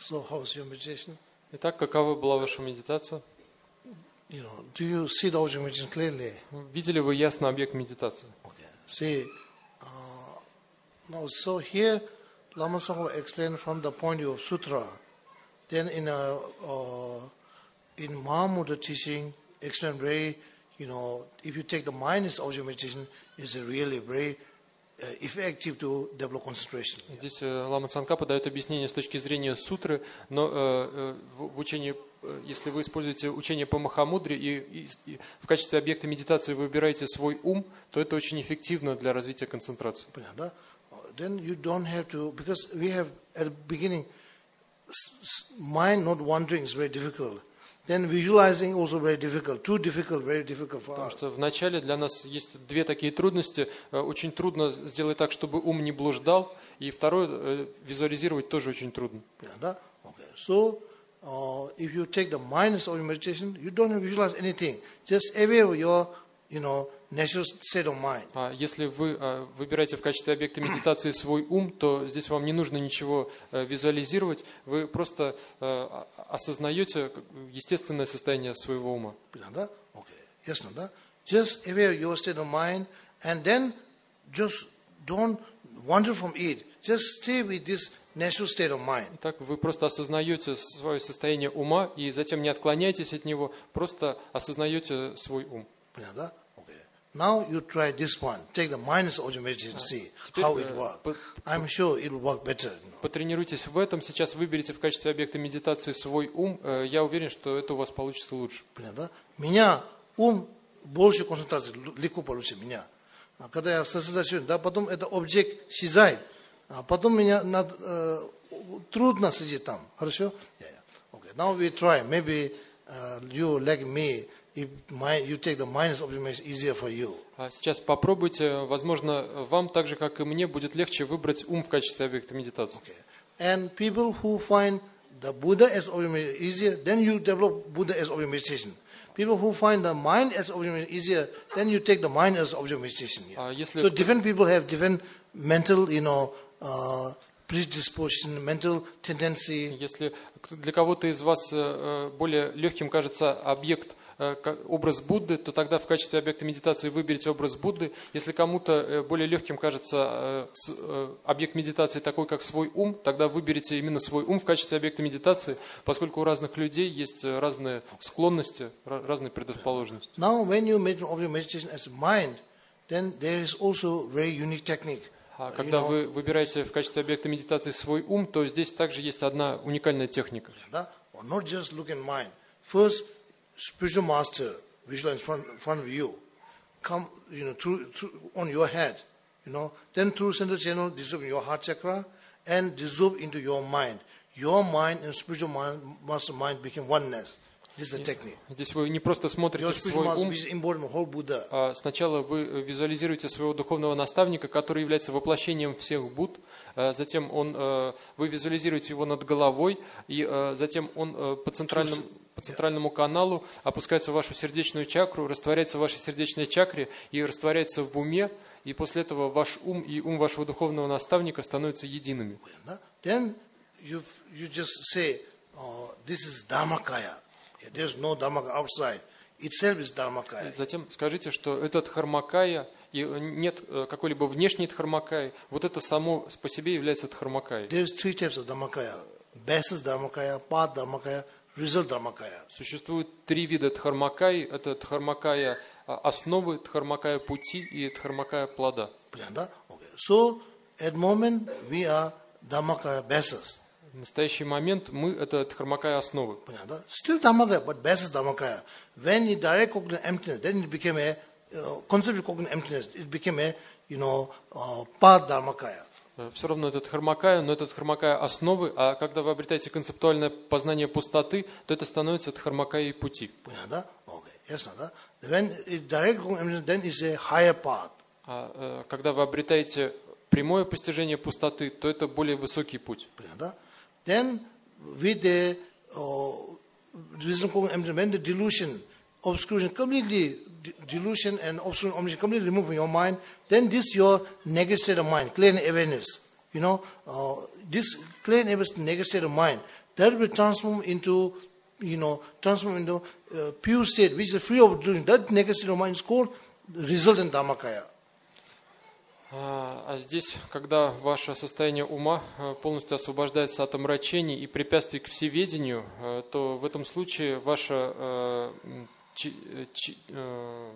Speaker 1: So how's your meditation?
Speaker 2: Итак, какова была ваша медитация?
Speaker 1: You know, do you see the object of meditation clearly?
Speaker 2: Видели вы ясно объект медитации?
Speaker 1: Okay. See, uh, now so here Lama Tsongkhapa explained from the point of view of sutra. Then in a, uh, in Mahamudra teaching, explained very, you know, if you take the mind as object of meditation, is a really very uh, effective to develop concentration.
Speaker 2: Здесь э, Лама Цангкапа дает объяснение с точки зрения сутры, но э, э, в, в учении, э, если вы используете учение по Махамудре и, и, и в качестве объекта медитации вы выбираете свой ум, то это очень эффективно для развития концентрации.
Speaker 1: Понятно? Then you don't have to, because we have at the beginning, mind not wandering is very difficult. Then visualizing also very difficult, too difficult, very difficult for
Speaker 2: Потому
Speaker 1: us.
Speaker 2: что вначале для нас есть две такие трудности. Очень трудно сделать так, чтобы ум не блуждал. И второе, визуализировать тоже очень трудно.
Speaker 1: Yeah, okay. So, uh, if you take the mind as your meditation, you don't have to visualize anything. Just aware your, you know, natural state of mind.
Speaker 2: А если вы выбираете в качестве объекта медитации свой ум, то здесь вам не нужно ничего визуализировать. Вы просто осознаете естественное состояние своего ума.
Speaker 1: Okay. Yes, no, just aware your state of mind, and then just don't wander from it. Just stay with this natural state of mind.
Speaker 2: Так вы просто осознаете свое состояние ума и затем не отклоняйтесь от него, просто осознаете свой ум.
Speaker 1: Okay. Now you try this one. Take the mind as object meditation, see how it works. I'm sure it will work better.
Speaker 2: Потренируйтесь в этом. Сейчас выберите в качестве объекта медитации свой ум. Я уверен, что это у вас получится лучше.
Speaker 1: Меня ум больше концентрации легко получится меня. Когда я сосредоточен, да, потом это объект исчезает, а потом меня надо, э, трудно сидеть там. Хорошо? Yeah, yeah. Okay. Now we try. Maybe uh, you like me. If mind, you take the mind as object, it's easier for you.
Speaker 2: Сейчас попробуйте. Возможно, вам так же, как и мне, будет легче выбрать ум в качестве объекта медитации.
Speaker 1: Okay. And people who find the Buddha as object meditation easier, then you develop Buddha as object meditation. People who find the mind as object meditation easier, then you take the mind as object meditation. Yeah.
Speaker 2: Если...
Speaker 1: So different people have different mental, you know, uh, predisposition, mental tendency.
Speaker 2: Если для кого-то из вас более легким кажется объект, образ Будды, то тогда в качестве объекта медитации выберите образ Будды. Если кому-то более легким кажется объект медитации такой, как свой ум, тогда выберите именно свой ум в качестве объекта медитации, поскольку у разных людей есть разные склонности, разные предрасположенности.
Speaker 1: Now, when you make object meditation as mind, then there is also very unique technique.
Speaker 2: А когда вы выбираете в качестве объекта медитации свой ум, то здесь также есть одна уникальная техника.
Speaker 1: Not just look in mind. First, spiritual master visualize in front, in front of you, come, you know, through, through on your head, you know. Then through central channel, dissolve in your heart chakra and dissolve into your mind. Your mind and spiritual mind, master mind become oneness. This is the technique.
Speaker 2: Здесь вы не просто смотрите в свой ум, а сначала вы визуализируете своего духовного наставника, который является воплощением всех Будд. Затем он, вы визуализируете его над головой, и затем он по центральному, по центральному каналу опускается в вашу сердечную чакру, растворяется в вашей сердечной чакре и растворяется в уме, и после этого ваш ум и ум вашего духовного наставника становятся едиными.
Speaker 1: Then you, you just say, oh, this is Dharmakaya. There's no Dharmakaya outside. Itself is Dharmakaya.
Speaker 2: Затем скажите, что это Дхармакая, и нет какой-либо внешней Дхармакаи. Вот это само по себе является Дхармакаей.
Speaker 1: There's three types of Dharmakaya. Basis Dharmakaya, Path Dharmakaya, Result Dharmakaya.
Speaker 2: Существует три вида Дхармакаи. Это Дхармакая основы, Дхармакая пути и Дхармакая плода.
Speaker 1: Okay. So, at the moment, we are Dharmakaya basis.
Speaker 2: В настоящий момент мы это Дхармакая основы.
Speaker 1: Still Dharmakaya, but basis Dharmakaya. When you direct cognitive emptiness, then it became a uh, concept of cognitive emptiness. It became a, you know, uh, Path Dharmakaya.
Speaker 2: Все равно это Дхармакая, но это Дхармакая основы, а когда вы обретаете концептуальное познание пустоты, то это становится Дхармакаей пути.
Speaker 1: When it direct cognitive emptiness, then it's a higher path.
Speaker 2: А когда вы обретаете прямое постижение пустоты, то это более высокий путь.
Speaker 1: Then, with the uh, when the delusion, obscuration, completely delusion and obscuration, omniscience completely removed from your mind, then this your negative state of mind, clear awareness. You know, uh, this clear awareness, negative state of mind, that will transform into, you know, transform into uh, pure state, which is free of delusion. That naked state of mind is called resultant Dharmakaya.
Speaker 2: А а здесь, когда ваше состояние ума э, полностью освобождается от омрачений и препятствий к всеведению, э, то в этом случае ваше э, м, чи- э, чи- э,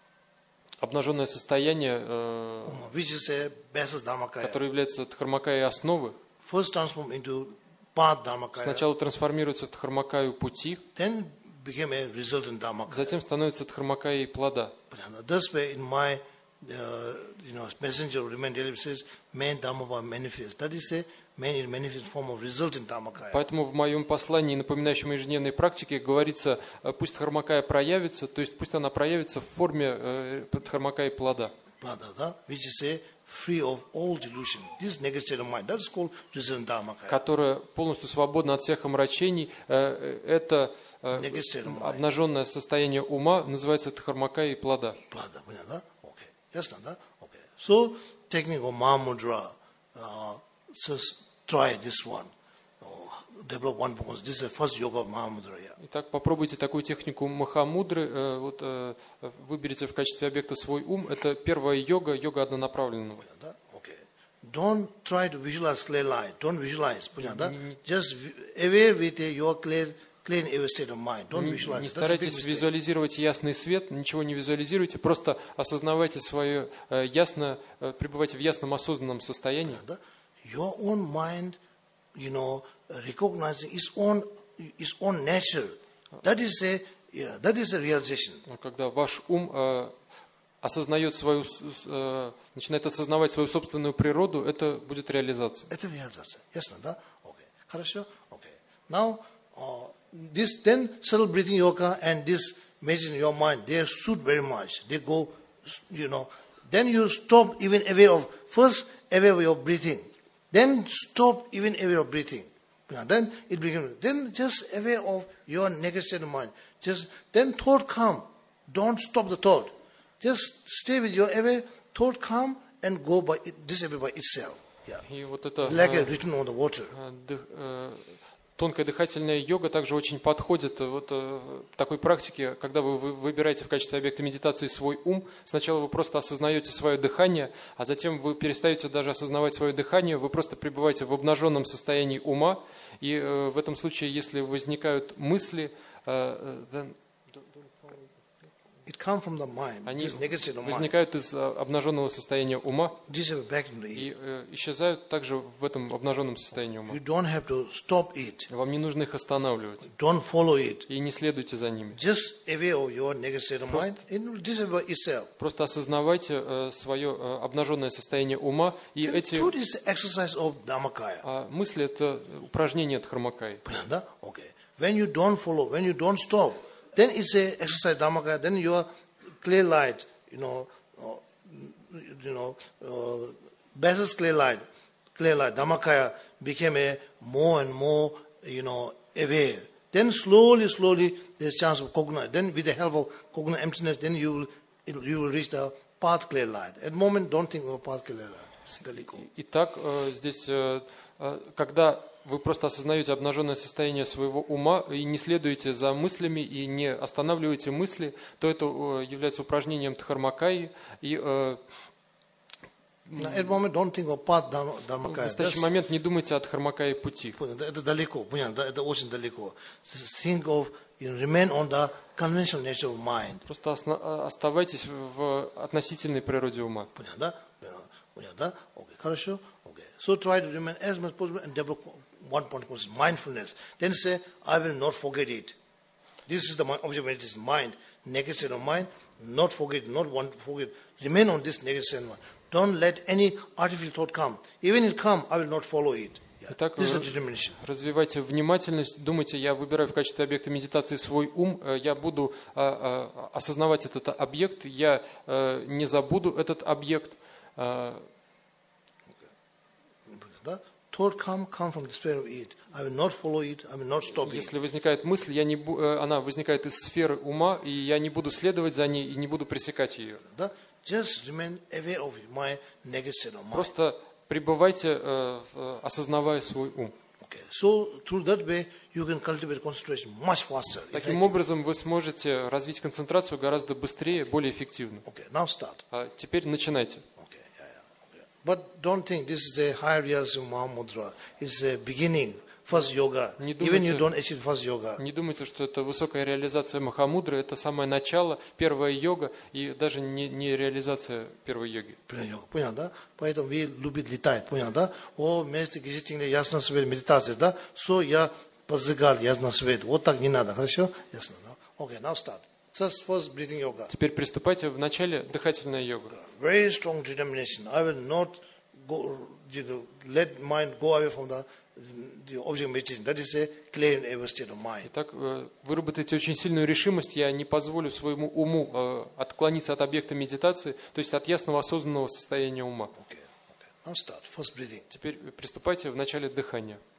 Speaker 2: обнаженное состояние, э,
Speaker 1: Which is a basis Dharmakaya.
Speaker 2: которое является дхармакаей основы,
Speaker 1: First transform into path Dharmakaya,
Speaker 2: сначала трансформируется в дхармакаю пути,
Speaker 1: then became a resultant Dharmakaya.
Speaker 2: затем становится дхармакаей плода.
Speaker 1: This way, in my, uh, you know, messenger of remain daily says, man Dharma manifest. That is a man in manifest form of resultant Dharmakaya.
Speaker 2: Поэтому в моем послании, напоминающем о ежедневной практике, говорится, э, пусть дхармакая проявится, то есть пусть она проявится в форме э, дхармакаи плода,
Speaker 1: Plada, da, which is a free of all delusion. This negative state of mind, that is called resultant Dharmakaya.
Speaker 2: которая полностью свободна от всех омрачений. Э, э, Это э,
Speaker 1: Negative state of mind.
Speaker 2: обнаженное состояние ума называется дхармакаи плода.
Speaker 1: Plada, da, okay. Yes, da, okay. So, technique of Mahamudra, uh, just try this one. Oh, develop one because this is the first yoga of Mahamudra. Yeah.
Speaker 2: Итак, попробуйте такую технику Махамудры. Э, Вот, э, выберите в качестве объекта свой ум. Это первая йога, йога однонаправленного.
Speaker 1: Da, okay. Don't try to visualize clear light. Don't visualize. Da. Just aware with uh, your clear, clear and aware state of mind. Don't
Speaker 2: Не,
Speaker 1: visualize.
Speaker 2: не
Speaker 1: That's a big
Speaker 2: старайтесь
Speaker 1: mistake.
Speaker 2: визуализировать ясный свет, ничего не визуализируйте, просто осознавайте свое э, ясно, э, пребывайте в ясном осознанном состоянии.
Speaker 1: Da. Your own mind, you know, recognizing its own, its own nature. That is a, yeah, that is a realization.
Speaker 2: Но когда ваш ум э, осознает свою, с- с- э, начинает осознавать свою собственную природу, это будет реализация.
Speaker 1: Это реализация. Ясно, да? Okay. Хорошо? Okay. Now, uh, this then subtle breathing yoga and this meditation in your mind, they suit very much. They go, you know, then you stop even aware of, first aware of your breathing. Then stop even aware of breathing. Yeah, then it becomes, then just aware of your negative state of mind. Just, then thought come. Don't stop the thought. Just stay with your aware, thought come and go by, it, disappear by itself. Yeah.
Speaker 2: И вот это
Speaker 1: Like a
Speaker 2: э,
Speaker 1: written on the water.
Speaker 2: э, дых- э, тонкая дыхательная йога также очень подходит э, вот э, такой практике, когда вы вы выбираете в качестве объекта медитации свой ум. Сначала вы просто осознаете свое дыхание, а затем вы перестаете даже осознавать свое дыхание, вы просто пребываете в обнаженном состоянии ума. И э, в этом случае, если возникают мысли, э, э, then-
Speaker 1: It comes from the mind.
Speaker 2: они
Speaker 1: This negative state of mind.
Speaker 2: возникают из э, обнаженного состояния ума
Speaker 1: Disappear back into it.
Speaker 2: и э, исчезают также в этом обнаженном состоянии ума.
Speaker 1: You don't have to stop it.
Speaker 2: Вам не нужно их останавливать.
Speaker 1: Don't follow it.
Speaker 2: И не следуйте за ними.
Speaker 1: Just aware of your negative state of mind. It will disappear by itself.
Speaker 2: Просто осознавайте э, свое э, обнаженное состояние ума. И эти
Speaker 1: Thought is the exercise of Dhammakaya.
Speaker 2: а, мысли – это упражнение дхармакаи.
Speaker 1: Да? Okay. When you don't follow, when you don't stop, then it's a exercise Dhammakaya. Then your clear light, you know, uh, you know, uh, basis clear light, clear light Dhammakaya became a more and more, you know, aware. Then slowly, slowly, there's chance of coconut. Then with the help of coconut emptiness, then you will, it, you will reach the path clear light. At the moment, don't think of path clear light. It's далеко.
Speaker 2: Итак, э, здесь, э, э, когда вы просто осознаете обнаженное состояние своего ума и не следуете за мыслями и не останавливаете мысли, то это э, является упражнением дхармакаи. И э,
Speaker 1: Now, at the moment, don't think of path
Speaker 2: в
Speaker 1: Dhammakaya.
Speaker 2: настоящий
Speaker 1: That's-
Speaker 2: момент не думайте о дхармакаи пути.
Speaker 1: Это далеко, понятно, это очень далеко. Think of, you know, remain on the conventional nature of mind.
Speaker 2: Просто осна- э, оставайтесь в относительной природе ума.
Speaker 1: Понятно, да? Понятно, да? Окей, хорошо? Окей. So try to remain as much as possible and develop one point called mindfulness. Then say, I will not forget it. This is the mind, object of meditation, mind, negative state of mind, not forget, not want to forget. Remain on this negative state of mind. Don't let any artificial thought come. Even it come, I will not follow it. Yeah.
Speaker 2: Итак,
Speaker 1: This is
Speaker 2: э,
Speaker 1: the determination.
Speaker 2: развивайте внимательность, думайте, я выбираю в качестве объекта медитации свой ум, э, я буду э, э, осознавать этот объект, я э, не забуду этот объект. Э,
Speaker 1: Да? Thought come, come from the spirit of it. I will not follow it, I will not stop it.
Speaker 2: Если возникает мысль, я не бу- э, она возникает из сферы ума, и я не буду следовать за ней и не буду пресекать ее.
Speaker 1: Да? Just remain aware of my negative state of mind.
Speaker 2: Просто пребывайте, э, в- осознавая свой ум.
Speaker 1: Okay. So through that way you can cultivate concentration much faster.
Speaker 2: Таким образом вы сможете развить концентрацию гораздо быстрее, более эффективно.
Speaker 1: Okay, now start.
Speaker 2: А теперь начинайте.
Speaker 1: Okay, yeah, yeah. Okay. But don't think this is the higher reals of Mahamudra. It's the beginning, first yoga.
Speaker 2: Не
Speaker 1: Even
Speaker 2: думайте-
Speaker 1: you don't achieve first yoga.
Speaker 2: Не думайте, что это высокая реализация Махамудры, это самое начало, первая йога, и даже не, не реализация первой йоги.
Speaker 1: Понятно, да? Поэтому вы любите летать, понятно, да? О, вместе киситинг ясно свет медитация, да? So я позыгал ясно свет. Вот так не надо, хорошо? Ясно, да? Okay, now start. Just first breathing yoga.
Speaker 2: Теперь приступайте в начале дыхательная йога.
Speaker 1: Very strong determination. I will not go, you know, let mind go away from the, the object meditation. That is a clear and ever state of mind.
Speaker 2: Итак, э, выработайте очень сильную решимость. Я не позволю своему уму э, отклониться от объекта медитации, то есть от ясного осознанного состояния ума.
Speaker 1: Okay, okay. Now start. First breathing.
Speaker 2: Теперь приступайте в начале дыхания.